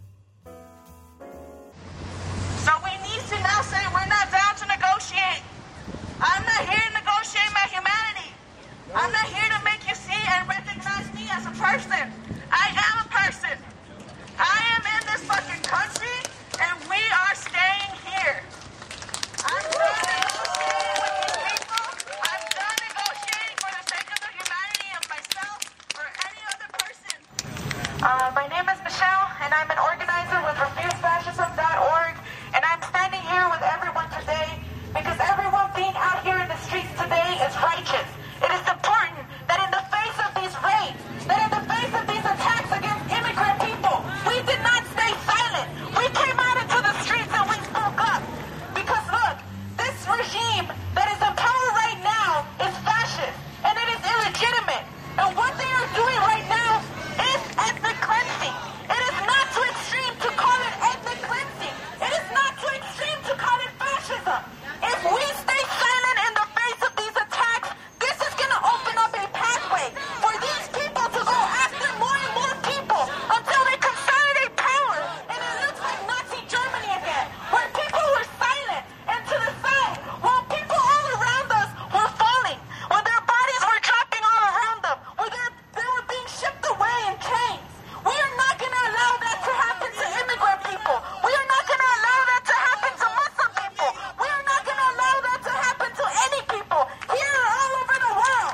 So we need to now say we're not down to negotiate. I'm not here to negotiate my humanity. I'm not here to make you see and recognize me as a person. I am a person. I am in this fucking country, and we are staying here. I'm done negotiating with you people. I'm done negotiating for the sake of the humanity of myself or any other person. Uh, my name is Michelle, and I'm an organizer with refuse fascism dot org, and I'm standing here with everyone today because everyone being out here in the streets today is righteous. It is important that in the face of these raids, that in the face of these attacks against immigrant people, we did not stay silent. We came out into the streets and we spoke up. Because look, this regime that is in power right now is fascist and it is illegitimate. And what they are doing right now is ethnic cleansing. It is not too extreme to call it ethnic cleansing. It is not too extreme to call it fascism. If we stay silent in the face of these attacks, this is going to open up a pathway for these people to go after more and more people until they consolidate power. And it looks like Nazi Germany again, where people were silent and to the side, while people all around us were falling, where their bodies were dropping all around them, where they were being shipped away in chains. We are not going to allow that to happen to immigrant people. We are not going to allow that to happen to Muslim people. We are not going to allow that to happen to any people here or all over the world.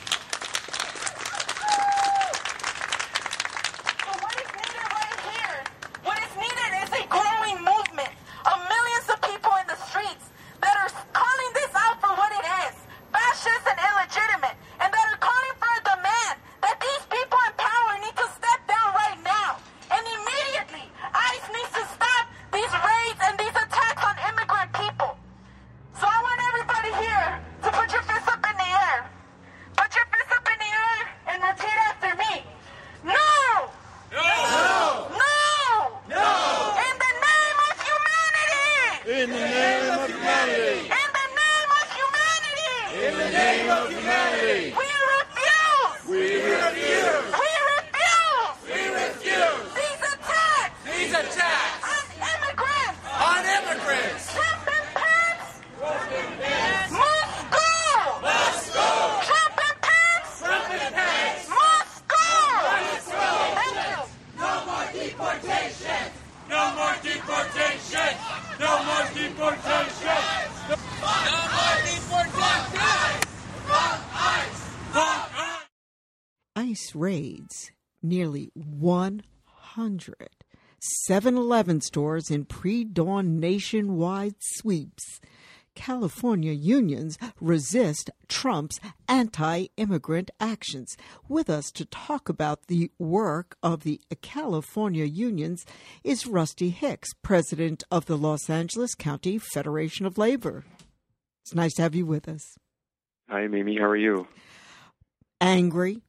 So what is needed right here? What is needed is a growing movement of millions of people in the streets that are calling this out for what it is, fascist and illegitimate, and that are calling for a demand that these people in power need to step down right now. And immediately, ICE needs to stop these raids and these attacks on immigrant people. So I want everybody here to put your fists up in the air. Put your fists up in the air and repeat after me. No! No! No! No! In the name of humanity! In the name of humanity! In the name of humanity! In the name of humanity! We refuse! We refuse! We refuse! We refuse! These attacks! These attacks! On immigrants! On immigrants! Trump and Pence! Trump and Pence! Must go! Must go! Trump and Pence! Trump and Pence! Must go! Must go! Thank you! No more deportation! No more deportation! No more deportation! No more deportation! Fuck ICE! Fuck ICE! ICE raids nearly one hundred seven eleven stores in pre-dawn nationwide sweeps. California unions resist Trump's anti-immigrant actions. With us to talk about the work of the California unions is Rusty Hicks, president of the Los Angeles County Federation of Labor. It's nice to have you with us. Hi, Mimi. How are you? Angry.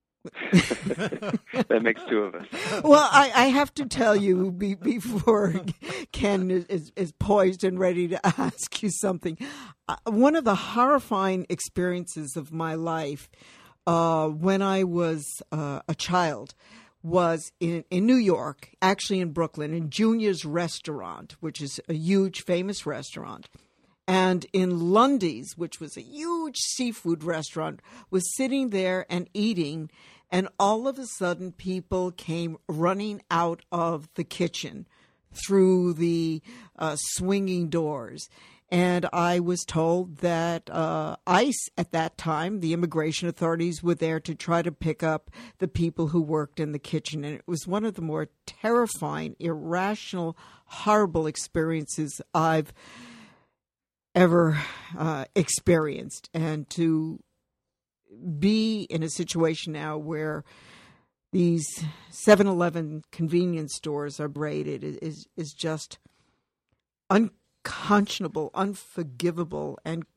That makes two of us. Well, I, I have to tell you be, before Ken is, is, is poised and ready to ask you something. Uh, one of the horrifying experiences of my life uh, when I was uh, a child was in, in New York, actually in Brooklyn, in Junior's Restaurant, which is a huge, famous restaurant. And in Lundy's, which was a huge seafood restaurant, was sitting there and eating, and all of a sudden people came running out of the kitchen through the uh, swinging doors. And I was told that uh, ICE at that time, the immigration authorities, were there to try to pick up the people who worked in the kitchen. And it was one of the more terrifying, irrational, horrible experiences I've ever uh, experienced. And to be in a situation now where these seven eleven convenience stores are raided is is just unconscionable, unforgivable, and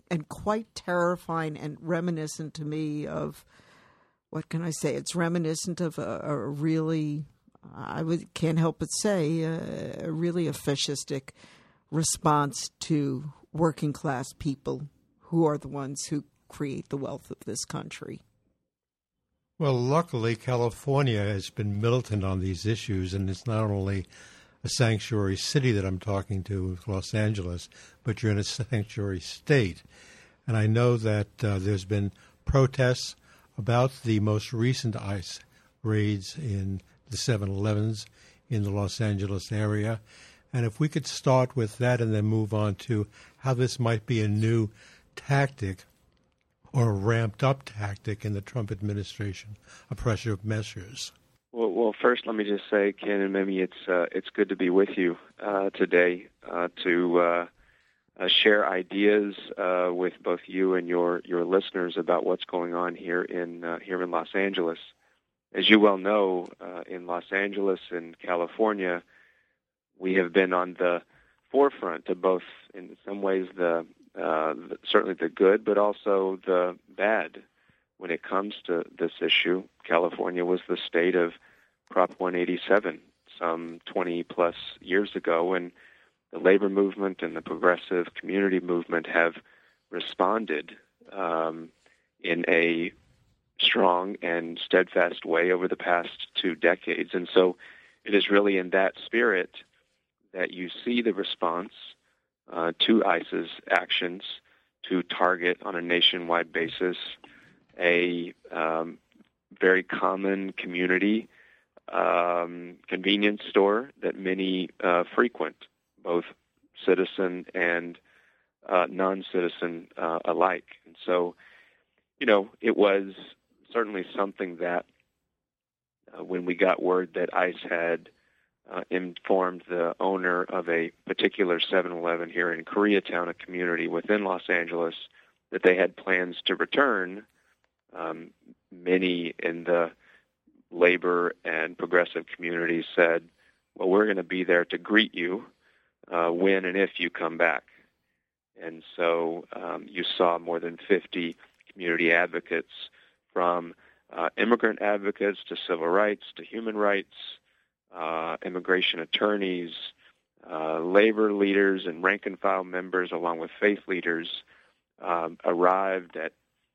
and quite terrifying and reminiscent to me of, what can I say? It's reminiscent of a, a really, I would, can't help but say, a, a really a fascistic response to working class people who are the ones who create the wealth of this country. Well, luckily, California has been militant on these issues, and it's not only a sanctuary city that I'm talking to, Los Angeles, but you're in a sanctuary state. And I know that uh, there's been protests about the most recent ICE raids in the seven elevens in the Los Angeles area. And if we could start with that and then move on to how this might be a new tactic or a ramped-up tactic in the Trump administration, a pressure of measures. Well, well, first, let me just say, Ken and Mimi, it's uh, it's good to be with you uh, today uh, to uh, uh, share ideas uh, with both you and your, your listeners about what's going on here in uh, here in Los Angeles. As you well know, uh, in Los Angeles and California, we have been on the forefront of both, in some ways, the uh, certainly the good, but also the bad. When it comes to this issue, California was the state of Prop one eighty-seven some twenty-plus years ago, and the labor movement and the progressive community movement have responded um, in a strong and steadfast way over the past two decades. And so it is really in that spirit that you see the response uh, to ICE's actions to target on a nationwide basis a um, very common community um, convenience store that many uh, frequent, both citizen and uh, non-citizen uh, alike. And so, you know, it was certainly something that uh, when we got word that ICE had uh, informed the owner of a particular seven eleven here in Koreatown, a community within Los Angeles, that they had plans to return, Um, many in the labor and progressive community said, well, we're going to be there to greet you uh, when and if you come back. And so um, you saw more than fifty community advocates, from uh, immigrant advocates to civil rights to human rights, uh, immigration attorneys, uh, labor leaders and rank-and-file members, along with faith leaders, um, arrived at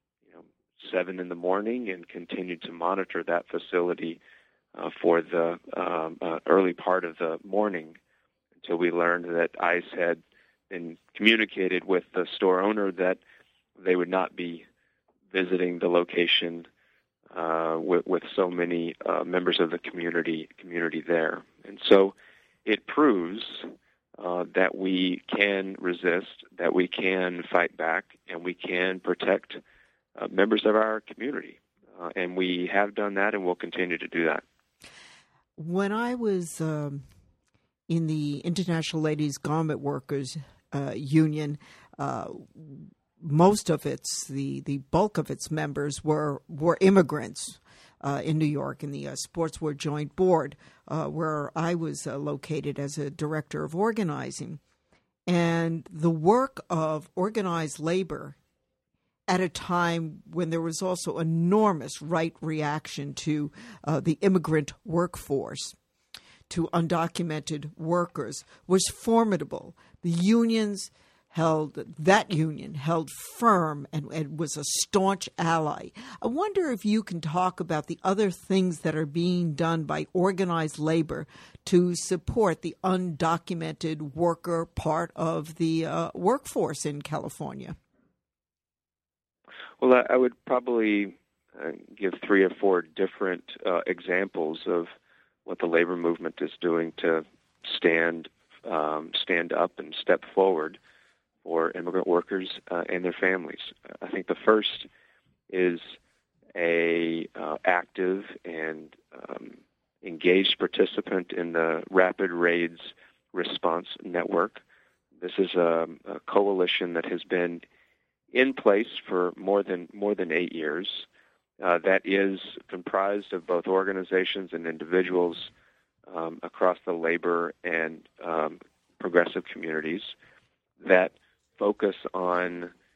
seven in the morning and continued to monitor that facility uh, for the um, uh, early part of the morning until we learned that ICE had been communicated with the store owner that they would not be visiting the location uh, with, with so many uh, members of the community community there. And so it proves uh, that we can resist, that we can fight back, and we can protect Uh, members of our community, uh, and we have done that, and we'll continue to do that. When I was um, in the International Ladies Garment Workers uh, Union, uh, most of its, the, the bulk of its members were, were immigrants uh, in New York, in the uh, Sportswear Joint Board, uh, where I was uh, located as a director of organizing. And the work of organized labor at a time when there was also enormous right reaction to uh, the immigrant workforce, to undocumented workers, was formidable. The unions held, that union held firm and, and was a staunch ally. I wonder if you can talk about the other things that are being done by organized labor to support the undocumented worker part of the uh, workforce in California. Well, I would probably uh, give three or four different uh, examples of what the labor movement is doing to stand um, stand up and step forward for immigrant workers uh, and their families. I think the first is a uh, active and um, engaged participant in the Rapid Raids Response Network. This is a, a coalition that has been in place for more than more than eight years. Uh, that is comprised of both organizations and individuals um, across the labor and um, progressive communities that focus on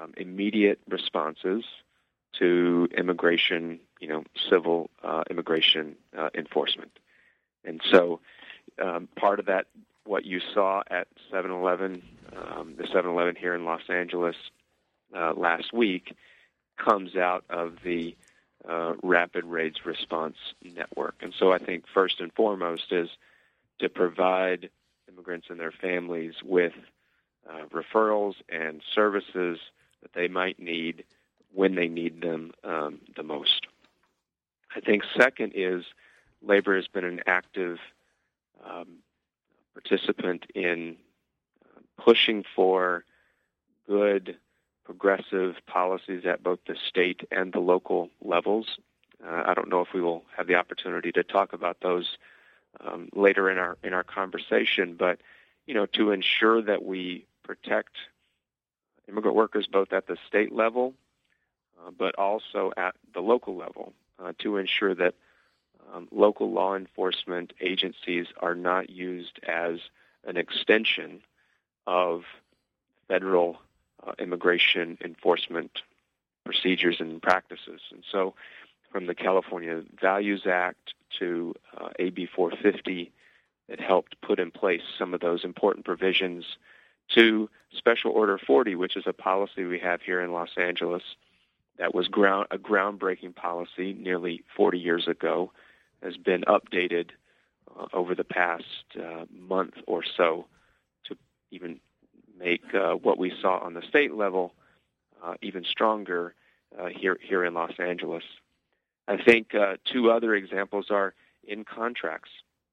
um, immediate responses to immigration, you know, civil uh, immigration uh, enforcement. And so um, part of that, what you saw at seven eleven, um, the seven eleven here in Los Angeles uh, last week, comes out of the uh, Rapid Raids Response Network. And so I think first and foremost is to provide immigrants and their families with uh, referrals and services that they might need when they need them um, the most. I think second is labor has been an active um, participant in uh, pushing for good, progressive policies at both the state and the local levels. Uh, I don't know if we will have the opportunity to talk about those um, later in our in our conversation, but you know, to ensure that we protect immigrant workers both at the state level, uh, but also at the local level, uh, to ensure that um, local law enforcement agencies are not used as an extension of federal uh, immigration enforcement procedures and practices. And so from the California Values Act to uh, A B four fifty, it helped put in place some of those important provisions, to Special Order forty, which is a policy we have here in Los Angeles that was ground, a groundbreaking policy nearly forty years ago, has been updated uh, over the past uh, month or so to even make uh, what we saw on the state level uh, even stronger uh, here here in Los Angeles. I think uh, two other examples are in contracts,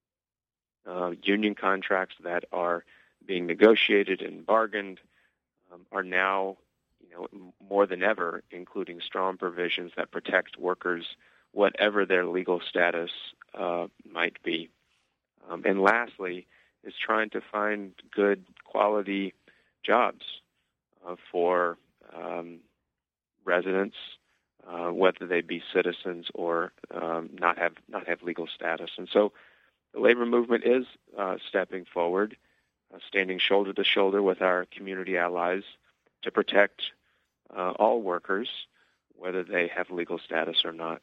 uh, union contracts that are being negotiated and bargained um, are now, you know, more than ever, including strong provisions that protect workers, whatever their legal status uh, might be. Um, and lastly, is trying to find good quality jobs uh, for um, residents, uh, whether they be citizens or um, not have not have legal status. And so, the labor movement is uh, stepping forward, uh, standing shoulder to shoulder with our community allies to protect uh, all workers, whether they have legal status or not.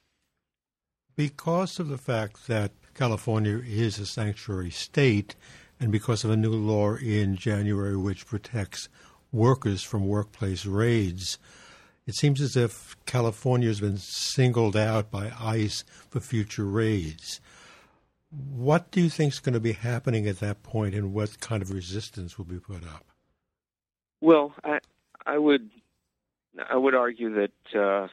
Because of the fact that California is a sanctuary state, and because of a new law in January which protects workers from workplace raids, it seems as if California has been singled out by ICE for future raids. What do you think is going to be happening at that point, and what kind of resistance will be put up? Well, I, I would I would argue that uh,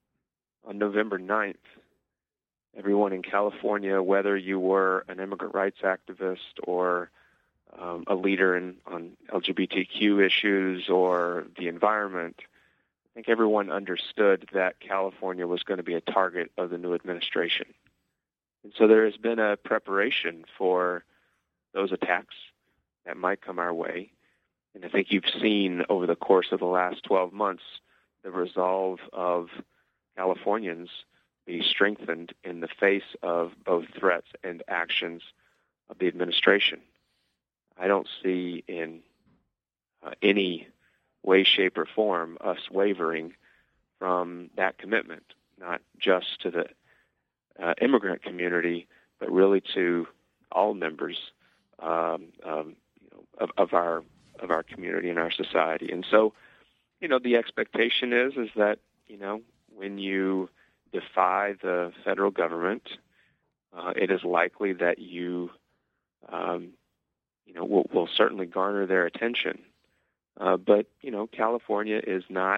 on November ninth, everyone in California, whether you were an immigrant rights activist or um, a leader in on L G B T Q issues or the environment, I think everyone understood that California was going to be a target of the new administration. And so there has been a preparation for those attacks that might come our way. And I think you've seen over the course of the last twelve months the resolve of Californians be strengthened in the face of both threats and actions of the administration. I don't see in uh, any way, shape, or form us wavering from that commitment, not just to the uh, immigrant community, but really to all members um, um, you know, of, of our of our community and our society. And so, you know, the expectation is is that, you know, when you defy the federal government, uh, it is likely that you, um, you know, will, will certainly garner their attention. Uh, but you know, California is not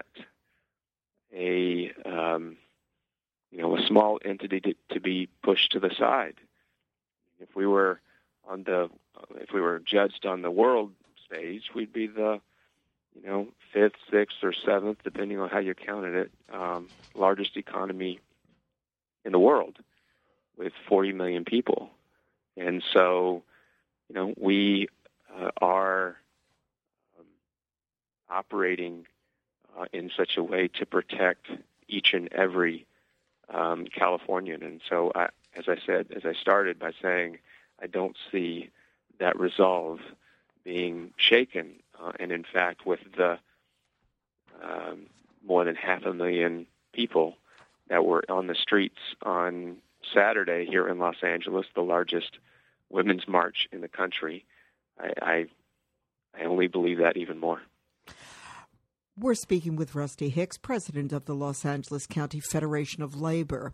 a, um, you know, a small entity to, to be pushed to the side. If we were on the, if we were judged on the world stage, we'd be the, you know, fifth, sixth, or seventh, depending on how you counted it, um, largest economy in the world, with forty million people. And so, you know, we uh, are um, operating uh, in such a way to protect each and every um, Californian. And so, I, as I said, as I started by saying, I don't see that resolve being shaken. Uh, and in fact, with the um, more than half a million people that were on the streets on Saturday here in Los Angeles, the largest women's march in the country. I, I, I only believe that even more. We're speaking with Rusty Hicks, president of the Los Angeles County Federation of Labor.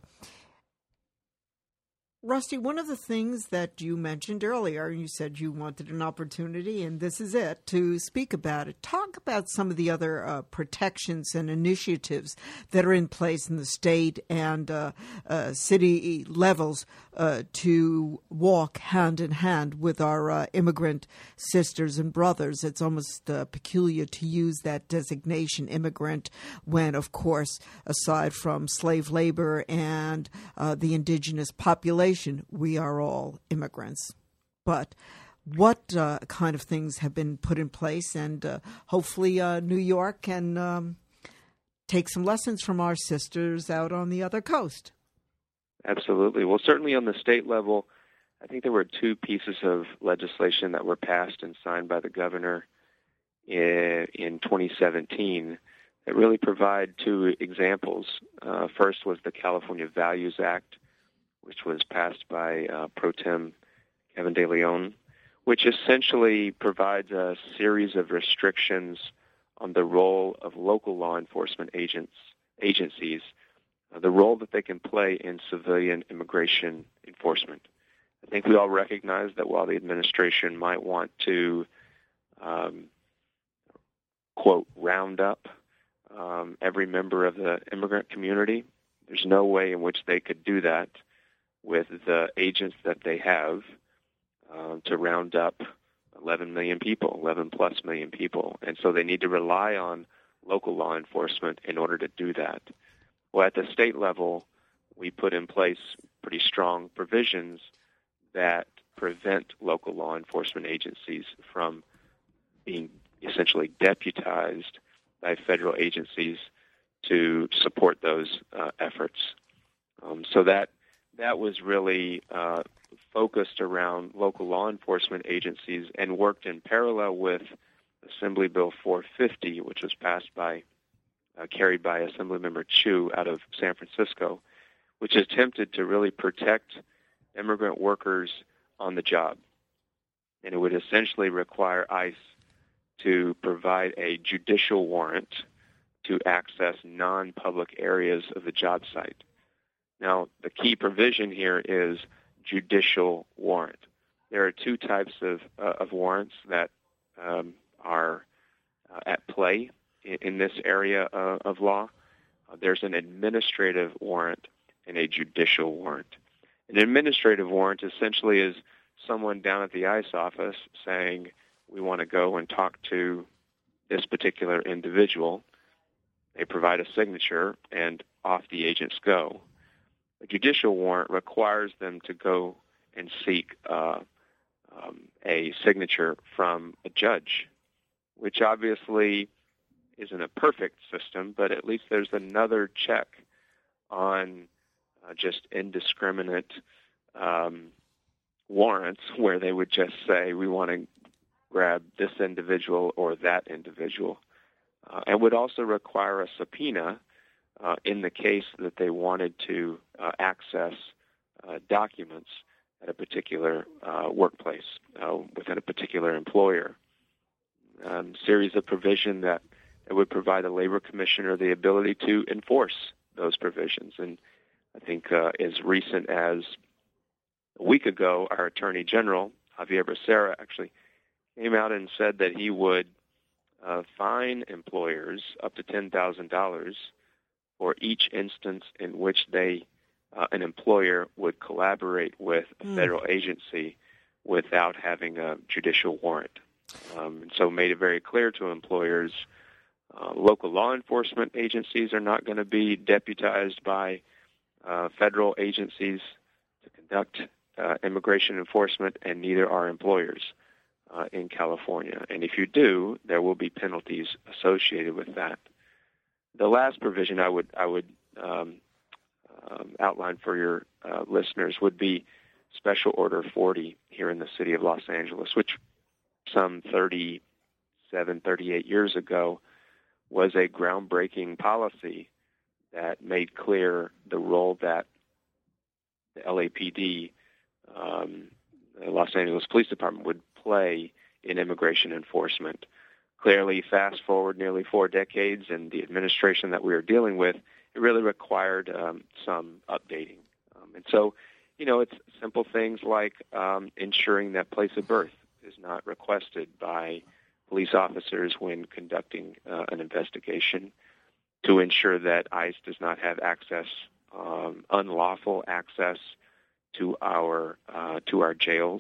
Rusty, one of the things that you mentioned earlier, you said you wanted an opportunity, and this is it, to speak about it. Talk about some of the other uh, protections and initiatives that are in place in the state and uh, uh, city levels uh, to walk hand in hand with our uh, immigrant sisters and brothers. It's almost uh, peculiar to use that designation, immigrant, when, of course, aside from slave labor and uh, the indigenous population, we are all immigrants. But what uh, kind of things have been put in place? And uh, hopefully uh, New York can um, take some lessons from our sisters out on the other coast. Absolutely. Well, certainly on the state level, I think there were two pieces of legislation that were passed and signed by the governor in, in twenty seventeen that really provide two examples. Uh, first was the California Values Act, which was passed by uh, Pro Tem Kevin De Leon, which essentially provides a series of restrictions on the role of local law enforcement agents, agencies, uh, the role that they can play in civilian immigration enforcement. I think we all recognize that while the administration might want to, um, quote, round up um, every member of the immigrant community, there's no way in which they could do that with the agents that they have uh, to round up eleven million people, eleven plus million people. And so they need to rely on local law enforcement in order to do that. Well, at the state level, we put in place pretty strong provisions that prevent local law enforcement agencies from being essentially deputized by federal agencies to support those uh, efforts. Um, so that That was really uh, focused around local law enforcement agencies and worked in parallel with Assembly Bill four fifty, which was passed by, uh, carried by Assemblymember Chu out of San Francisco, which attempted to really protect immigrant workers on the job. And it would essentially require ICE to provide a judicial warrant to access non-public areas of the job site. Now, the key provision here is judicial warrant. There are two types of, uh, of warrants that um, are uh, at play in, in this area uh, of law. Uh, there's an administrative warrant and a judicial warrant. An administrative warrant essentially is someone down at the ICE office saying, we want to go and talk to this particular individual. They provide a signature, and off the agents go. A judicial warrant requires them to go and seek uh, um, a signature from a judge, which obviously isn't a perfect system, but at least there's another check on uh, just indiscriminate um, warrants where they would just say, we want to grab this individual or that individual. Uh, and would also require a subpoena uh, in the case that they wanted to uh, access uh, documents at a particular uh, workplace uh, within a particular employer. Um, series of provision that it would provide the labor commissioner the ability to enforce those provisions. And I think uh, as recent as a week ago, our Attorney General, Javier Becerra, actually came out and said that he would uh, fine employers up to ten thousand dollars for each instance in which they, uh, an employer would collaborate with a mm. federal agency without having a judicial warrant. Um, and so made it very clear to employers, uh, local law enforcement agencies are not going to be deputized by uh, federal agencies to conduct uh, immigration enforcement, and neither are employers uh, in California. And if you do, there will be penalties associated with that. The last provision I would I would um, um, outline for your uh, listeners would be Special Order forty here in the city of Los Angeles, which some thirty-seven, thirty-eight years ago was a groundbreaking policy that made clear the role that the L A P D, um, the Los Angeles Police Department, would play in immigration enforcement. Clearly, fast forward nearly four decades, and the administration that we are dealing with, it really required um, some updating. Um, and so, you know, it's simple things like um, ensuring that place of birth is not requested by police officers when conducting uh, an investigation, to ensure that ICE does not have access, um, unlawful access to our uh, to our jails.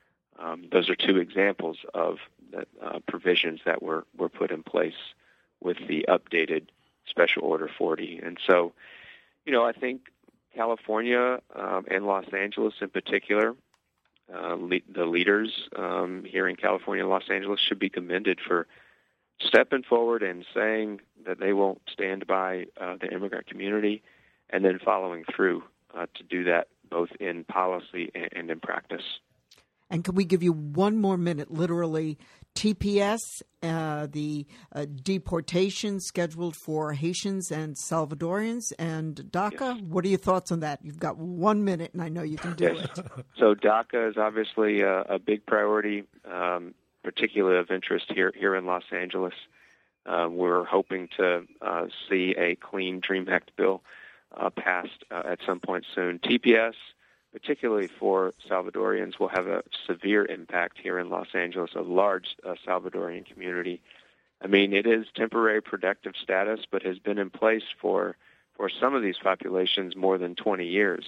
Um, those are two examples of the uh, provisions that were, were put in place with the updated Special Order forty. And so, you know, I think California um, and Los Angeles in particular, uh, le- the leaders um, here in California and Los Angeles should be commended for stepping forward and saying that they won't stand by uh, the immigrant community, and then following through uh, to do that both in policy and, and in practice. And can we give you one more minute, literally, T P S, uh, the uh, deportation scheduled for Haitians and Salvadorians, and DACA? Yes. What are your thoughts on that? You've got one minute, and I know you can do yes. it. So DACA is obviously a, a big priority, um, particularly of interest here, here in Los Angeles. Uh, we're hoping to uh, see a clean DREAM Act bill uh, passed uh, at some point soon. T P S, particularly for Salvadorians, will have a severe impact here in Los Angeles, a large uh, Salvadorian community. I mean, it is temporary protective status, but has been in place for, for some of these populations more than twenty years.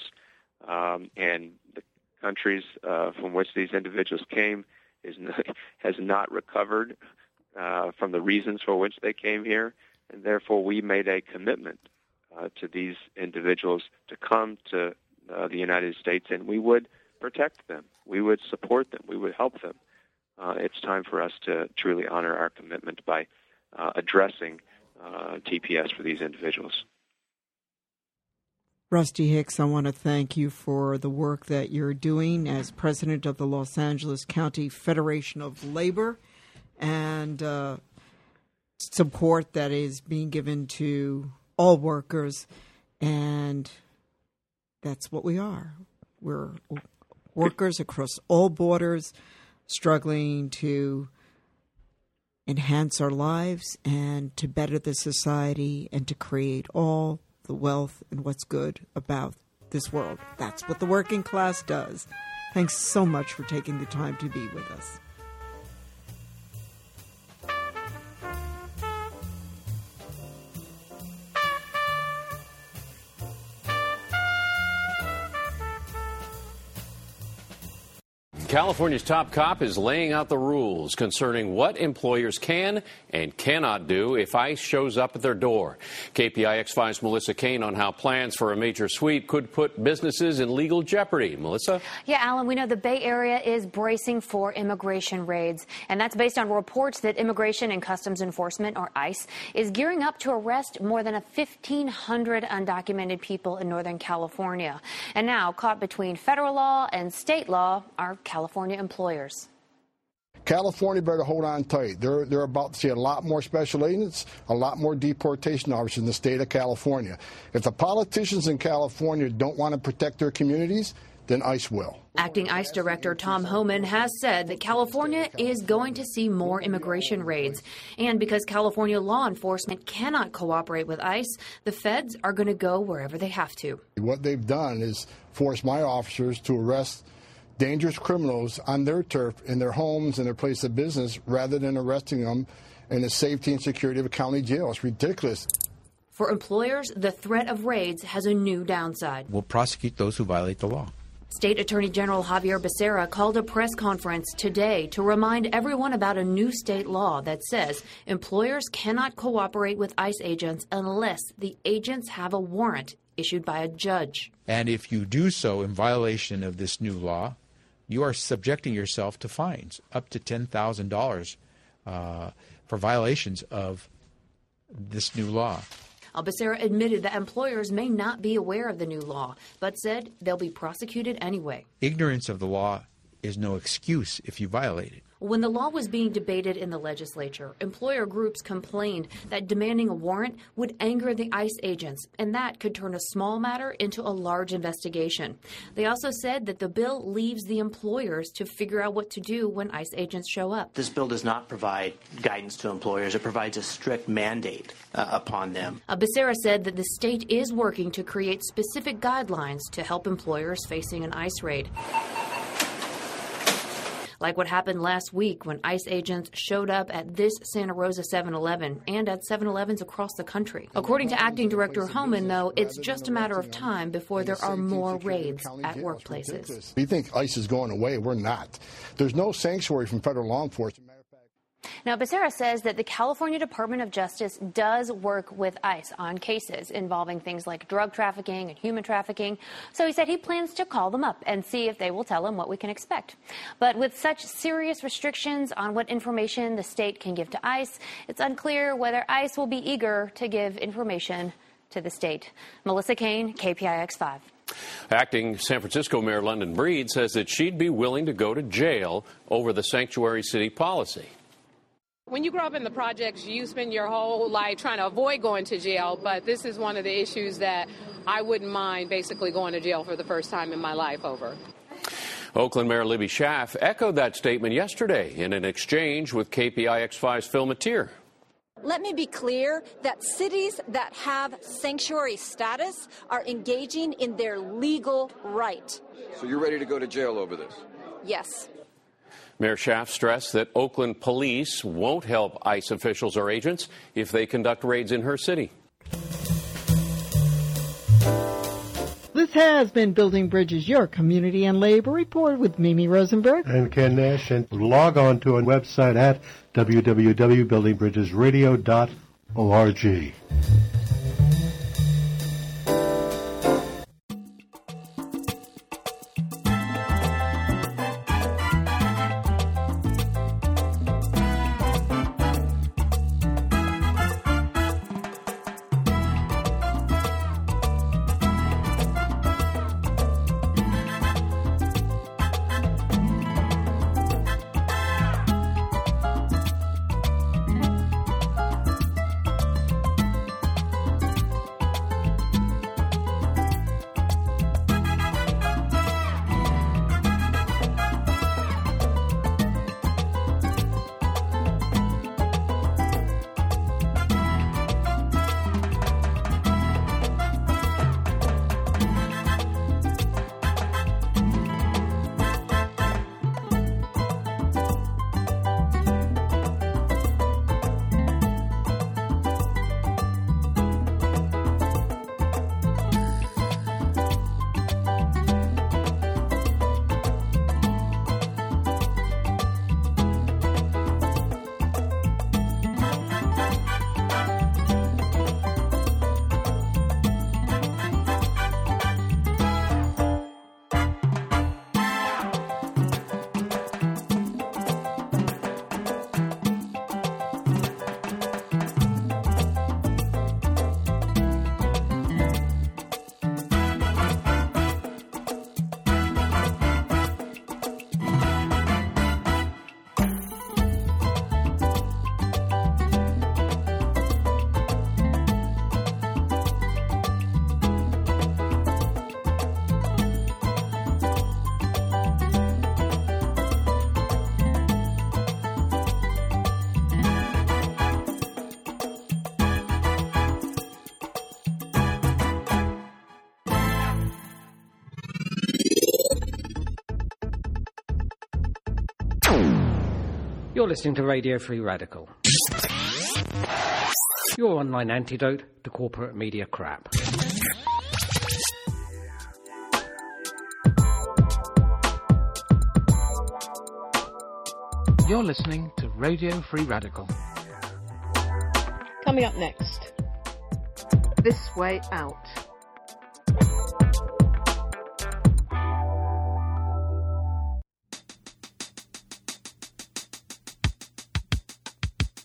Um, and the countries uh, from which these individuals came is not, has not recovered uh, from the reasons for which they came here, and therefore we made a commitment uh, to these individuals to come to Uh, the United States, and we would protect them. We would support them. We would help them. Uh, it's time for us to truly honor our commitment by uh, addressing uh, T P S for these individuals. Rusty Hicks, I want to thank you for the work that you're doing as president of the Los Angeles County Federation of Labor, and uh, support that is being given to all workers, and that's what we are. We're workers across all borders, struggling to enhance our lives and to better the society and to create all the wealth and what's good about this world. That's what the working class does. Thanks so much for taking the time to be with us. California's top cop is laying out the rules concerning what employers can and cannot do if ICE shows up at their door. K P I X five's Melissa Kane on how plans for a major sweep could put businesses in legal jeopardy. Melissa? Yeah, Alan, we know the Bay Area is bracing for immigration raids, and that's based on reports that Immigration and Customs Enforcement, or ICE, is gearing up to arrest more than fifteen hundred undocumented people in Northern California. And now, caught between federal law and state law, are California California employers. California better hold on tight. They're, they're about to see a lot more special agents, a lot more deportation officers in the state of California. If the politicians in California don't want to protect their communities, then ICE will. Acting ICE Director Tom Homan has said that California is going to see more immigration raids. And because California law enforcement cannot cooperate with ICE, the feds are going to go wherever they have to. What they've done is force my officers to arrest dangerous criminals on their turf, in their homes, in their place of business, rather than arresting them in the safety and security of a county jail. It's ridiculous. For employers, the threat of raids has a new downside. We'll prosecute those who violate the law. State Attorney General Javier Becerra called a press conference today to remind everyone about a new state law that says employers cannot cooperate with ICE agents unless the agents have a warrant issued by a judge. And if you do so in violation of this new law, you are subjecting yourself to fines up to ten thousand dollars uh, for violations of this new law. Becerra admitted that employers may not be aware of the new law, but said they'll be prosecuted anyway. Ignorance of the law is no excuse if you violate it. When the law was being debated in the legislature, employer groups complained that demanding a warrant would anger the ICE agents, and that could turn a small matter into a large investigation. They also said that the bill leaves the employers to figure out what to do when ICE agents show up. This bill does not provide guidance to employers. It provides a strict mandate uh, upon them. Uh, Becerra said that the state is working to create specific guidelines to help employers facing an ICE raid. Like what happened last week when ICE agents showed up at this Santa Rosa seven eleven and at seven elevens across the country. According to Acting Director Homan, though, it's just a matter of time before there are more raids at workplaces. We think ICE is going away. We're not. There's no sanctuary from federal law enforcement. Now, Becerra says that the California Department of Justice does work with ICE on cases involving things like drug trafficking and human trafficking. So he said he plans to call them up and see if they will tell him what we can expect. But with such serious restrictions on what information the state can give to ICE, it's unclear whether ICE will be eager to give information to the state. Melissa Kane, K P I X five. Acting San Francisco Mayor London Breed says that she'd be willing to go to jail over the sanctuary city policy. When you grow up in the projects, you spend your whole life trying to avoid going to jail, but this is one of the issues that I wouldn't mind basically going to jail for the first time in my life over. Oakland Mayor Libby Schaaf echoed that statement yesterday in an exchange with K P I X five's Phil Matier. Let me be clear that cities that have sanctuary status are engaging in their legal right. So you're ready to go to jail over this? Yes. Mayor Schaaf stressed that Oakland police won't help ICE officials or agents if they conduct raids in her city. This has been Building Bridges, your community and labor report with Mimi Rosenberg and Ken Nash. And log on to our website at w w w dot building bridges radio dot org. You're listening to Radio Free Radical, your online antidote to corporate media crap. You're listening to Radio Free Radical. Coming up next, This Way Out.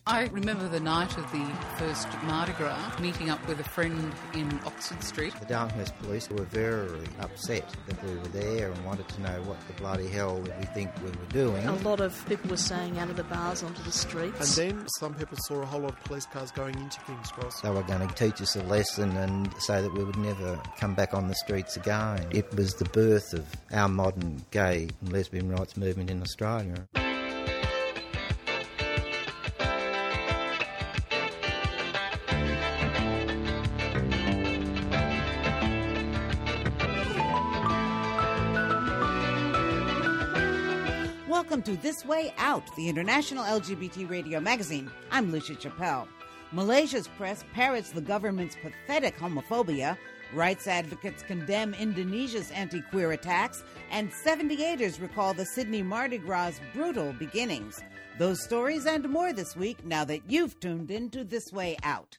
I remember the night of the first Mardi Gras, meeting up with a friend in Oxford Street. The Dartmouth police were very upset that we were there and wanted to know what the bloody hell we think we were doing. A lot of people were staying out of the bars onto the streets. And then some people saw a whole lot of police cars going into King's Cross. They were going to teach us a lesson and say that we would never come back on the streets again. It was the birth of our modern gay and lesbian rights movement in Australia. Welcome to This Way Out, the international L G B T radio magazine. I'm Lucia Chappelle. Malaysia's press parrots the government's pathetic homophobia, rights advocates condemn Indonesia's anti-queer attacks, and seventy-eighters recall the Sydney Mardi Gras' brutal beginnings. Those stories and more this week, now that you've tuned in to This Way Out.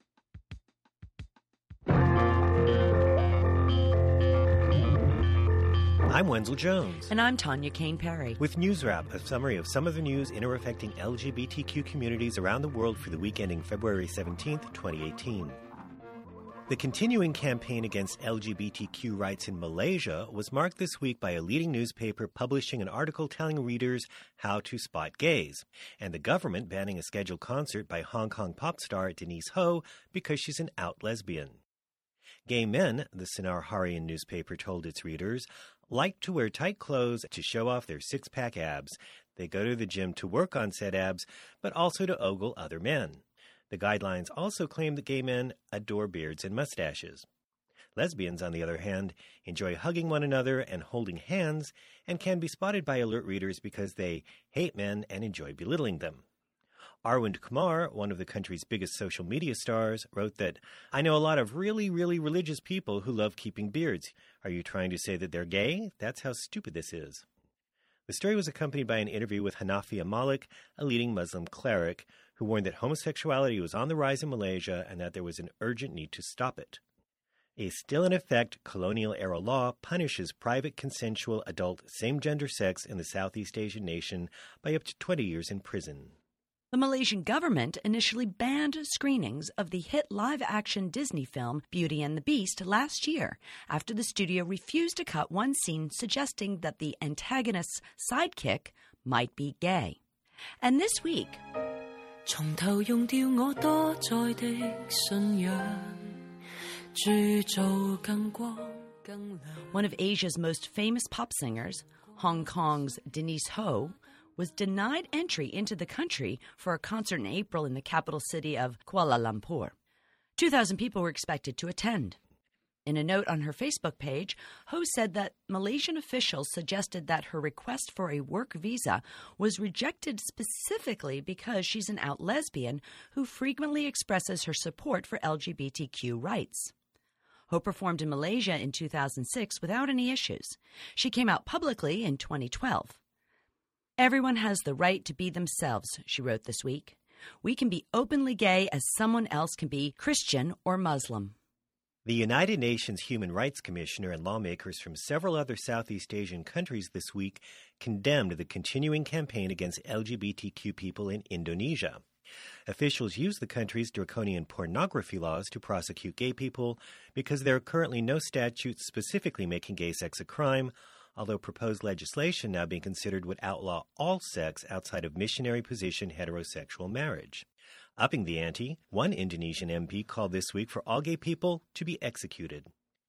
I'm Wenzel Jones. And I'm Tanya Kane-Perry. With News Wrap, a summary of some of the news in or affecting L G B T Q communities around the world for the week ending February seventeenth, twenty eighteen. The continuing campaign against L G B T Q rights in Malaysia was marked this week by a leading newspaper publishing an article telling readers how to spot gays, and the government banning a scheduled concert by Hong Kong pop star Denise Ho because she's an out lesbian. Gay men, the Sinar Harian newspaper told its readers, like to wear tight clothes to show off their six-pack abs. They go to the gym to work on said abs, but also to ogle other men. The guidelines also claim that gay men adore beards and mustaches. Lesbians, on the other hand, enjoy hugging one another and holding hands and can be spotted by alert readers because they hate men and enjoy belittling them. Arvind Kumar, one of the country's biggest social media stars, wrote that, I know a lot of really, really religious people who love keeping beards. Are you trying to say that they're gay? That's how stupid this is. The story was accompanied by an interview with Hanafiya Malik, a leading Muslim cleric, who warned that homosexuality was on the rise in Malaysia and that there was an urgent need to stop it. A still-in-effect colonial-era law punishes private consensual adult same-gender sex in the Southeast Asian nation by up to twenty years in prison. The Malaysian government initially banned screenings of the hit live-action Disney film Beauty and the Beast last year after the studio refused to cut one scene suggesting that the antagonist's sidekick might be gay. And this week, one of Asia's most famous pop singers, Hong Kong's Denise Ho, was denied entry into the country for a concert in April in the capital city of Kuala Lumpur. two thousand people were expected to attend. In a note on her Facebook page, Ho said that Malaysian officials suggested that her request for a work visa was rejected specifically because she's an out lesbian who frequently expresses her support for L G B T Q rights. Ho performed in Malaysia in two thousand six without any issues. She came out publicly in twenty twelve. Everyone has the right to be themselves, she wrote this week. We can be openly gay as someone else can be Christian or Muslim. The United Nations Human Rights Commissioner and lawmakers from several other Southeast Asian countries this week condemned the continuing campaign against L G B T Q people in Indonesia. Officials use the country's draconian pornography laws to prosecute gay people because there are currently no statutes specifically making gay sex a crime, although proposed legislation now being considered would outlaw all sex outside of missionary-position heterosexual marriage. Upping the ante, one Indonesian M P called this week for all gay people to be executed.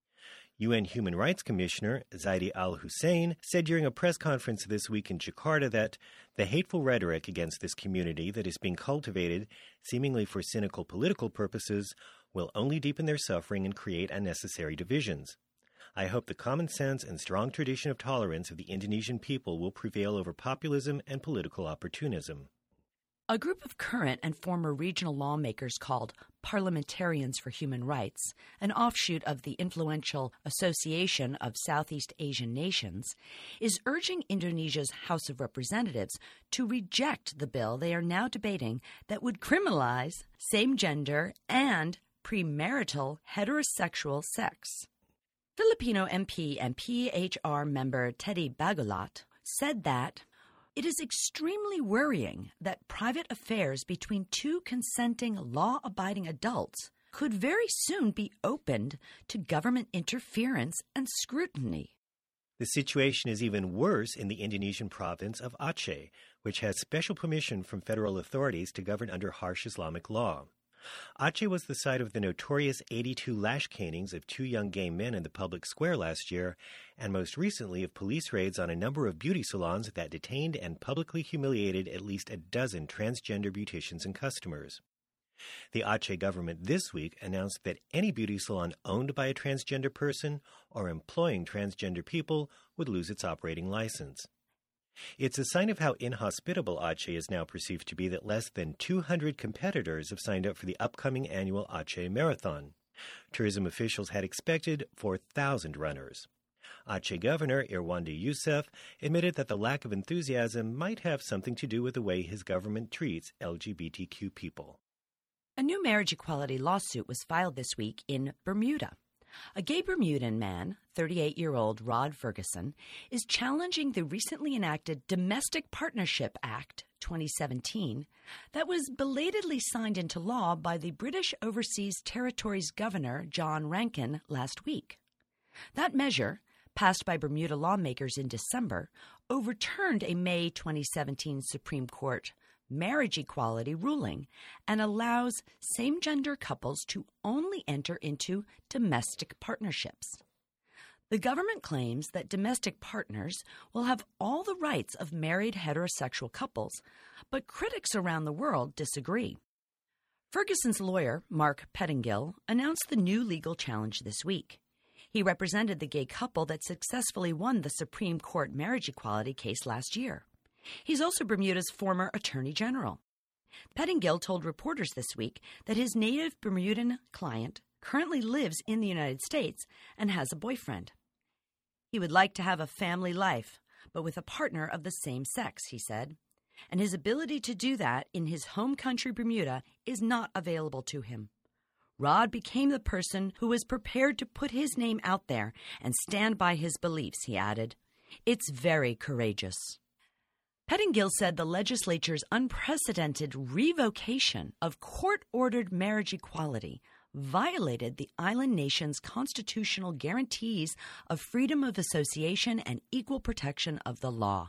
U N Human Rights Commissioner Zaidi Al-Hussein said during a press conference this week in Jakarta that the hateful rhetoric against this community that is being cultivated, seemingly for cynical political purposes, will only deepen their suffering and create unnecessary divisions. I hope the common sense and strong tradition of tolerance of the Indonesian people will prevail over populism and political opportunism. A group of current and former regional lawmakers called Parliamentarians for Human Rights, an offshoot of the influential Association of Southeast Asian Nations, is urging Indonesia's House of Representatives to reject the bill they are now debating that would criminalize same-gender and premarital heterosexual sex. Filipino M P and P H R member Teddy Bagulat said that It is extremely worrying that private affairs between two consenting, law-abiding adults could very soon be opened to government interference and scrutiny. The situation is even worse in the Indonesian province of Aceh, which has special permission from federal authorities to govern under harsh Islamic law. Aceh was the site of the notorious eighty-two lash canings of two young gay men in the public square last year, and most recently of police raids on a number of beauty salons that detained and publicly humiliated at least a dozen transgender beauticians and customers. The Aceh government this week announced that any beauty salon owned by a transgender person or employing transgender people would lose its operating license. It's a sign of how inhospitable Aceh is now perceived to be that less than two hundred competitors have signed up for the upcoming annual Aceh Marathon. Tourism officials had expected four thousand runners. Aceh Governor Irwandi Yusuf admitted that the lack of enthusiasm might have something to do with the way his government treats L G B T Q people. A new marriage equality lawsuit was filed this week in Bermuda. A gay Bermudan man, thirty-eight-year-old Rod Ferguson, is challenging the recently enacted Domestic Partnership Act twenty seventeen that was belatedly signed into law by the British Overseas Territories Governor John Rankin last week. That measure, passed by Bermuda lawmakers in December, overturned a May twenty seventeen Supreme Court marriage equality ruling and allows same-gender couples to only enter into domestic partnerships. The government claims that domestic partners will have all the rights of married heterosexual couples, but critics around the world disagree. Ferguson's lawyer, Mark Pettingill, announced the new legal challenge this week. He represented the gay couple that successfully won the Supreme Court marriage equality case last year. He's also Bermuda's former Attorney General. Pettingill told reporters this week that his native Bermudan client currently lives in the United States and has a boyfriend. He would like to have a family life, but with a partner of the same sex, he said, and his ability to do that in his home country, Bermuda, is not available to him. Rod became the person who was prepared to put his name out there and stand by his beliefs, he added. It's very courageous. Pettingill said the legislature's unprecedented revocation of court-ordered marriage equality violated the island nation's constitutional guarantees of freedom of association and equal protection of the law.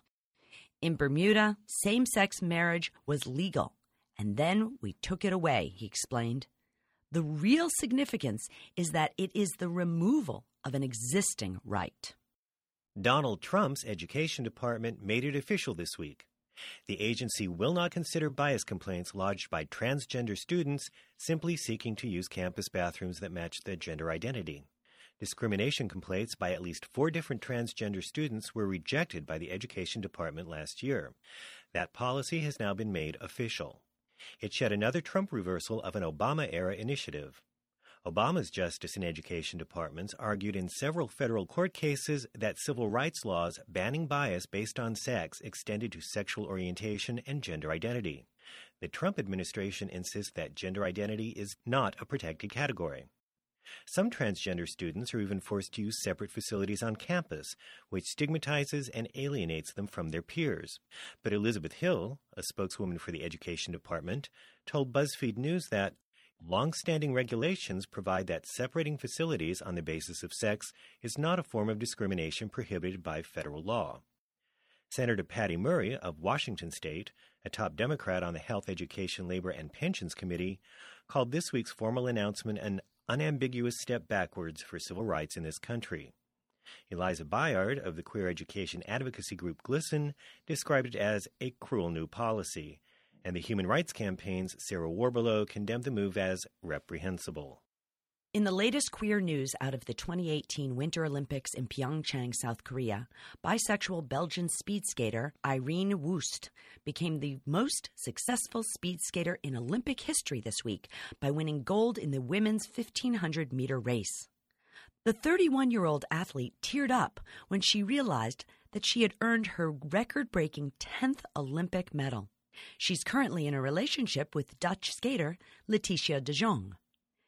In Bermuda, same-sex marriage was legal, and then we took it away, he explained. The real significance is that it is the removal of an existing right. Donald Trump's Education Department made it official this week. The agency will not consider bias complaints lodged by transgender students simply seeking to use campus bathrooms that match their gender identity. Discrimination complaints by at least four different transgender students were rejected by the Education Department last year. That policy has now been made official. It's yet another Trump reversal of an Obama-era initiative. Obama's Justice and Education Departments argued in several federal court cases that civil rights laws banning bias based on sex extended to sexual orientation and gender identity. The Trump administration insists that gender identity is not a protected category. Some transgender students are even forced to use separate facilities on campus, which stigmatizes and alienates them from their peers. But Elizabeth Hill, a spokeswoman for the Education Department, told BuzzFeed News that long-standing regulations provide that separating facilities on the basis of sex is not a form of discrimination prohibited by federal law. Senator Patty Murray of Washington State, a top Democrat on the Health, Education, Labor, and Pensions Committee, called this week's formal announcement an unambiguous step backwards for civil rights in this country. Eliza Bayard of the queer education advocacy group GLSEN described it as a cruel new policy, and the Human Rights Campaign's Sarah Warbelow condemned the move as reprehensible. In the latest queer news out of the twenty eighteen Winter Olympics in Pyeongchang, South Korea, bisexual Belgian speed skater Irene Wust became the most successful speed skater in Olympic history this week by winning gold in the women's fifteen hundred meter race. The thirty-one-year-old athlete teared up when she realized that she had earned her record-breaking tenth Olympic medal. She's currently in a relationship with Dutch skater Letitia de Jong.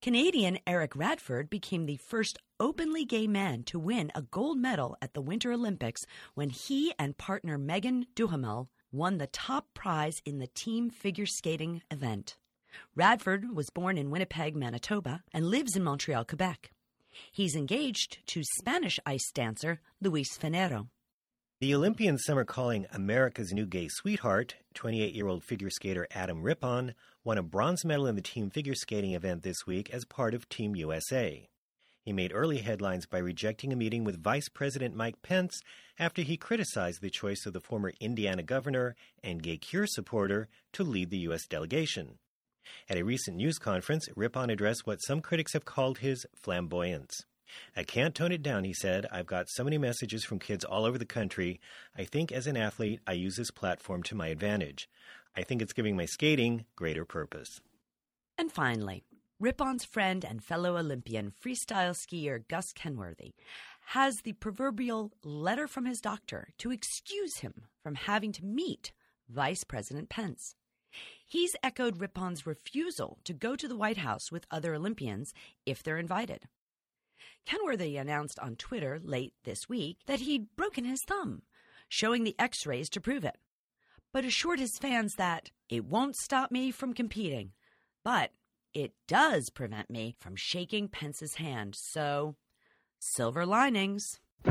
Canadian Eric Radford became the first openly gay man to win a gold medal at the Winter Olympics when he and partner Megan Duhamel won the top prize in the team figure skating event. Radford was born in Winnipeg, Manitoba, and lives in Montreal, Quebec. He's engaged to Spanish ice dancer Luis Finero. The Olympians some are calling America's new gay sweetheart, twenty-eight-year-old figure skater Adam Rippon, won a bronze medal in the team figure skating event this week as part of Team U S A. He made early headlines by rejecting a meeting with Vice President Mike Pence after he criticized the choice of the former Indiana governor and gay Cure supporter to lead the U S delegation. At a recent news conference, Rippon addressed what some critics have called his flamboyance. I can't tone it down, he said. I've got so many messages from kids all over the country. I think as an athlete, I use this platform to my advantage. I think it's giving my skating greater purpose. And finally, Rippon's friend and fellow Olympian freestyle skier Gus Kenworthy has the proverbial letter from his doctor to excuse him from having to meet Vice President Pence. He's echoed Rippon's refusal to go to the White House with other Olympians if they're invited. Kenworthy announced on Twitter late this week that he'd broken his thumb, showing the x-rays to prove it, but assured his fans that it won't stop me from competing, but it does prevent me from shaking Pence's hand, so silver linings.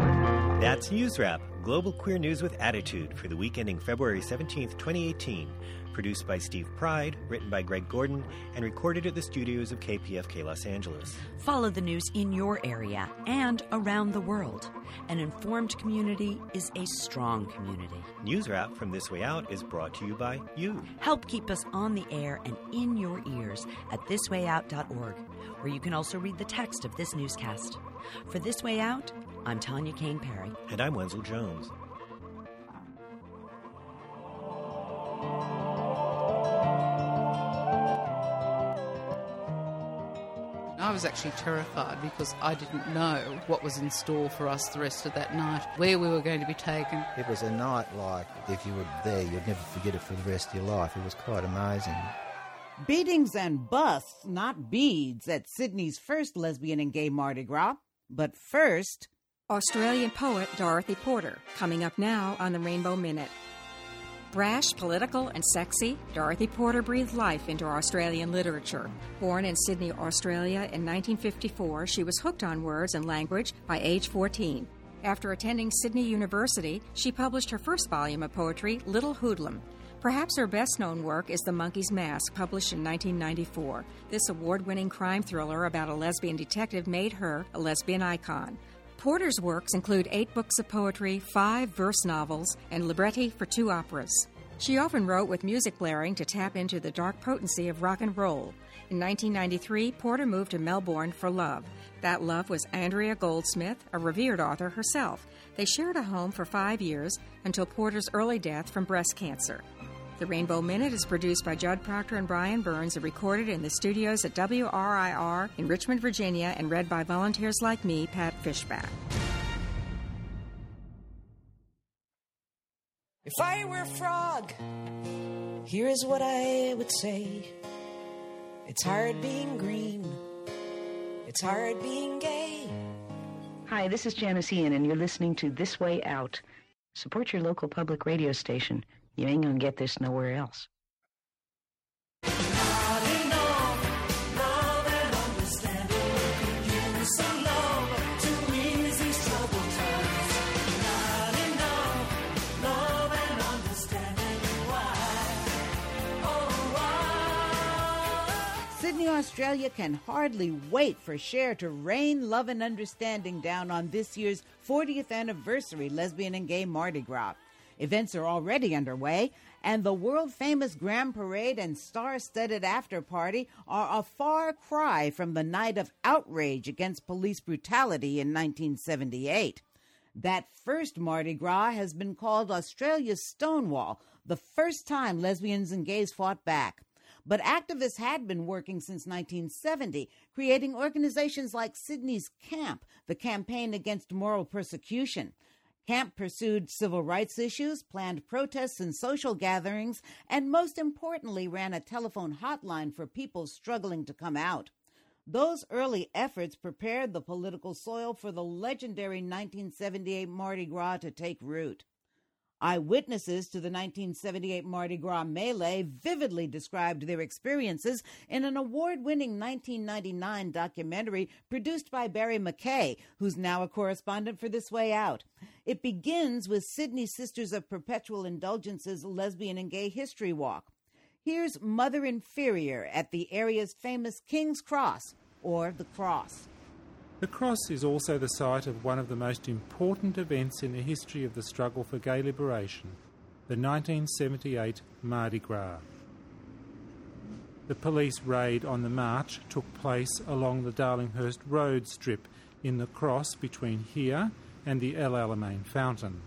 That's News Wrap, global queer news with attitude for the week ending February seventeenth, twenty eighteen. Produced by Steve Pride, written by Greg Gordon, and recorded at the studios of K P F K Los Angeles. Follow the news in your area and around the world. An informed community is a strong community. News Wrap from This Way Out is brought to you by you. Help keep us on the air and in your ears at this way out dot org, where you can also read the text of this newscast. For This Way Out, I'm Tanya Kane Perry. And I'm Wenzel Jones. I was actually terrified because I didn't know what was in store for us the rest of that night, where we were going to be taken. It was a night like, if you were there, you'd never forget it for the rest of your life. It was quite amazing. Beatings and busts, not beads, at Sydney's first lesbian and gay Mardi Gras. But first... Australian poet Dorothy Porter, coming up now on the Rainbow Minute. Brash, political, and sexy, Dorothy Porter breathed life into Australian literature. Born in Sydney, Australia in nineteen fifty-four, she was hooked on words and language by age fourteen. After attending Sydney University, she published her first volume of poetry, Little Hoodlum. Perhaps her best-known work is The Monkey's Mask, published in nineteen ninety-four. This award-winning crime thriller about a lesbian detective made her a lesbian icon. Porter's works include eight books of poetry, five verse novels, and libretti for two operas. She often wrote with music blaring to tap into the dark potency of rock and roll. In nineteen ninety-three, Porter moved to Melbourne for love. That love was Andrea Goldsmith, a revered author herself. They shared a home for five years until Porter's early death from breast cancer. The Rainbow Minute is produced by Judd Proctor and Brian Burns and recorded in the studios at W R I R in Richmond, Virginia, and read by volunteers like me, Pat Fishback. If I were a frog, here is what I would say. It's hard being green. It's hard being gay. Hi, this is Janice Ian, and you're listening to This Way Out. Support your local public radio station. You ain't gonna get this nowhere else. Sydney, Australia can hardly wait for Cher to rain love and understanding down on this year's fortieth anniversary lesbian and gay Mardi Gras. Events are already underway, and the world-famous Grand Parade and star-studded after-party are a far cry from the night of outrage against police brutality in nineteen seventy-eight. That first Mardi Gras has been called Australia's Stonewall, the first time lesbians and gays fought back. But activists had been working since nineteen seventy, creating organizations like Sydney's CAMP, the Campaign Against Moral Persecution. CAMP pursued civil rights issues, planned protests and social gatherings, and most importantly ran a telephone hotline for people struggling to come out. Those early efforts prepared the political soil for the legendary nineteen seventy-eight Mardi Gras to take root. Eyewitnesses to the nineteen seventy-eight Mardi Gras melee vividly described their experiences in an award-winning nineteen ninety-nine documentary produced by Barry McKay, who's now a correspondent for This Way Out. It begins with Sydney Sisters of Perpetual Indulgence's lesbian and gay history walk. Here's Mother Inferior at the area's famous King's Cross, or the Cross. The Cross is also the site of one of the most important events in the history of the struggle for gay liberation, the nineteen seventy-eight Mardi Gras. The police raid on the march took place along the Darlinghurst Road strip in the Cross between here and the El Alamein Fountain.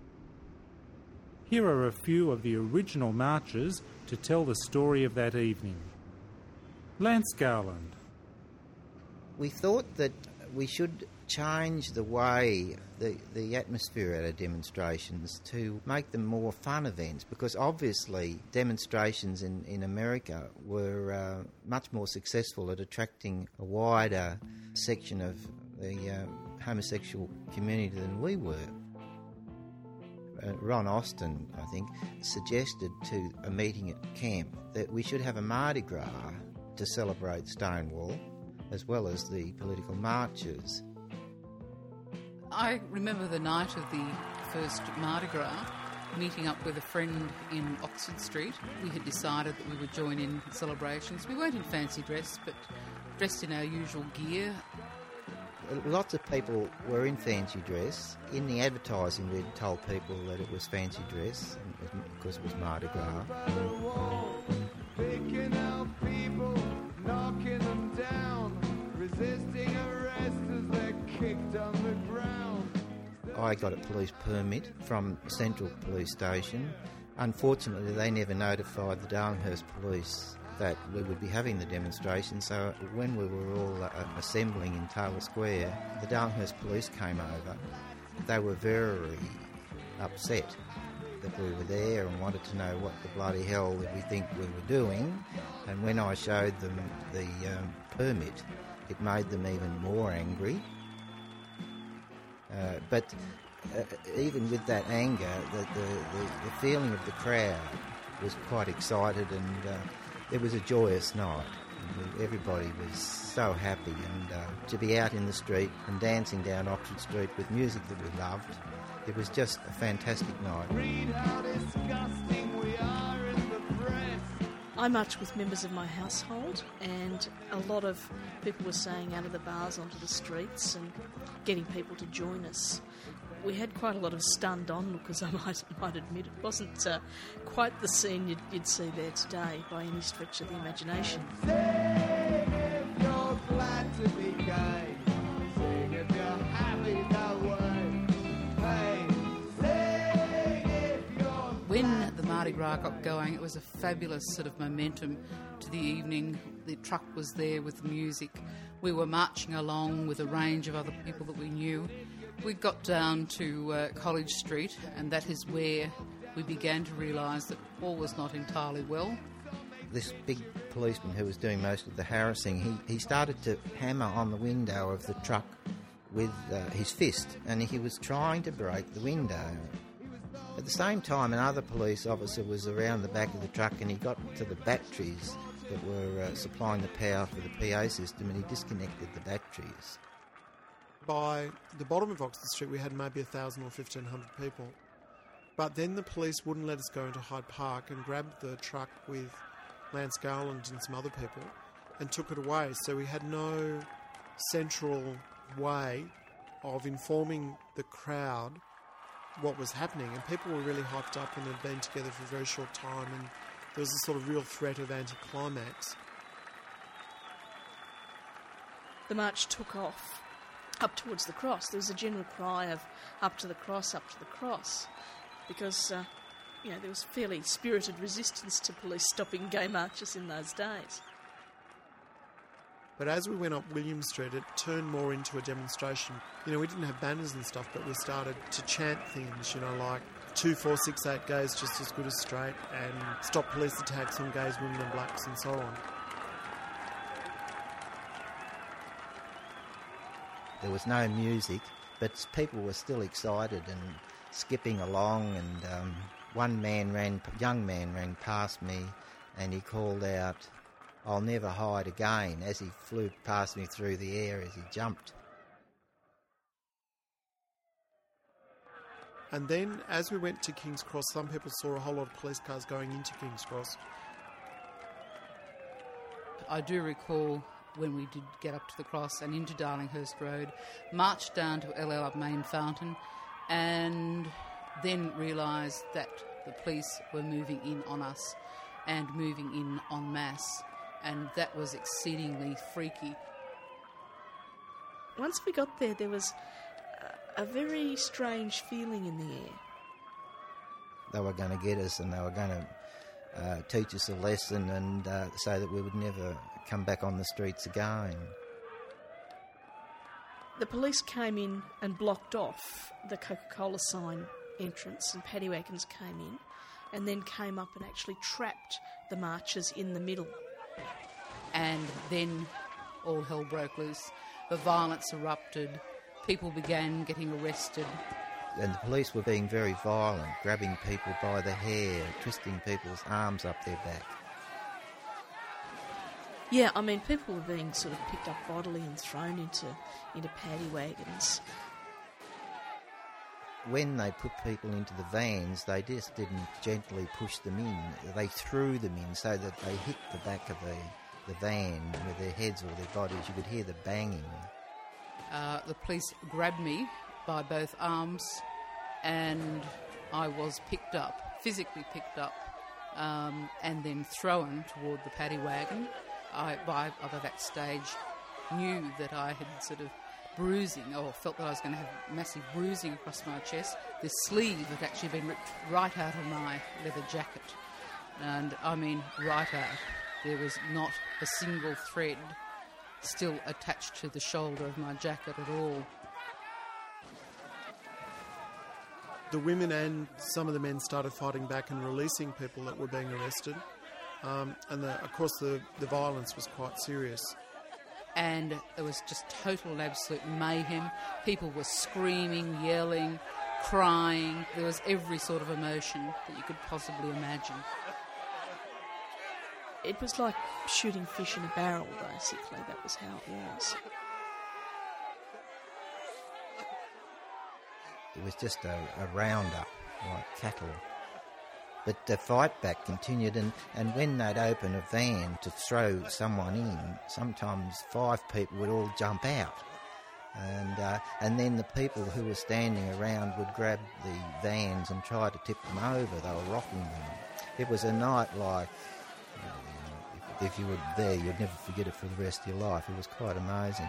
Here are a few of the original marches to tell the story of that evening. Lance Garland. We thought that we should change the way, the, the atmosphere at our demonstrations to make them more fun events, because obviously demonstrations in, in America were uh, much more successful at attracting a wider section of the uh, homosexual community than we were. Uh, Ron Austin, I think, suggested to a meeting at camp that we should have a Mardi Gras to celebrate Stonewall, as well as the political marches. I remember the night of the first Mardi Gras, meeting up with a friend in Oxford Street. We had decided that we would join in celebrations. We weren't in fancy dress, but dressed in our usual gear. Lots of people were in fancy dress. In the advertising, we'd told people that it was fancy dress because it was Mardi Gras. Picking out people, knocking them down, resisting arrest as they're kicked on the ground. I got a police permit from Central Police Station. Unfortunately, they never notified the Darlinghurst Police that we would be having the demonstration, so when we were all uh, assembling in Taylor Square, the Darlinghurst Police came over. They were very upset that we were there and wanted to know what the bloody hell did we think we were doing, and when I showed them the um, permit, it made them even more angry. Uh, but uh, even with that anger, the, the, the, the feeling of the crowd was quite excited, and uh, it was a joyous night. Everybody was so happy, and uh, to be out in the street and dancing down Oxford Street with music that we loved, it was just a fantastic night. Read how disgusting we are in the press. I marched with members of my household, and a lot of people were staying out of the bars onto the streets and getting people to join us. We had quite a lot of stunned onlookers, I might, might admit. It wasn't uh, quite the scene you'd, you'd see there today by any stretch of the imagination. Sing if you're glad to be gay. Sing if you're happy that way. Hey, sing if you're... When the Mardi Gras got going, it was a fabulous sort of momentum to the evening. The truck was there with the music. We were marching along with a range of other people that we knew. We got down to uh, College Street, and that is where we began to realise that all was not entirely well. This big policeman who was doing most of the harassing, he, he started to hammer on the window of the truck with uh, his fist, and he was trying to break the window. At the same time, another police officer was around the back of the truck, and he got to the batteries that were uh, supplying the power for the P A system, and he disconnected the batteries. By the bottom of Oxford Street, we had maybe one thousand or fifteen hundred people. But then the police wouldn't let us go into Hyde Park and grabbed the truck with Lance Garland and some other people and took it away. So we had no central way of informing the crowd what was happening. And people were really hyped up and had been together for a very short time, and there was a sort of real threat of anticlimax. The march took off up towards the cross. There was a general cry of up to the cross, up to the cross, because uh, you know, there was fairly spirited resistance to police stopping gay marches in those days. But as we went up William Street, it turned more into a demonstration. You know, we didn't have banners and stuff, but we started to chant things, you know, like two four six eight gays just as good as straight, and stop police attacks on gays, women and blacks, and so on. There was no music, but people were still excited and skipping along, and um, one man ran, young man ran past me, and he called out, "I'll never hide again," as he flew past me through the air as he jumped. And then, as we went to King's Cross, some people saw a whole lot of police cars going into King's Cross. I do recall when we did get up to the cross and into Darlinghurst Road, marched down to Ellard Main Fountain, and then realised that the police were moving in on us and moving in en masse, and that was exceedingly freaky. Once we got there, there was a, a very strange feeling in the air. They were going to get us, and they were going to uh, teach us a lesson, and uh, so that we would never come back on the streets again. The police came in and blocked off the Coca-Cola sign entrance, and paddy wagons came in and then came up and actually trapped the marchers in the middle. And then all hell broke loose. The violence erupted. People began getting arrested. And the police were being very violent, grabbing people by the hair, twisting people's arms up their back. Yeah, I mean, people were being sort of picked up bodily and thrown into, into paddy wagons. When they put people into the vans, they just didn't gently push them in. They threw them in so that they hit the back of the, the van with their heads or their bodies. You could hear the banging. Uh, the police grabbed me by both arms, and I was picked up, physically picked up, um, and then thrown toward the paddy wagon. I, by, by that stage, knew that I had sort of bruising, or felt that I was going to have massive bruising across my chest. The sleeve had actually been ripped right out of my leather jacket. And, I mean, right out. There was not a single thread still attached to the shoulder of my jacket at all. The women and some of the men started fighting back and releasing people that were being arrested. Um, and, the, of course, the, the violence was quite serious. And it was just total and absolute mayhem. People were screaming, yelling, crying. There was every sort of emotion that you could possibly imagine. It was like shooting fish in a barrel, basically. That was how it was. It was just a, a roundup, like cattle. But the fight back continued, and, and when they'd open a van to throw someone in, sometimes five people would all jump out. And uh, and then the people who were standing around would grab the vans and try to tip them over. They were rocking them. It was a night like, you know, if, if you were there, you'd never forget it for the rest of your life. It was quite amazing.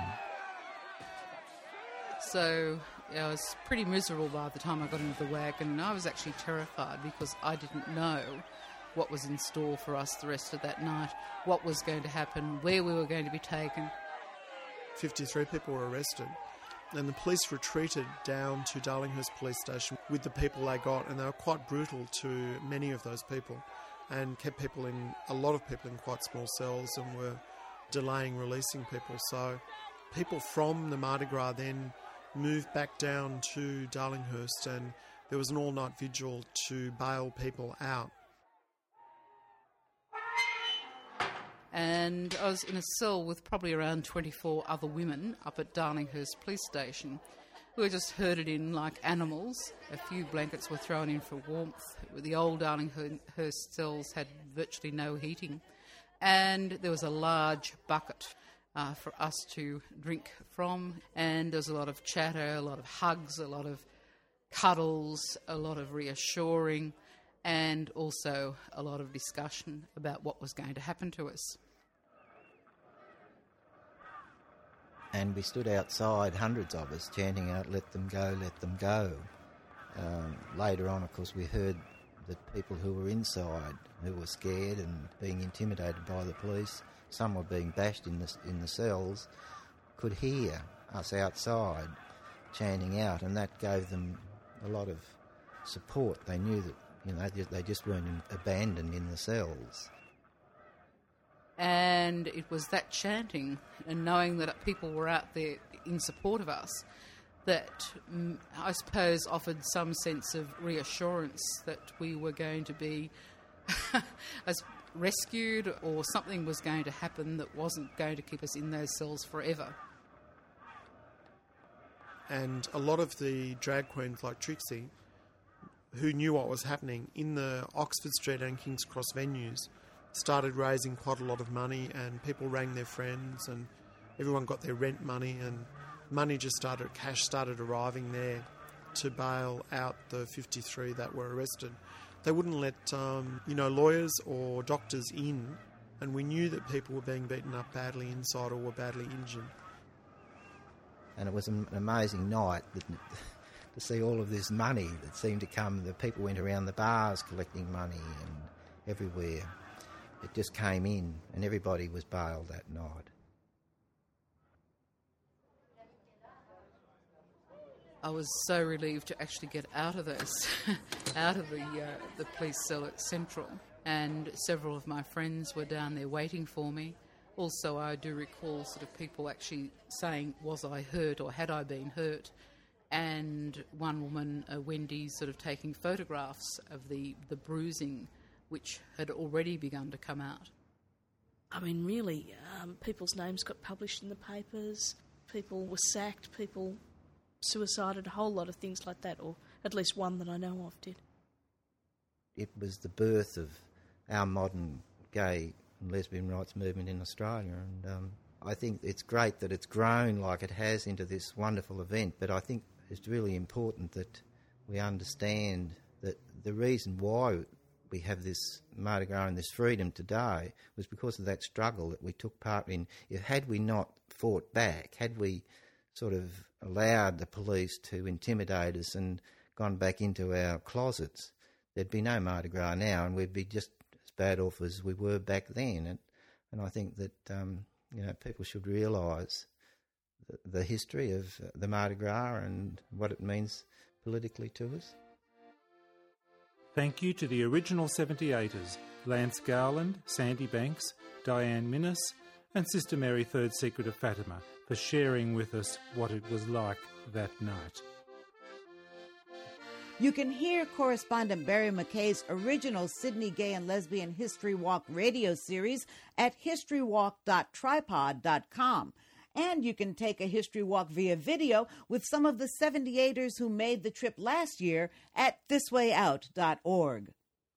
So I was pretty miserable by the time I got into the wagon, and I was actually terrified because I didn't know what was in store for us the rest of that night, what was going to happen, where we were going to be taken. fifty-three people were arrested, and the police retreated down to Darlinghurst Police Station with the people they got, and they were quite brutal to many of those people and kept people in, a lot of people in quite small cells, and were delaying releasing people. So people from the Mardi Gras then moved back down to Darlinghurst, and there was an all-night vigil to bail people out. And I was in a cell with probably around twenty-four other women up at Darlinghurst Police Station. We were just herded in like animals. A few blankets were thrown in for warmth. The old Darlinghurst cells had virtually no heating. And there was a large bucket Uh, for us to drink from, and there was a lot of chatter, a lot of hugs, a lot of cuddles, a lot of reassuring, and also a lot of discussion about what was going to happen to us. And we stood outside, hundreds of us, chanting out, "Let them go, let them go." Um, later on, of course, we heard that people who were inside, who were scared and being intimidated by the police, some were being bashed in the, in the cells, could hear us outside chanting out, and that gave them a lot of support. They knew that, you know, they just weren't abandoned in the cells. And it was that chanting and knowing that people were out there in support of us that mm, I suppose offered some sense of reassurance that we were going to be as rescued, or something was going to happen that wasn't going to keep us in those cells forever. And a lot of the drag queens like Trixie, who knew what was happening in the Oxford Street and King's Cross venues, started raising quite a lot of money, and people rang their friends and everyone got their rent money, and money just started, cash started arriving there to bail out the fifty-three that were arrested. They wouldn't let, um, you know, lawyers or doctors in, and we knew that people were being beaten up badly inside or were badly injured. And it was an amazing night that, to see all of this money that seemed to come. The people went around the bars collecting money and everywhere. It just came in and everybody was bailed that night. I was so relieved to actually get out of those, out of the uh, the police cell at Central, and several of my friends were down there waiting for me. Also, I do recall sort of people actually saying, "Was I hurt or had I been hurt?" And one woman, uh, Wendy, sort of taking photographs of the the bruising, which had already begun to come out. I mean, really, um, people's names got published in the papers. People were sacked. People suicided, a whole lot of things like that, or at least one that I know of did. It was the birth of our modern gay and lesbian rights movement in Australia, and um, I think it's great that it's grown like it has into this wonderful event, but I think it's really important that we understand that the reason why we have this Mardi Gras and this freedom today was because of that struggle that we took part in. If, had we not fought back, had we sort of allowed the police to intimidate us and gone back into our closets, there'd be no Mardi Gras now, and we'd be just as bad off as we were back then. And, and I think that um, you know, people should realise the, the history of the Mardi Gras and what it means politically to us. Thank you to the original seventy-eighters, Lance Garland, Sandy Banks, Diane Minnis, and Sister Mary Third Secret of Fatima, for sharing with us what it was like that night. You can hear correspondent Barry McKay's original Sydney Gay and Lesbian History Walk radio series at history walk dot tripod dot com. And you can take a history walk via video with some of the seventy-eighters who made the trip last year at this way out dot org.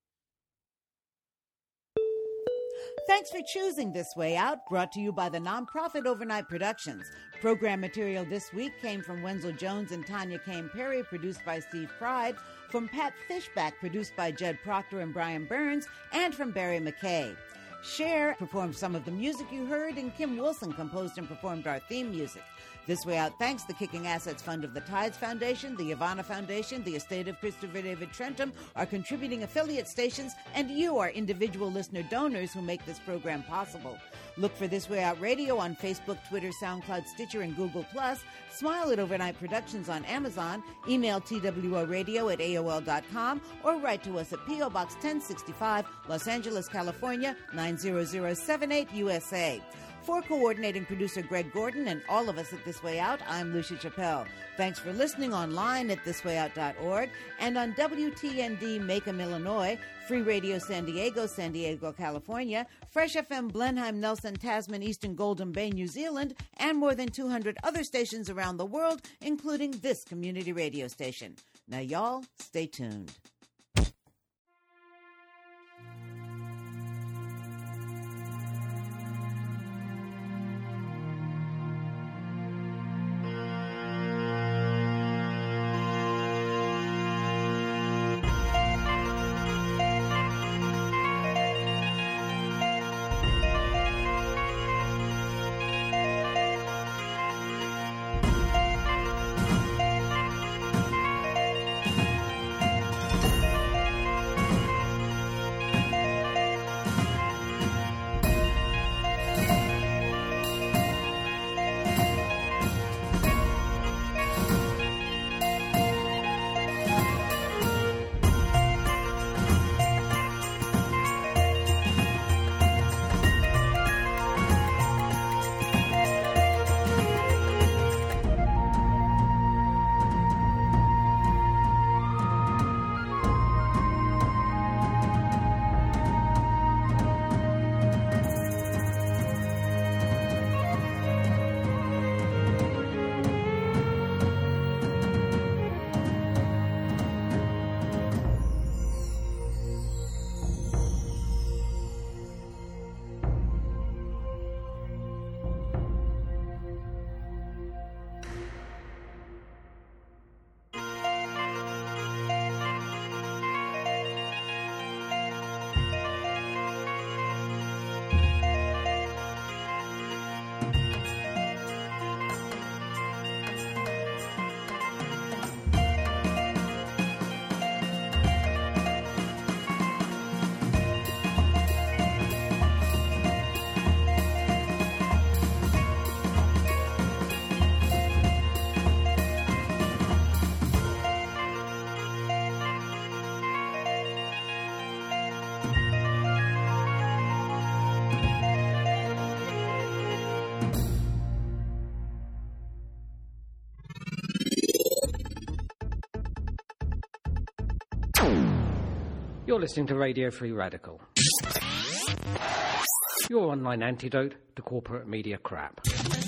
Thanks for choosing This Way Out, brought to you by the nonprofit Overnight Productions. Program material this week came from Wenzel Jones and Tanya Kane Perry, produced by Steve Pride, from Pat Fishback, produced by Judd Proctor and Brian Burns, and from Barry McKay. Cher performed some of the music you heard, and Kim Wilson composed and performed our theme music. This Way Out thanks the Kicking Assets Fund of the Tides Foundation, the Ivana Foundation, the estate of Christopher David Trentham, our contributing affiliate stations, and you, our individual listener donors who make this program possible. Look for This Way Out Radio on Facebook, Twitter, SoundCloud, Stitcher, and Google+. Smile at Overnight Productions on Amazon. Email T W O radio at A O L dot com or write to us at P O Box ten sixty-five, Los Angeles, California, nine zero zero seven eight, U S A. For coordinating producer Greg Gordon and all of us at This Way Out, I'm Lucia Chappelle. Thanks for listening online at this way out dot org and on W T N D Macomb, Illinois, Free Radio San Diego, San Diego, California, Fresh F M Blenheim, Nelson, Tasman, Eastern Golden Bay, New Zealand, and more than two hundred other stations around the world, including this community radio station. Now, y'all, stay tuned. You're listening to Radio Free Radical, your online antidote to corporate media crap.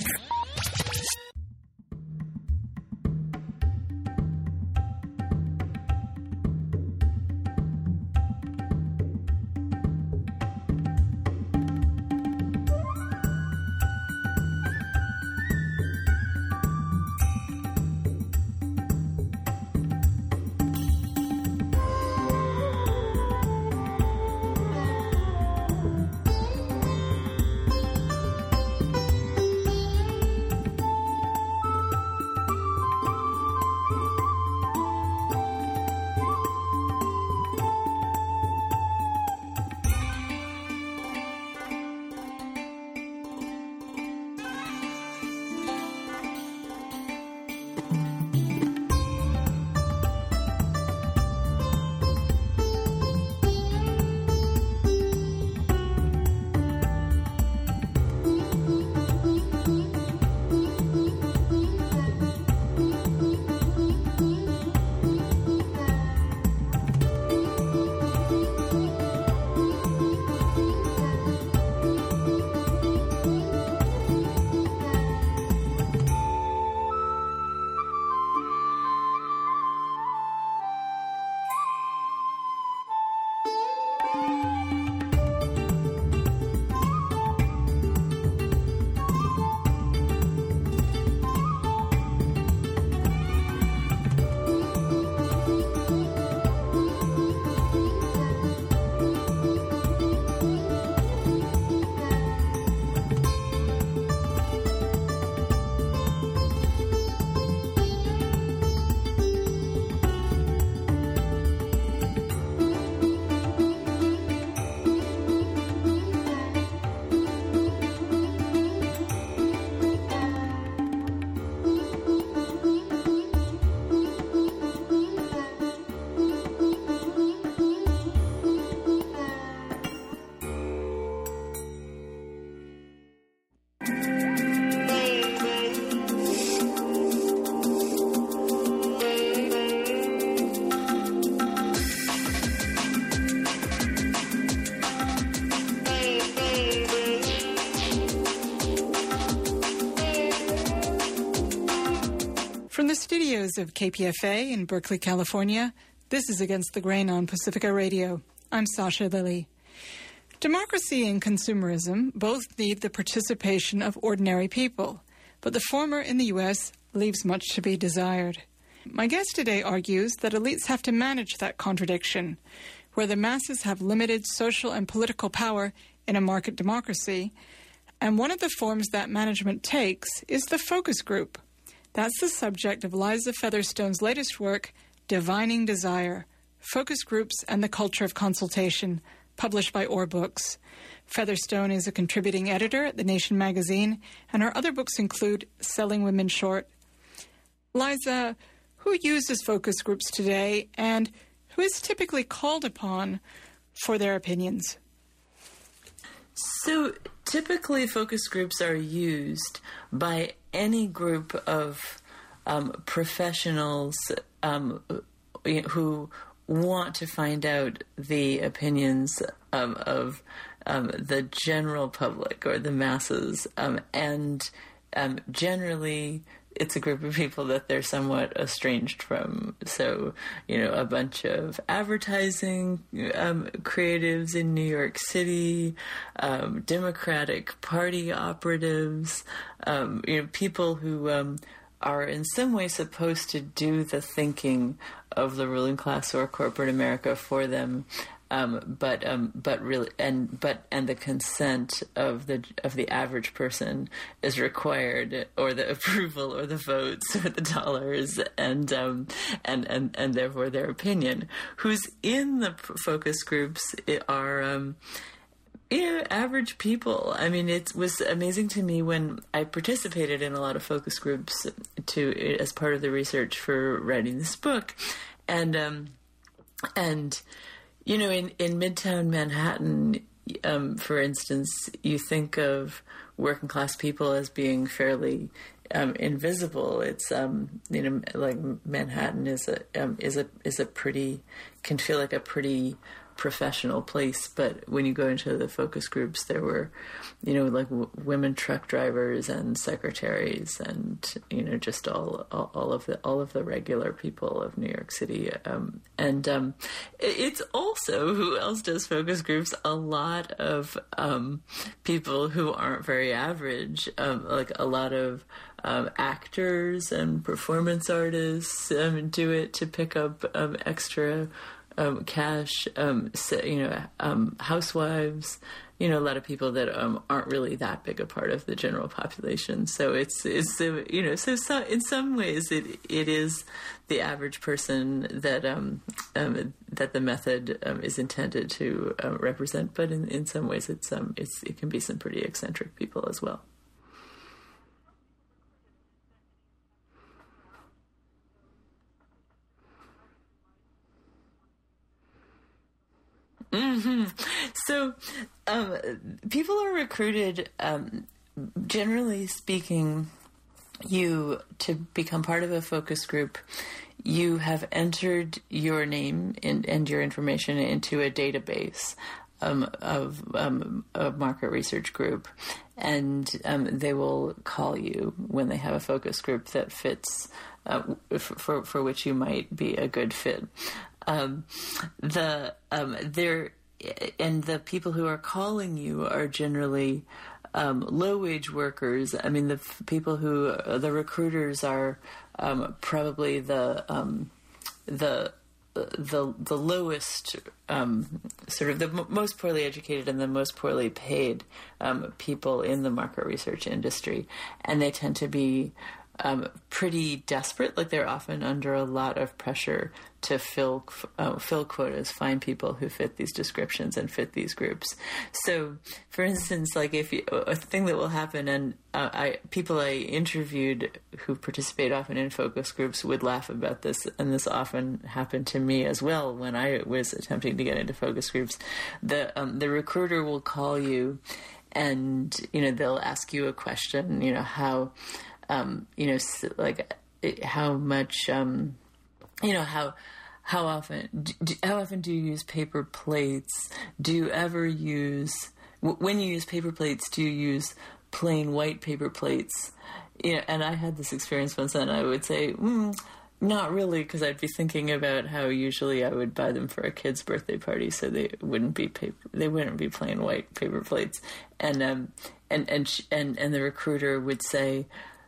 From the studios of K P F A in Berkeley, California, this is Against the Grain on Pacifica Radio. I'm Sasha Lilly. Democracy and consumerism both need the participation of ordinary people, but the former in the U S leaves much to be desired. My guest today argues that elites have to manage that contradiction, where the masses have limited social and political power in a market democracy, and one of the forms that management takes is the focus group. That's the subject of Liza Featherstone's latest work, Divining Desire, Focus Groups and the Culture of Consultation, published by Or Books. Featherstone is a contributing editor at The Nation magazine, and her other books include Selling Women Short. Liza, who uses focus groups today, and who is typically called upon for their opinions? So typically focus groups are used by any group of um, professionals um, who want to find out the opinions um, of um, the general public or the masses, um, and um, generally it's a group of people that they're somewhat estranged from. So, you know, a bunch of advertising um, creatives in New York City, um, Democratic Party operatives, um, you know, people who um, are in some way supposed to do the thinking of the ruling class or corporate America for them. Um, but um, but really, and but and the consent of the of the average person is required, or the approval, or the votes, or the dollars, and um, and and and therefore their opinion. Who's in the focus groups are um, you know, average people. I mean, it was amazing to me when I participated in a lot of focus groups to as part of the research for writing this book, and um, and. You know, in, in Midtown Manhattan, um, for instance, you think of working class people as being fairly um, invisible. It's um, you know, like Manhattan is a um, is a is a pretty can feel like a pretty professional place. But when you go into the focus groups, there were, you know, like w- women truck drivers and secretaries, and you know, just all, all all of the all of the regular people of New York City. Um, and um, it's also, who else does focus groups? A lot of um, people who aren't very average, um, like a lot of um, actors and performance artists um, do it to pick up um, extra um, cash. Um, so, you know, um, housewives. You know, a lot of people that um, aren't really that big a part of the general population. So it's it's uh, you know, so, so in some ways it it is the average person that um, um that the method um, is intended to uh, represent. But in, in some ways it's um it's it can be some pretty eccentric people as well. Mm-hmm. So, um, people are recruited, um, generally speaking, you, to become part of a focus group, you have entered your name in, and your information into a database um, of um, a market research group, and um, they will call you when they have a focus group that fits, uh, for, for which you might be a good fit. Um, the um, there and the people who are calling you are generally um, low-wage workers. I mean, the f- people who uh, the recruiters are um, probably the um, the the the lowest, um, sort of the m- most poorly educated and the most poorly paid um, people in the market research industry, and they tend to be Um, pretty desperate. Like, they're often under a lot of pressure to fill uh, fill quotas, find people who fit these descriptions and fit these groups. So, for instance, like if you, a thing that will happen, and uh, I people I interviewed who participate often in focus groups would laugh about this, and this often happened to me as well when I was attempting to get into focus groups. The um, the recruiter will call you, and you know they'll ask you a question. You know how. Um, you know, like how much, um, you know, how how often do, how often do you use paper plates? Do you ever use, when you use paper plates, do you use plain white paper plates? You know, and I had this experience once, and I would say, mm, not really, because I'd be thinking about how usually I would buy them for a kid's birthday party, so they wouldn't be paper, they wouldn't be plain white paper plates, and um, and and and and the recruiter would say,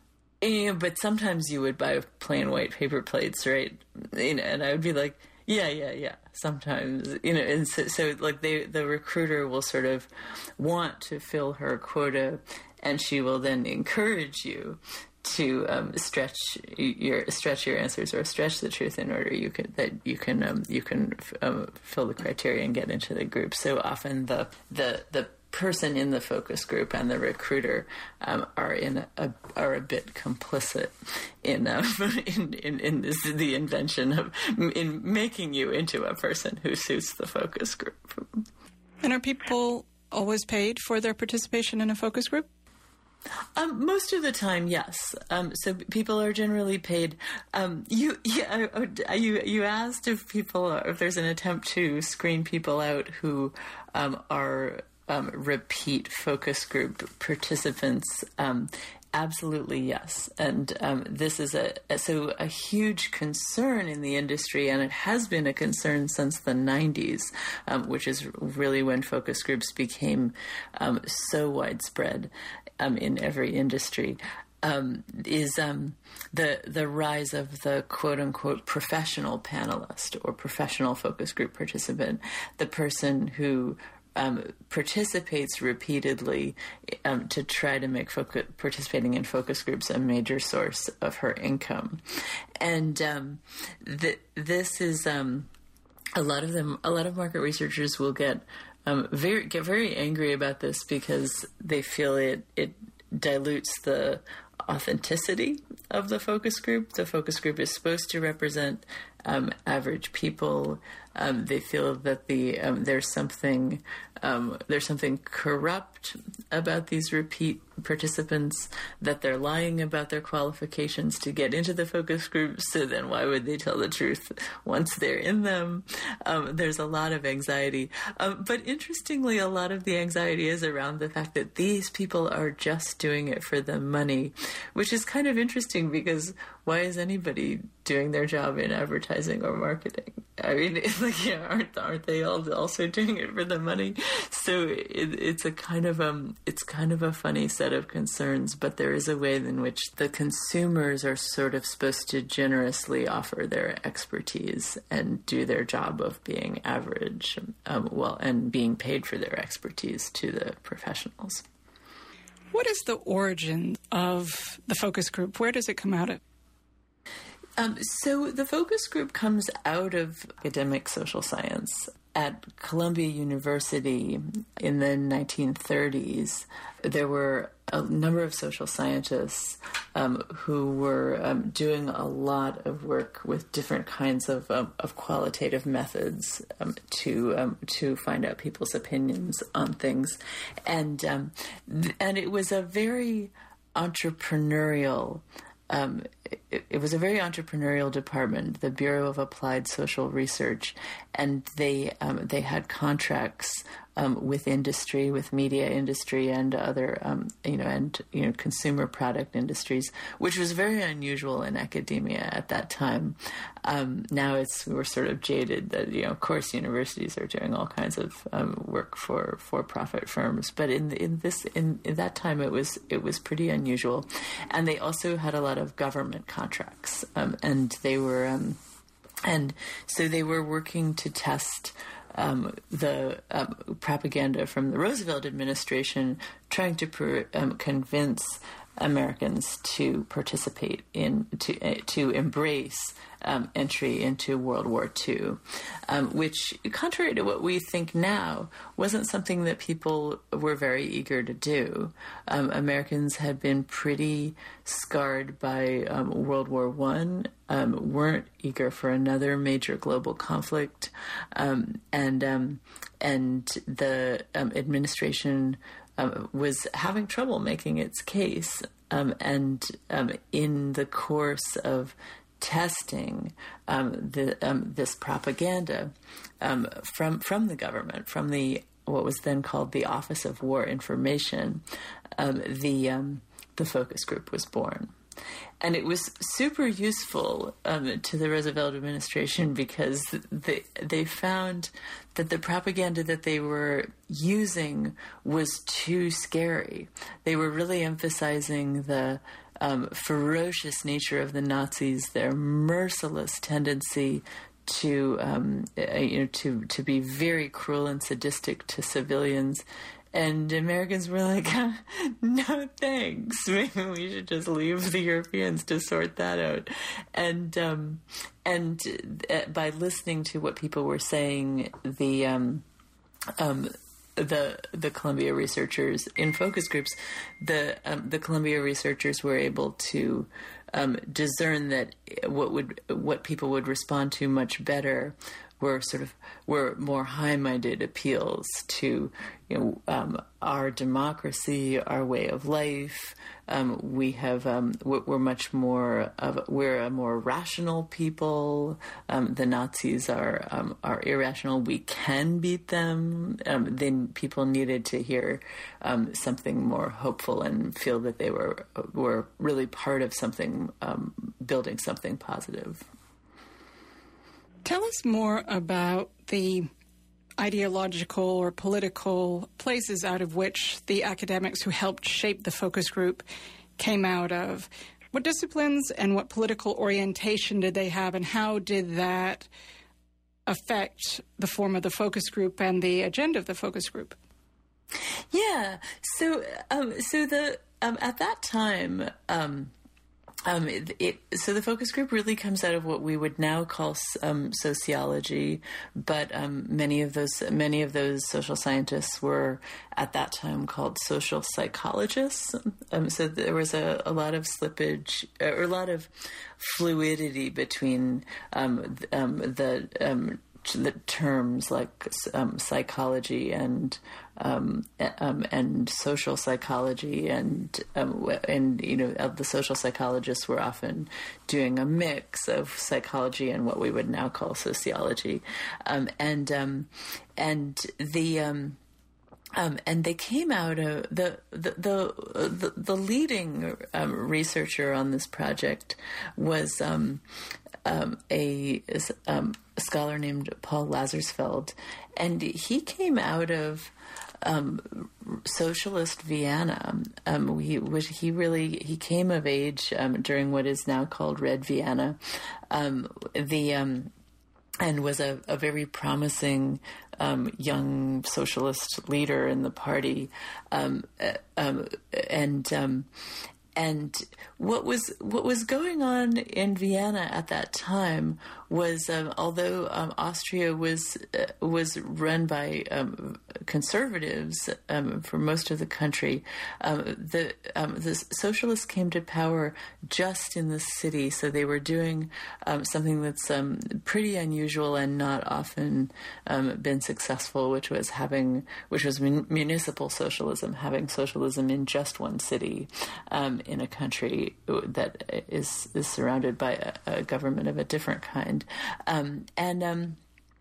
yeah, but sometimes you would buy plain white paper plates, right? You know, and I would be like, yeah, yeah, yeah. Sometimes, you know, and so, so like they, the recruiter will sort of want to fill her quota, and she will then encourage you to um, stretch your stretch your answers or stretch the truth in order you can that you can um, you can um, fill the criteria and get into the group. So often the the the person in the focus group and the recruiter um, are in a, are a bit complicit in uh, in in, in this, the invention of in making you into a person who suits the focus group. And are people always paid for their participation in a focus group? Um, most of the time, yes. Um, so people are generally paid. Um, you, yeah, you, you asked if people, if there's an attempt to screen people out who um, are um, repeat focus group participants. Um, Absolutely, yes. And um, this is a, a so a huge concern in the industry, and it has been a concern since the nineties, um, which is really when focus groups became um, so widespread um, in every industry. Um, is um, the the rise of the quote-unquote professional panelist or professional focus group participant, the person who Um, participates repeatedly um, to try to make focus, participating in focus groups a major source of her income. And um, th- this is um, a lot of them. A lot of market researchers will get um, very get very angry about this because they feel it it dilutes the authenticity of the focus group. The focus group is supposed to represent um, average people. Um, they feel that the um, there's something um, there's something corrupt about these repeat participants that they're lying about their qualifications to get into the focus groups, so then why would they tell the truth once they're in them? Um, there's a lot of anxiety. Um, but interestingly, a lot of the anxiety is around the fact that these people are just doing it for the money, which is kind of interesting because why is anybody doing their job in advertising or marketing? I mean, like, yeah, aren't aren't they all also doing it for the money? So it, it's a kind of um, it's kind of a funny set of concerns. But there is a way in which the consumers are sort of supposed to generously offer their expertise and do their job of being average, um, well, and being paid for their expertise to the professionals. What is the origin of the focus group? Where does it come out of? Um, so the focus group comes out of academic social science. At Columbia University in the nineteen thirties, there were a number of social scientists um, who were um, doing a lot of work with different kinds of, um, of qualitative methods um, to um, to find out people's opinions on things, and um, th- and it was a very entrepreneurial. Um, it, it was a very entrepreneurial department, the Bureau of Applied Social Research, and they um, they had contracts um, with industry, with media industry, and other um, you know and you know consumer product industries, which was very unusual in academia at that time. Um, now it's we're sort of jaded that you know of course universities are doing all kinds of um, work for for profit firms, but in in this in, in that time it was it was pretty unusual, and they also had a lot of government contracts, um, and they were um, and so they were working to test um, the um, propaganda from the Roosevelt administration, trying to per, um, convince Americans to participate in to uh, to embrace um, entry into World War Two, um, which, contrary to what we think now, wasn't something that people were very eager to do. Um, Americans had been pretty scarred by um, World War One, um, weren't eager for another major global conflict, um, and um, and the um, administration Um, was having trouble making its case, um, and um, in the course of testing um, the, um, this propaganda um, from from the government, from the what was then called the Office of War Information, um, the um, the focus group was born. And it was super useful um, to the Roosevelt administration because they, they found that the propaganda that they were using was too scary. They were really emphasizing the um, ferocious nature of the Nazis, their merciless tendency to um, you know to to be very cruel and sadistic to civilians. And Americans were like, no thanks. Maybe we should just leave the Europeans to sort that out. And um, and by listening to what people were saying, the um, um, the the Columbia researchers in focus groups, the um, the Columbia researchers were able to um, discern that what would what people would respond to much better were sort of were more high-minded appeals to, you know, um, our democracy, our way of life. Um, we have um, we're much more of we're a more rational people. Um, the Nazis are um, are irrational. We can beat them. Um, then people needed to hear um, something more hopeful and feel that they were were really part of something, um, building something positive. Tell us more about the ideological or political places out of which the academics who helped shape the focus group came out of. What disciplines and what political orientation did they have, and how did that affect the form of the focus group and the agenda of the focus group? Yeah. So, um, so the um, at that time. Um, Um, it, it, so the focus group really comes out of what we would now call um, sociology, but um, many of those many of those social scientists were at that time called social psychologists. Um, so there was a, a lot of slippage or a lot of fluidity between um, um, the um, the terms like um, psychology and um, um, and social psychology, and um, and you know the social psychologists were often doing a mix of psychology and what we would now call sociology, um, and um, and the um, Um, and they came out of the the the the, the leading um, researcher on this project was um, um, a, um, a scholar named Paul Lazarsfeld, and he came out of um, socialist Vienna. Um, he was he really he came of age um, during what is now called Red Vienna. Um, the um, and was a, a very promising um, young socialist leader in the party, um, uh, um, and um, and what was what was going on in Vienna at that time was, um, although um, Austria was uh, was run by um, conservatives um, for most of the country, um, the um, the socialists came to power just in the city. So they were doing um, something that's um, pretty unusual and not often um, been successful, which was having which was mun- municipal socialism, having socialism in just one city um, in a country that is is surrounded by a, a government of a different kind. Um, and um,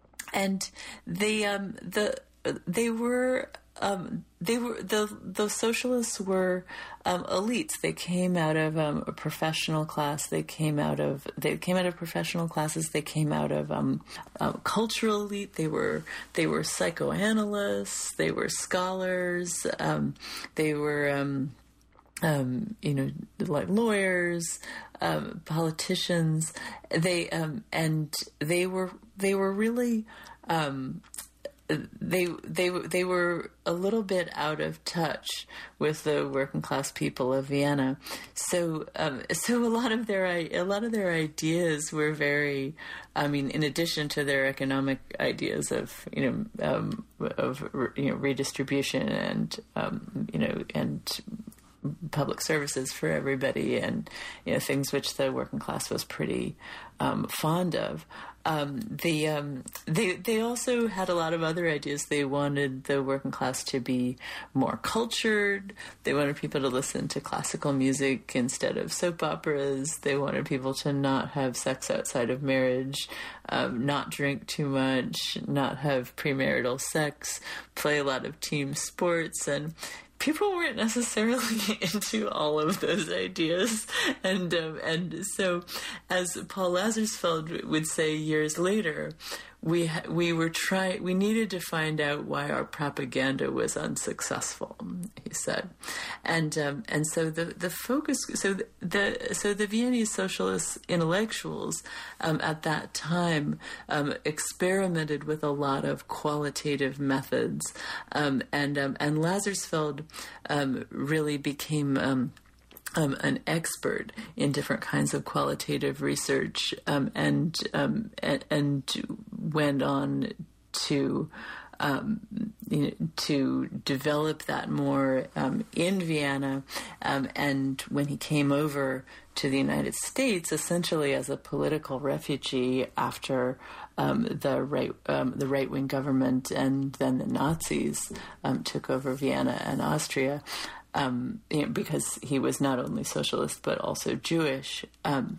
and they um, the they were um, they were the the socialists were um, elites. They came out of um, a professional class. They came out of they came out of professional classes. They came out of um, uh, cultural elite. They were they were psychoanalysts. They were scholars. Um, they were um, um, you know like lawyers. Um, politicians, they um, and they were they were really um, they they they were a little bit out of touch with the working class people of Vienna. So um, so a lot of their a lot of their ideas were very. I mean, in addition to their economic ideas of you know um, of you know redistribution and um, you know and public services for everybody, and you know things which the working class was pretty um, fond of. Um, the um, they they also had a lot of other ideas. They wanted the working class to be more cultured. They wanted people to listen to classical music instead of soap operas. They wanted people to not have sex outside of marriage, um, not drink too much, not have premarital sex, play a lot of team sports, and people weren't necessarily into all of those ideas, and um, and so, as Paul Lazarsfeld would say years later, we ha- we were trying. We needed to find out why our propaganda was unsuccessful. He said, and um, and so the the focus. So the, the so the Viennese socialist intellectuals um, at that time um, experimented with a lot of qualitative methods, um, and um, and Lazarsfeld um, really became. Um, Um, an expert in different kinds of qualitative research, um, and, um, and and went on to um, you know, to develop that more um, in Vienna. Um, and when he came over to the United States, essentially as a political refugee after um, the right um, the right wing government and then the Nazis um, took over Vienna and Austria. Um, you know, because he was not only socialist but also Jewish, um,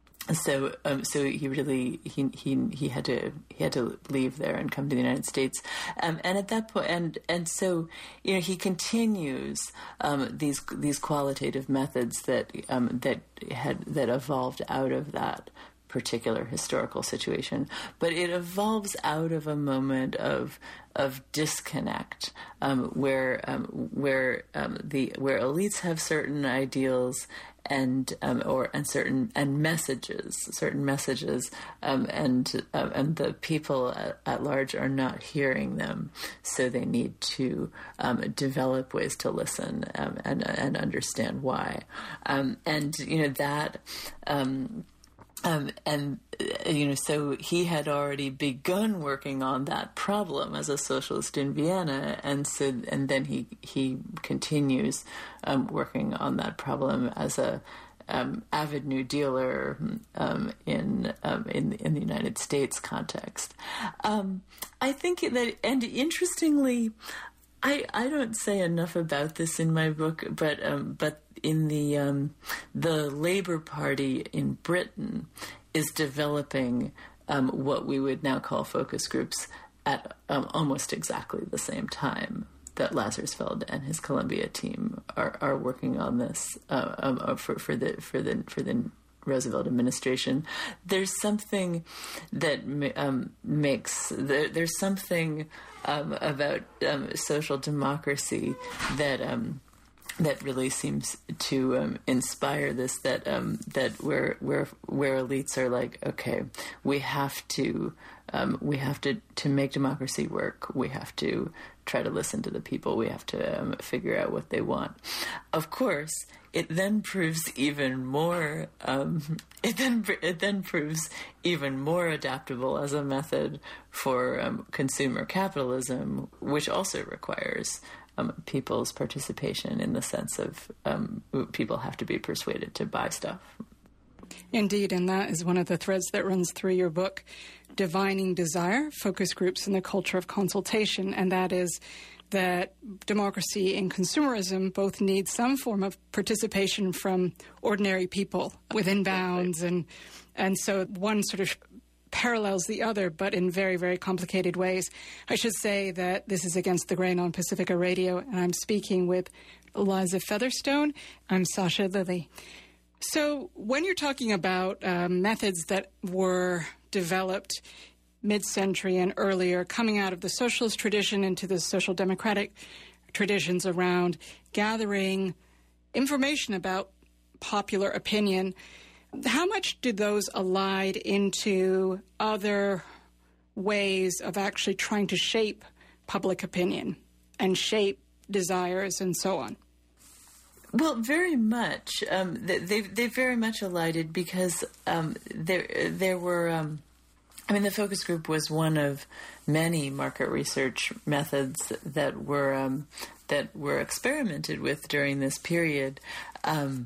so um, so he really he, he he had to he had to leave there and come to the United States, um, and at that point, and and so you know he continues um, these these qualitative methods that um, that had that evolved out of that particular historical situation, but it evolves out of a moment of of disconnect, um, where um, where um, the where elites have certain ideals and um, or and certain and messages, certain messages, um, and uh, and the people at, at large are not hearing them, so they need to um, develop ways to listen um, and and understand why, um, and you know that. Um, Um, and, uh, you know, so he had already begun working on that problem as a socialist in Vienna. And so, and then he, he continues, um, working on that problem as a, um, avid New Dealer um, in um, in in the United States context. Um, I think that, and interestingly, I I don't say enough about this in my book, but um, but in the um, the Labour Party in Britain is developing um, what we would now call focus groups at um, almost exactly the same time that Lazarsfeld and his Columbia team are, are working on this uh, um, for, for the for the for the Roosevelt administration. There's something that um, makes there, there's something um, about um, social democracy that um, that really seems to um, inspire this. That um, that where where where elites are like, okay, we have to um, we have to to make democracy work. We have to try to listen to the people. We have to um, figure out what they want. Of course, it then proves even more. Um, it then it then proves even more adaptable as a method for um, consumer capitalism, which also requires um, people's participation in the sense of um, people have to be persuaded to buy stuff. Indeed, and that is one of the threads that runs through your book, Divining Desire, Focus Groups and the Culture of Consultation, and that is that democracy and consumerism both need some form of participation from ordinary people within bounds, and and so one sort of parallels the other, but in very, very complicated ways. I should say that this is Against the Grain on Pacifica Radio, and I'm speaking with Eliza Featherstone. I'm Sasha Lilly. So when you're talking about uh, methods that were developed mid-century and earlier, coming out of the socialist tradition into the social democratic traditions around gathering information about popular opinion, how much do those allied into other ways of actually trying to shape public opinion and shape desires and so on? Well, very much. Um, they they very much alighted because um, there there were. Um, I mean, the focus group was one of many market research methods that were um, that were experimented with during this period. Um,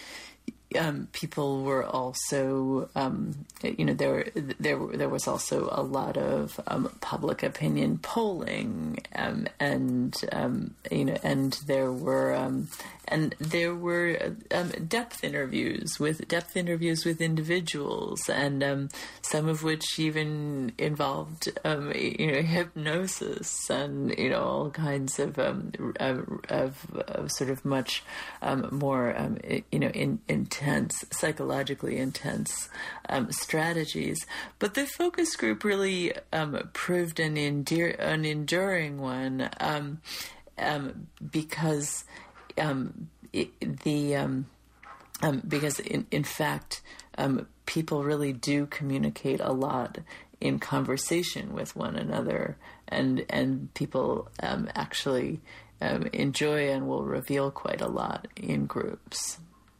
Um, people were also, um, you know, there there there was also a lot of um, public opinion polling, um, and um, you know, and there were um, and there were um, depth interviews with depth interviews with individuals, and um, some of which even involved, um, you know, hypnosis and you know all kinds of um, of, of, of sort of much um, more um, you know in, intense, psychologically intense um, strategies. But the focus group really um, proved an endear, an enduring one um, um, because. Um, it, the um, um, because in, in fact um, people really do communicate a lot in conversation with one another, and and people um, actually um, enjoy and will reveal quite a lot in groups.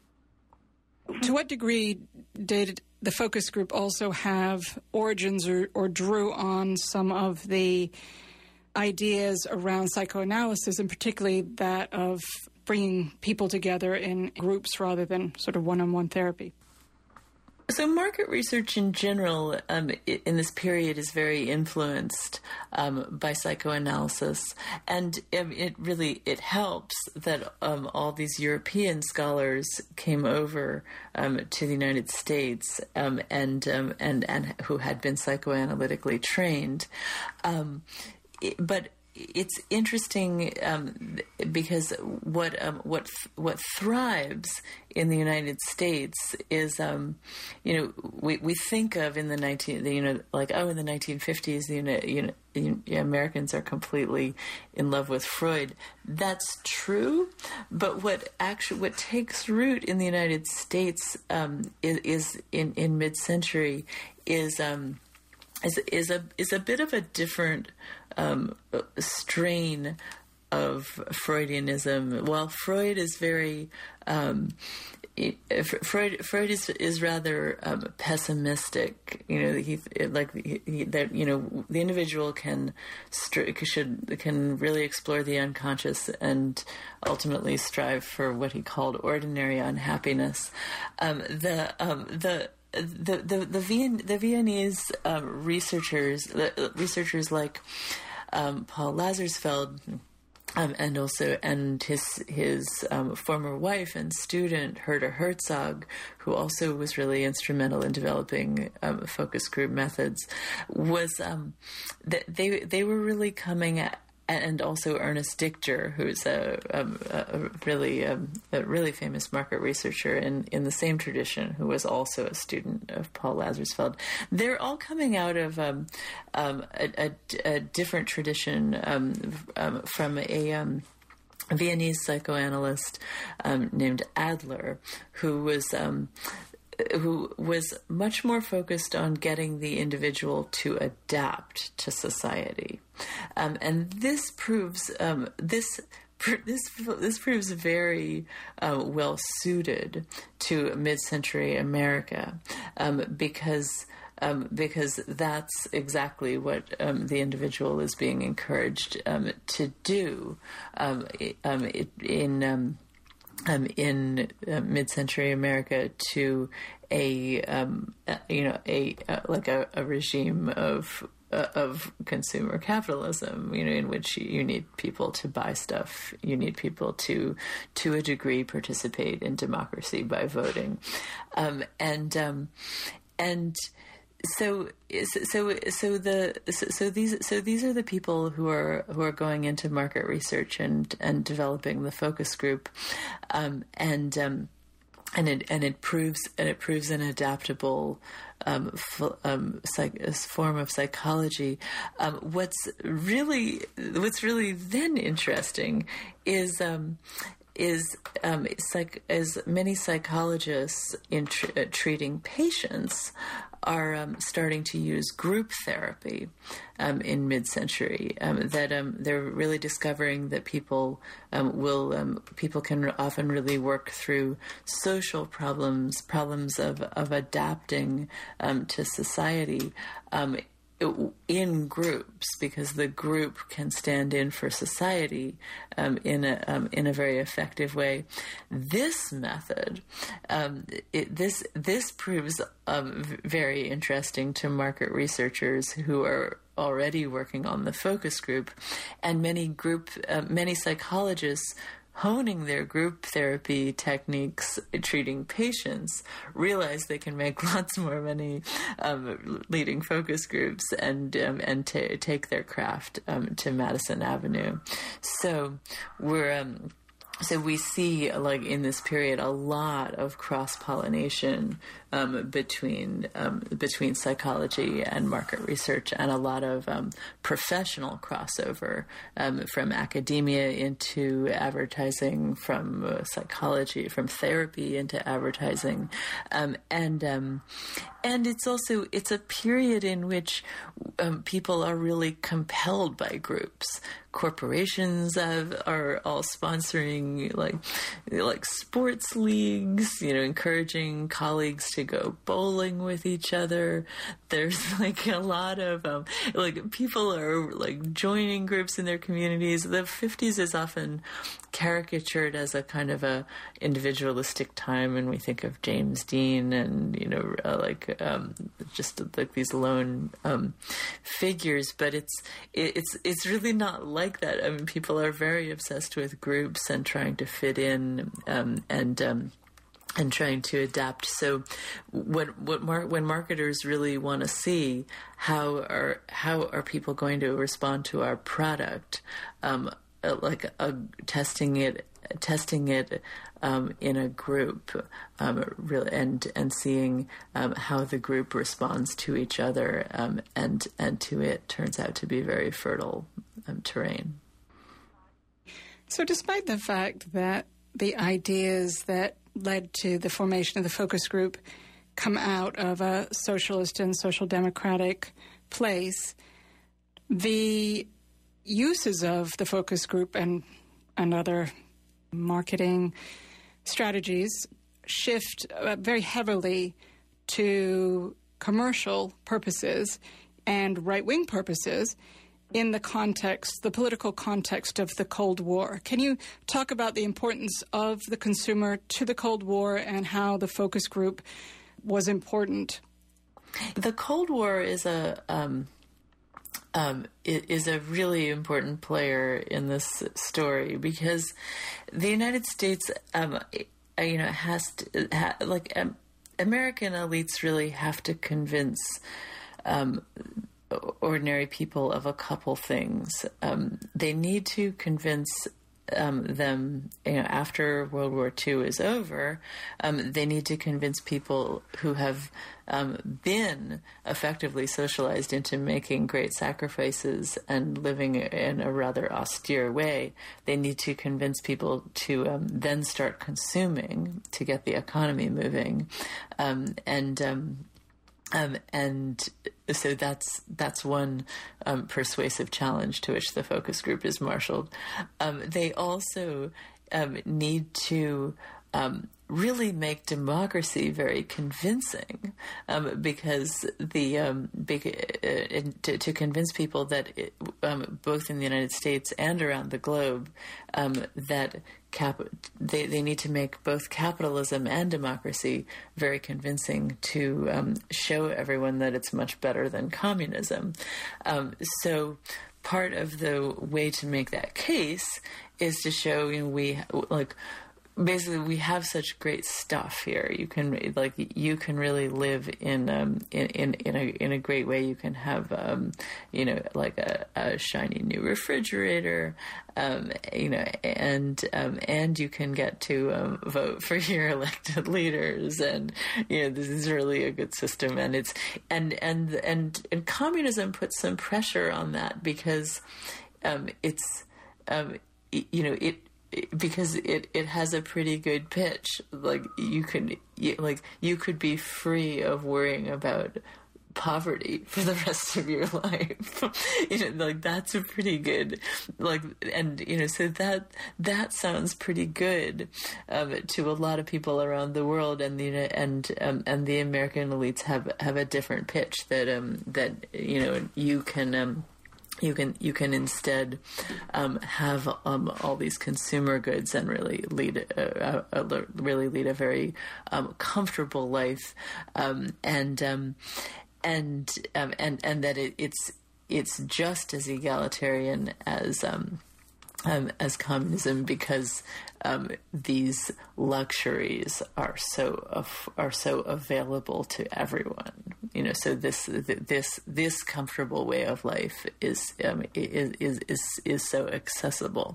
To what degree did the focus group also have origins or, or drew on some of the ideas around psychoanalysis, and particularly that of bringing people together in groups rather than sort of one-on-one therapy? So market research in general um, in this period is very influenced um, by psychoanalysis, and um, it really it helps that um, all these European scholars came over um, to the United States um, and um, and and who had been psychoanalytically trained, um, it, but. It's interesting um, because what um, what what thrives in the United States is um, you know we, we think of in the nineteen the, you know like oh in the nineteen fifties the you know, you know Americans are completely in love with Freud. That's true, but what actually what takes root in the United States um, is, is in in mid-century is um, is is a is a bit of a different Um, strain of Freudianism. While Freud is very, um, it, Freud Freud is is rather um, pessimistic. You know, he like he, he, that. You know, the individual can stri- should can really explore the unconscious and ultimately strive for what he called ordinary unhappiness. Um, the um, the the the the, Vien- the Viennese um, researchers the researchers like um, Paul Lazarsfeld. Um, and also, and his his um, former wife and student Herta Herzog, who also was really instrumental in developing um, focus group methods, was um, th- they they were really coming at. And also Ernest Dichter, who's a, um, a really um, a really famous market researcher in, in the same tradition, who was also a student of Paul Lazarsfeld. They're all coming out of um, um, a, a, a different tradition um, um, from a um, Viennese psychoanalyst um, named Adler, who was... Um, who was much more focused on getting the individual to adapt to society. Um, and this proves, um, this this this proves very uh, well suited to mid-century America, um, because um, because that's exactly what um, the individual is being encouraged um, to do um, um, in. Um, Um, in uh, mid-century America to a um, uh, you know a uh, like a, a regime of uh, of consumer capitalism, you know, in which you need people to buy stuff, you need people to to a degree participate in democracy by voting, um, and um, and. So, so, so the so, so these so these are the people who are who are going into market research and, and developing the focus group, um, and um, and it and it proves and it proves an adaptable um, f- um, psych- form of psychology. Um, what's really what's really then interesting is. Um, is um, psych- as many psychologists in tr- uh, treating patients are um, starting to use group therapy um, in mid-century. Um, that um, they're really discovering that people um, will um, people can often really work through social problems, problems of of adapting um, to society. Um, in groups, because the group can stand in for society um, in a um, in a very effective way. This method, um, it, this this proves um, very interesting to market researchers who are already working on the focus group, and many group uh, many psychologists honing their group therapy techniques treating patients realize they can make lots more money um, leading focus groups and um, and t- take their craft um, to Madison Avenue. So we're um, so we see, like, in this period, a lot of cross-pollination um, between um, between psychology and market research, and a lot of um, professional crossover um, from academia into advertising, from uh, psychology, from therapy into advertising, um, and um, and it's also it's a period in which um, people are really compelled by groups. Corporations have, are all sponsoring like like sports leagues, you know, encouraging colleagues to go bowling with each other. There's like a lot of um, like people are like joining groups in their communities. The fifties is often caricatured as a kind of a individualistic time, and we think of James Dean and, you know, uh, like um, just like these lone um, figures. But it's it, it's it's really not like that. I mean, people are very obsessed with groups and trying to fit in um, and. Um, and trying to adapt. So, what what mar- when marketers really want to see how are how are people going to respond to our product, um, uh, like uh, testing it, testing it um, in a group, um, really, and and seeing um, how the group responds to each other, um, and and to it turns out to be very fertile um, terrain. So, despite the fact that the ideas that led to the formation of the focus group come out of a socialist and social democratic place, the uses of the focus group and and other marketing strategies shift uh, very heavily to commercial purposes and right-wing purposes in the context, the political context of the Cold War. Can you talk about the importance of the consumer to the Cold War and how the focus group was important? The Cold War is a um, um, is a really important player in this story because the United States, um, you know, has to, ha, like um, American elites really have to convince um, ordinary people of a couple things. Um, they need to convince um, them, you know, after World War Two is over, um, they need to convince people who have um, been effectively socialized into making great sacrifices and living in a rather austere way. They need to convince people to um, then start consuming to get the economy moving, um, and um, Um, and so that's that's one um, persuasive challenge to which the focus group is marshaled. Um, they also um, need to um, really make democracy very convincing, um, because the um, big, uh, to, to convince people that it, um, both in the United States and around the globe um, that Cap- they, they need to make both capitalism and democracy very convincing to um, show everyone that it's much better than communism. Um, so part of the way to make that case is to show, you know, we like basically we have such great stuff here. You can like you can really live in um in, in, in a in a great way. You can have um you know like a, a shiny new refrigerator, um you know and um and you can get to um, vote for your elected leaders, and you know this is really a good system. And it's and and and and communism puts some pressure on that because um it's um you know it. Because it, it has a pretty good pitch. Like you could you, like you could be free of worrying about poverty for the rest of your life. You know, like that's a pretty good like and you know so that that sounds pretty good um, to a lot of people around the world. And the and um, and the American elites have have a different pitch that um that you know you can um. You can you can instead um, have um, all these consumer goods and really lead a, a, a really lead a very um, comfortable life, um, and um, and um, and and that it, it's it's just as egalitarian as um, um, as communism because um, these luxuries are so are so available to everyone. You know, so this this this comfortable way of life is um, is, is is is so accessible.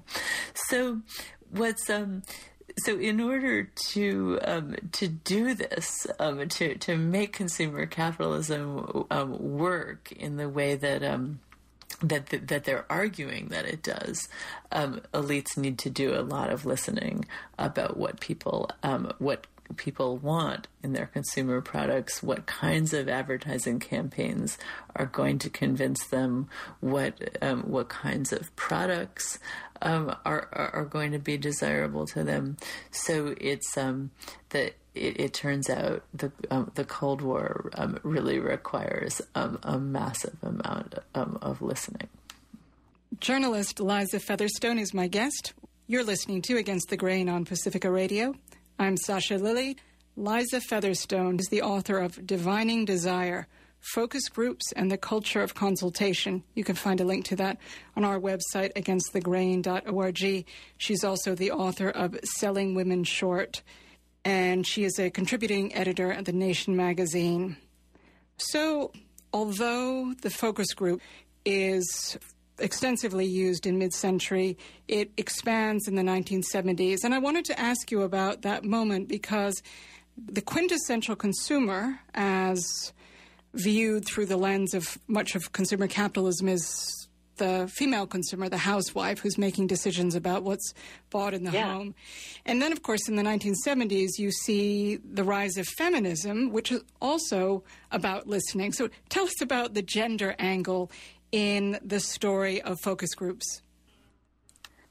So what's um so in order to um, to do this, um, to to make consumer capitalism um, work in the way that um, that that they're arguing that it does, um, elites need to do a lot of listening about what people um, what. people want in their consumer products, what kinds of advertising campaigns are going to convince them, what um, what kinds of products um, are, are are going to be desirable to them. So it's um, that it, it turns out the um, the Cold War um, really requires um, a massive amount um, of listening. Journalist Liza Featherstone is my guest. You're listening to Against the Grain on Pacifica Radio. I'm Sasha Lilly. Liza Featherstone is the author of Divining Desire, Focus Groups and the Culture of Consultation. You can find a link to that on our website, against the grain dot org. She's also the author of Selling Women Short, and she is a contributing editor at The Nation magazine. So, although the focus group is extensively used in mid-century, it expands in the nineteen seventies. And I wanted to ask you about that moment because the quintessential consumer, as viewed through the lens of much of consumer capitalism, is the female consumer, the housewife, who's making decisions about what's bought in the yeah. home. And then, of course, in the nineteen seventies, you see the rise of feminism, which is also about listening. So tell us about the gender angle in the story of focus groups.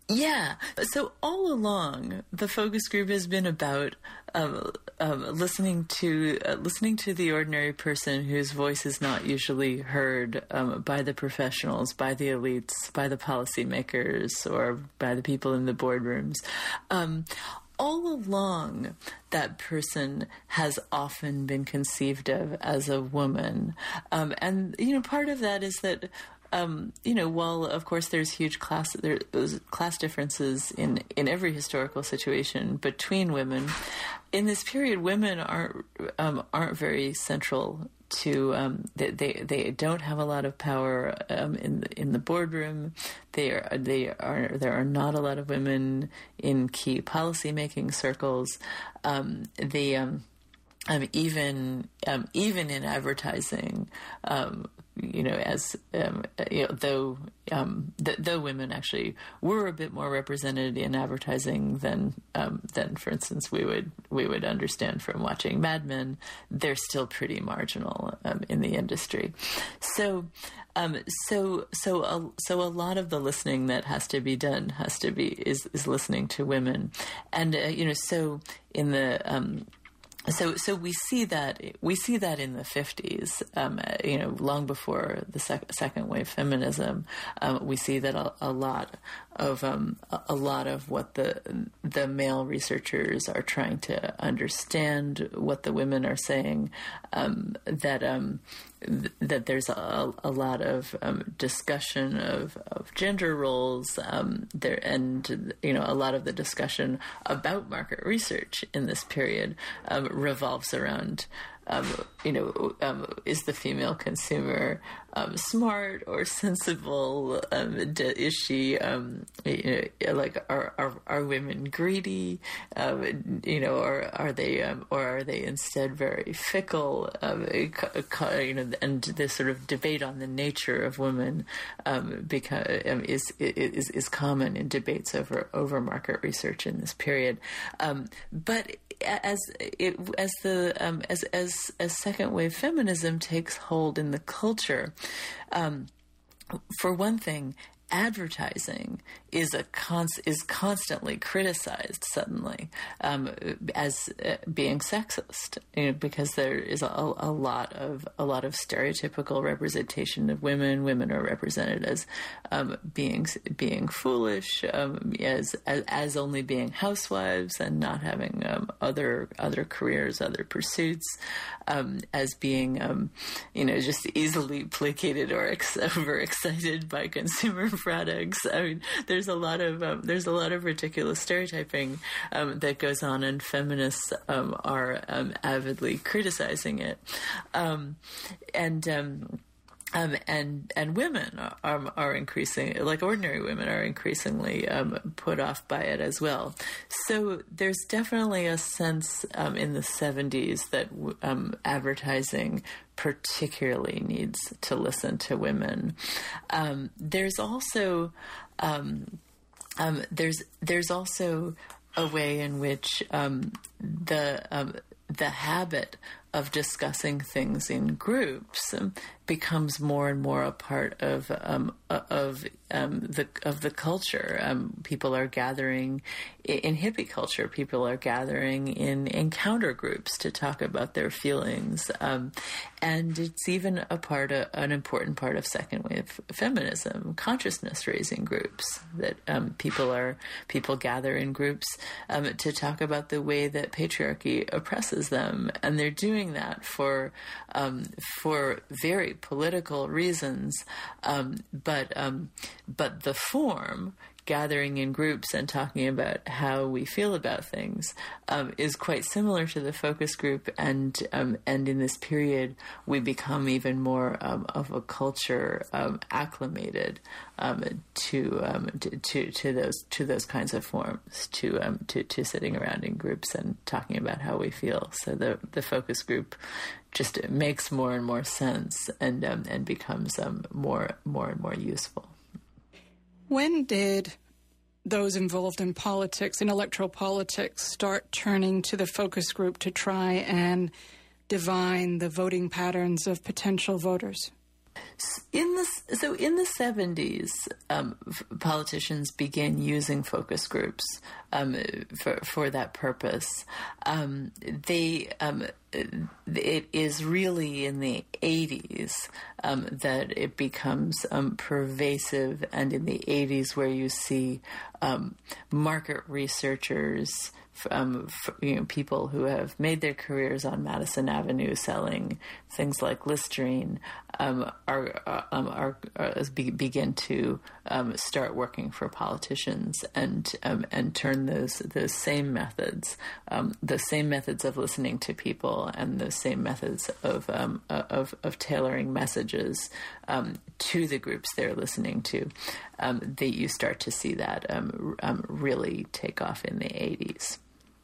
Yeah. So all along, the focus group has been about um, um, listening to uh, listening to the ordinary person whose voice is not usually heard um, by the professionals, by the elites, by the policymakers, or by the people in the boardrooms. Um, all along, that person has often been conceived of as a woman. Um, and, you know, part of that is that Um, you know, while of course there's huge class there's class differences in, in every historical situation between women, in this period, women aren't um, aren't very central to um, they, they they don't have a lot of power um, in the, in the boardroom. They are they are there are not a lot of women in key policy making circles. Um, they um, um, even um, even in advertising. Um, You know, as um, you know, though um, th- though women actually were a bit more represented in advertising than um, than, for instance, we would we would understand from watching Mad Men, they're still pretty marginal um, in the industry. So, um, so so a, so a lot of the listening that has to be done has to be is is listening to women, and uh, you know, so in the um, So, so we see that we see that in the fifties, um, you know, long before the sec- second wave feminism. Um, we see that a, a lot of um, a lot of what the the male researchers are trying to understand, what the women are saying, um, that um, th- that there's a, a lot of um, discussion of, of gender roles um, there, and you know, a lot of the discussion about market research in this period um, revolves around, um, you know, um, is the female consumer um, smart or sensible? Um, d- is she, um, you know, like, are, are are women greedy? Um, you know, or are they, um, or are they instead very fickle? Um, you know, and this sort of debate on the nature of women um, because um, is is is common in debates over over market research in this period, um, but. As it as the um, as as as second wave feminism takes hold in the culture, um, for one thing, advertising is a const- is constantly criticized suddenly um, as uh, being sexist, you know, because there is a, a lot of a lot of stereotypical representation of women. Women are represented as um, being being foolish, um, as, as as only being housewives and not having um, other other careers, other pursuits, um, as being um, you know, just easily placated or ex- overexcited by consumer products. I mean, there's a lot of um, there's a lot of ridiculous stereotyping um, that goes on, and feminists um, are um, avidly criticizing it, um, and. Um, Um, and and women are, are increasing, like ordinary women are increasingly um, put off by it as well. So there's definitely a sense um, in the seventies that um, advertising particularly needs to listen to women. Um, there's also um, um, there's there's also a way in which um, the um, the habit of discussing things in groups um, becomes more and more a part of um, of um, the of the culture. Um, people are gathering in hippie culture. People are gathering in encounter groups to talk about their feelings, um, and it's even a part of, an important part of second wave feminism. Consciousness raising groups that um, people are people gather in groups um, to talk about the way that patriarchy oppresses them, and they're doing that for um, for very political reasons, um, but um, but the form, gathering in groups and talking about how we feel about things, um, is quite similar to the focus group, and um, and in this period we become even more um, of a culture um, acclimated um, to, um, to to to those to those kinds of forms, to um, to to sitting around in groups and talking about how we feel. So the the focus group just makes more and more sense, and um, and becomes um, more more and more useful. When did those involved in politics, in electoral politics, start turning to the focus group to try and divine the voting patterns of potential voters? In the so in the seventies, um, f- politicians began using focus groups um, for for that purpose. Um, they um, it is really in the eighties um, that it becomes um, pervasive, and in the eighties where you see um, market researchers. Um, for, you know, people who have made their careers on Madison Avenue selling things like Listerine um, are, uh, um, are, are be, begin to um, start working for politicians and um, and turn those those same methods, um, the same methods of listening to people and the same methods of um, of, of tailoring messages um, to the groups they're listening to. Um, that you start to see that um, um, really take off in the eighties.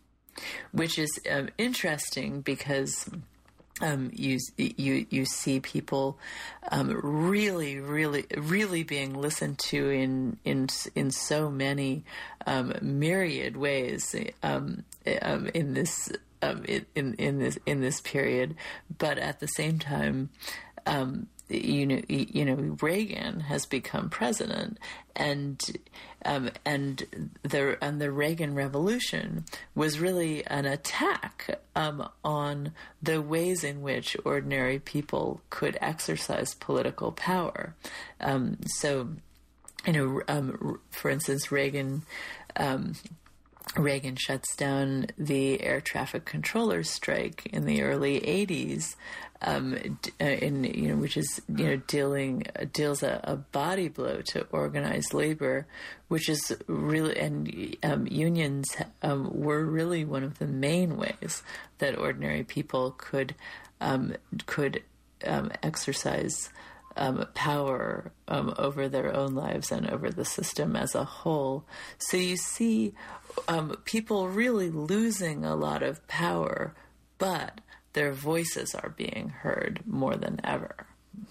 Which is um, interesting because um, you you you see people um, really, really, really being listened to in in in so many um, myriad ways um, um, in this um, in in this in this period, but at the same time. Um, You know, you know, Reagan has become president, and um, and the and the Reagan Revolution was really an attack um, on the ways in which ordinary people could exercise political power. Um, so, you know, um, for instance, Reagan. Um, Reagan shuts down the air traffic controllers strike in the early eighties, um, in you know, which is you know dealing deals a, a body blow to organized labor, which is really and um, unions um, were really one of the main ways that ordinary people could um, could um, exercise. Um, power um, over their own lives and over the system as a whole. So you see um, people really losing a lot of power, but their voices are being heard more than ever.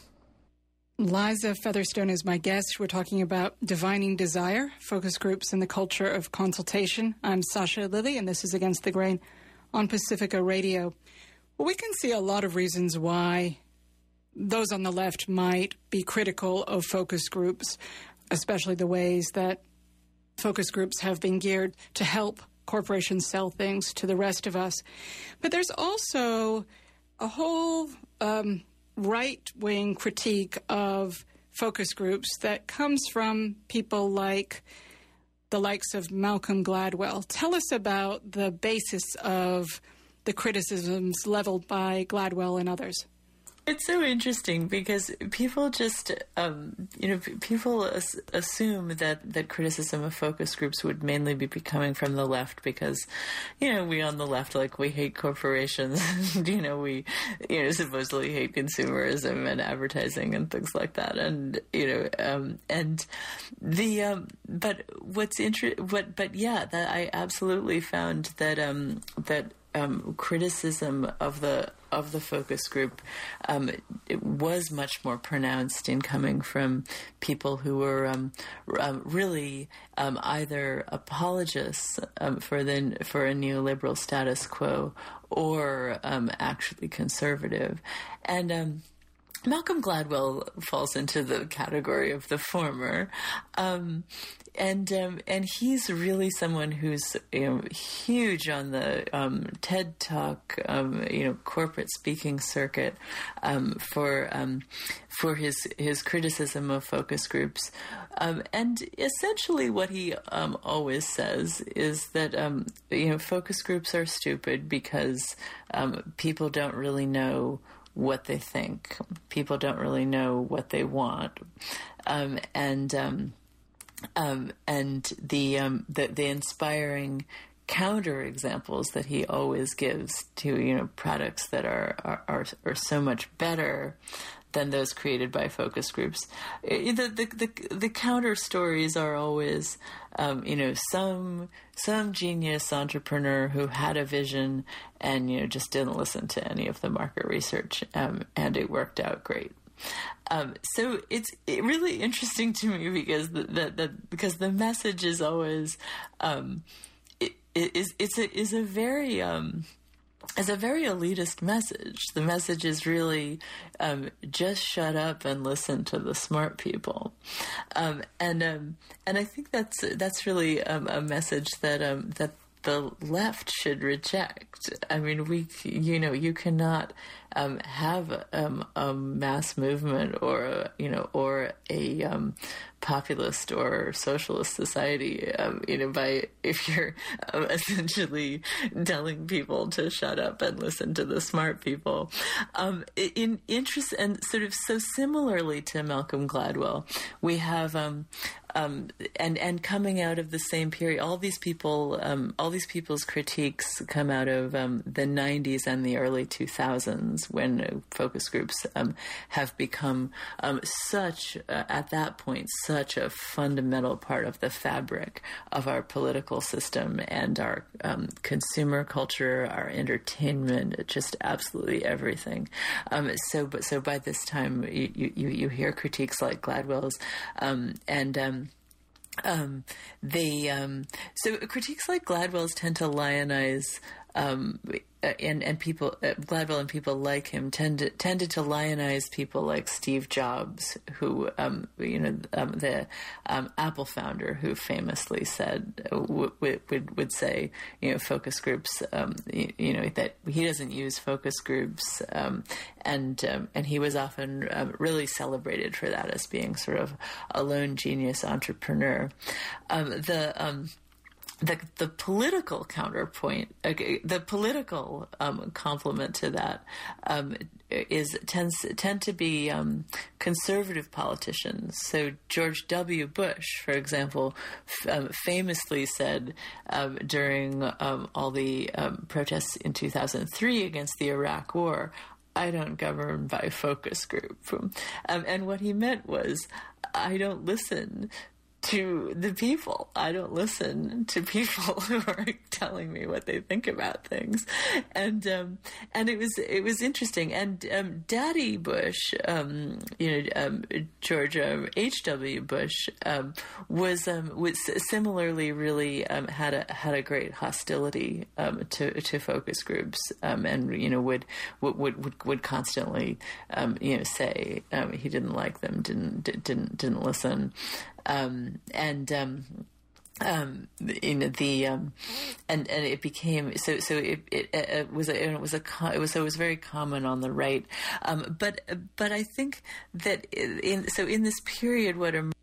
Liza Featherstone is my guest. We're talking about Divining Desire, focus groups in the culture of consultation. I'm Sasha Lilly, and this is Against the Grain on Pacifica Radio. Well, we can see a lot of reasons why those on the left might be critical of focus groups, especially the ways that focus groups have been geared to help corporations sell things to the rest of us. But there's also a whole um, right-wing critique of focus groups that comes from people like the likes of Malcolm Gladwell. Tell us about the basis of the criticisms leveled by Gladwell and others. It's so interesting because people just, um, you know, people as- assume that, that criticism of focus groups would mainly be coming from the left because, you know, we on the left, like, we hate corporations, you know, we, you know, supposedly hate consumerism and advertising and things like that. And, you know, um, and the, um, but what's interesting, what, but yeah, that I absolutely found that, um, that, Um, criticism of the of the focus group um, it was much more pronounced in coming from people who were um, um, really um, either apologists um, for the for a neoliberal status quo or um, actually conservative, and. Um, Malcolm Gladwell falls into the category of the former, um, and um, and he's really someone who's you know, huge on the um, TED Talk, um, you know, corporate speaking circuit um, for um, for his his criticism of focus groups, um, and essentially what he um, always says is that um, you know focus groups are stupid because um, people don't really know what they think. People don't really know what they want, um, and um, um, and the, um, the the inspiring counter examples that he always gives to you know products that are are, are, are so much better than those created by focus groups. The the the, the counter stories are always, um, you know, some some genius entrepreneur who had a vision and you know just didn't listen to any of the market research, um, and it worked out great. Um, so it's it really interesting to me because the, the, the because the message is always um, it, it is it's a is a very um, as a very elitist message. The message is really um, just shut up and listen to the smart people, um, and um, and I think that's that's really um, a message that um, that the left should reject. I mean, we you know you cannot um, have um, a mass movement or a, you know or a um, populist or socialist society, um, you know, by if you're um, essentially telling people to shut up and listen to the smart people. Um, in interest and sort of so similarly to Malcolm Gladwell, we have um, um, and and coming out of the same period, all these people, um, all these people's critiques come out of um, the nineties and the early two thousands, when uh, focus groups um, have become um, such uh, at that point. Such a fundamental part of the fabric of our political system and our um, consumer culture, our entertainment, just absolutely everything. Um, so, but so by this time, you you, you hear critiques like Gladwell's, um, and um, um, they um, so critiques like Gladwell's tend to lionize. Um, and and people uh, Gladwell and people like him tended tended to lionize people like Steve Jobs, who um, you know um, the um, Apple founder, who famously said uh, w- would would say you know focus groups um, you, you know that he doesn't use focus groups, um, and um, and he was often um, really celebrated for that as being sort of a lone genius entrepreneur. Um, the um, The, the political counterpoint, uh, the political um, complement to that um, is tends tend to be um, conservative politicians. So George W. Bush, for example, f- um, famously said um, during um, all the um, protests in two thousand three against the Iraq War, "I don't govern by focus group," um, and what he meant was, I don't listen to the people. I don't listen to people who are telling me what they think about things, and um, and it was it was interesting. And um, Daddy Bush, um, you know, um, George um, H W Bush, um, was um, was similarly really um, had a had a great hostility um, to to focus groups, um, and you know would would would would constantly um, you know say um, he didn't like them, didn't didn't didn't listen. Um, and, um, um, you know, the, um, and, and it became, so, so it, it, it was, a, it was a, it was, it was very common on the right. Um, but, but I think that in, so in this period, what emerged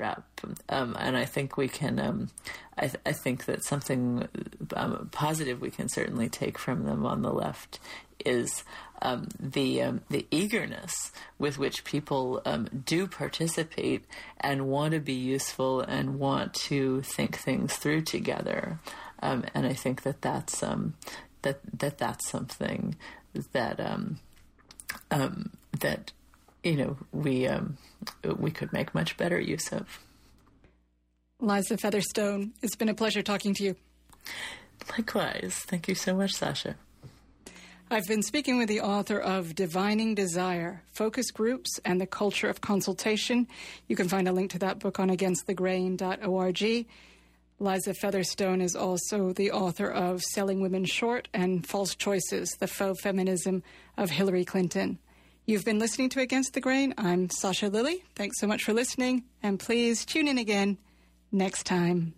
rep, um, and I think we can. Um, I, th- I think that something um, positive we can certainly take from them on the left is um, the um, the eagerness with which people um, do participate and want to be useful and want to think things through together. Um, and I think that that's um, that that that's something that um, um, that you know we um, we could make much better use of. Liza Featherstone, it's been a pleasure talking to you. Likewise. Thank you so much, Sasha. I've been speaking with the author of Divining Desire, Focus Groups and the Culture of Consultation. You can find a link to that book on against the grain dot org. Liza Featherstone is also the author of Selling Women Short and False Choices, the Faux Feminism of Hillary Clinton. You've been listening to Against the Grain. I'm Sasha Lilley. Thanks so much for listening, and please tune in again next time.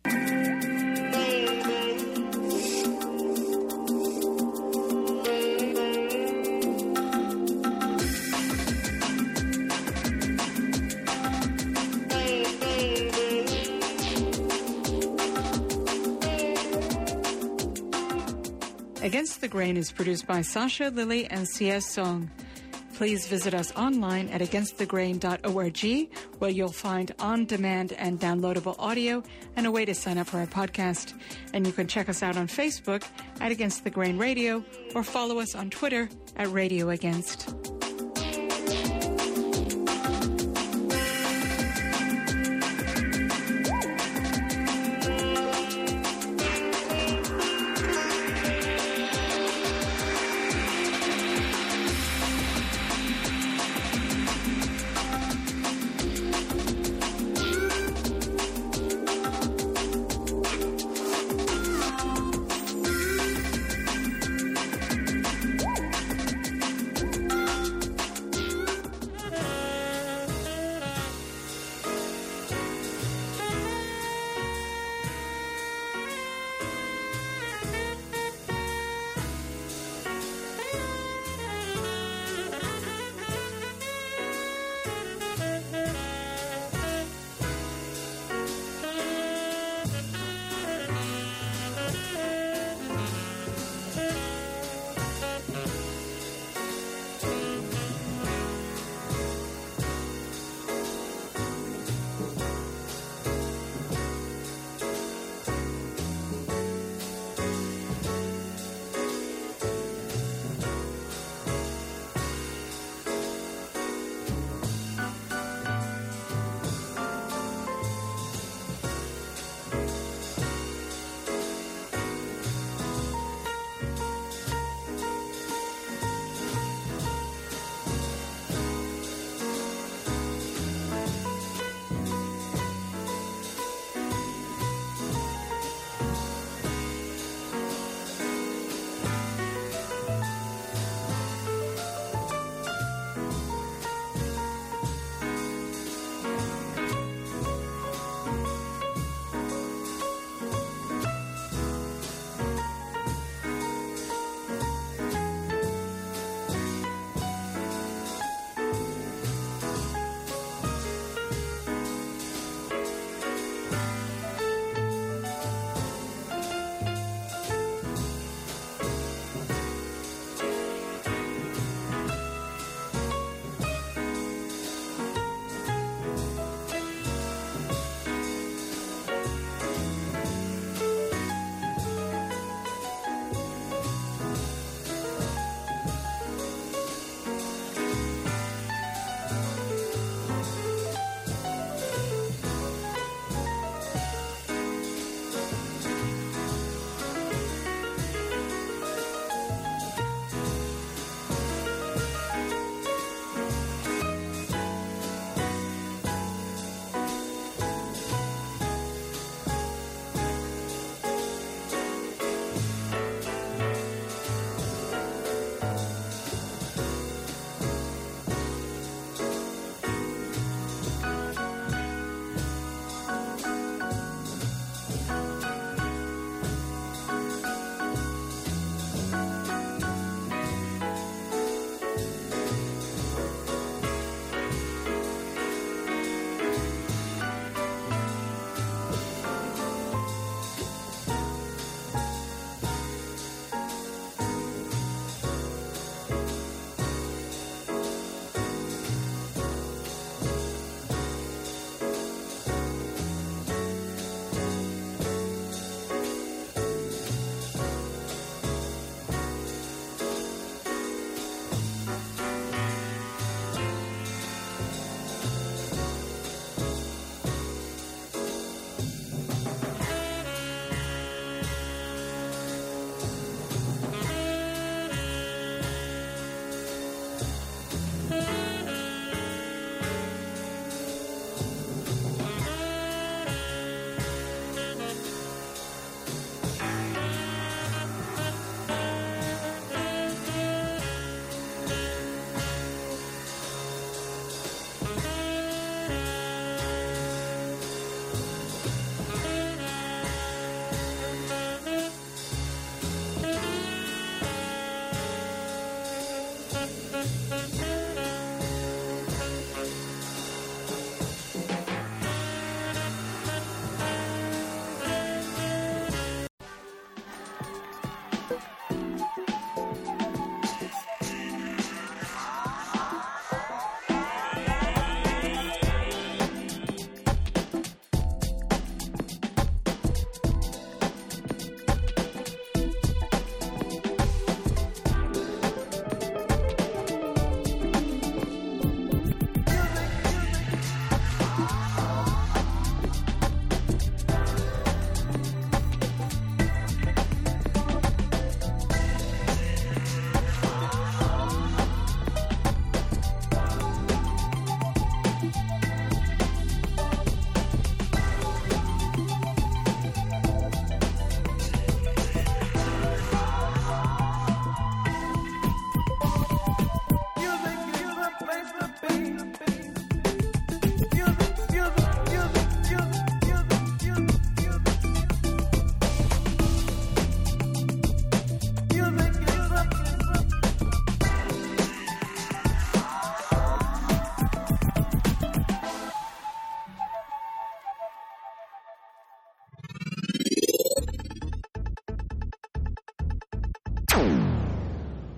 Against the Grain is produced by Sasha Lilley and C S Song. Please visit us online at against the grain dot org, where you'll find on-demand and downloadable audio and a way to sign up for our podcast. And you can check us out on Facebook at Against the Grain Radio or follow us on Twitter at Radio Against.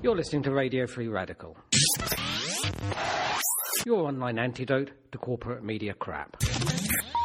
You're listening to Radio Free Radical, your online antidote to corporate media crap.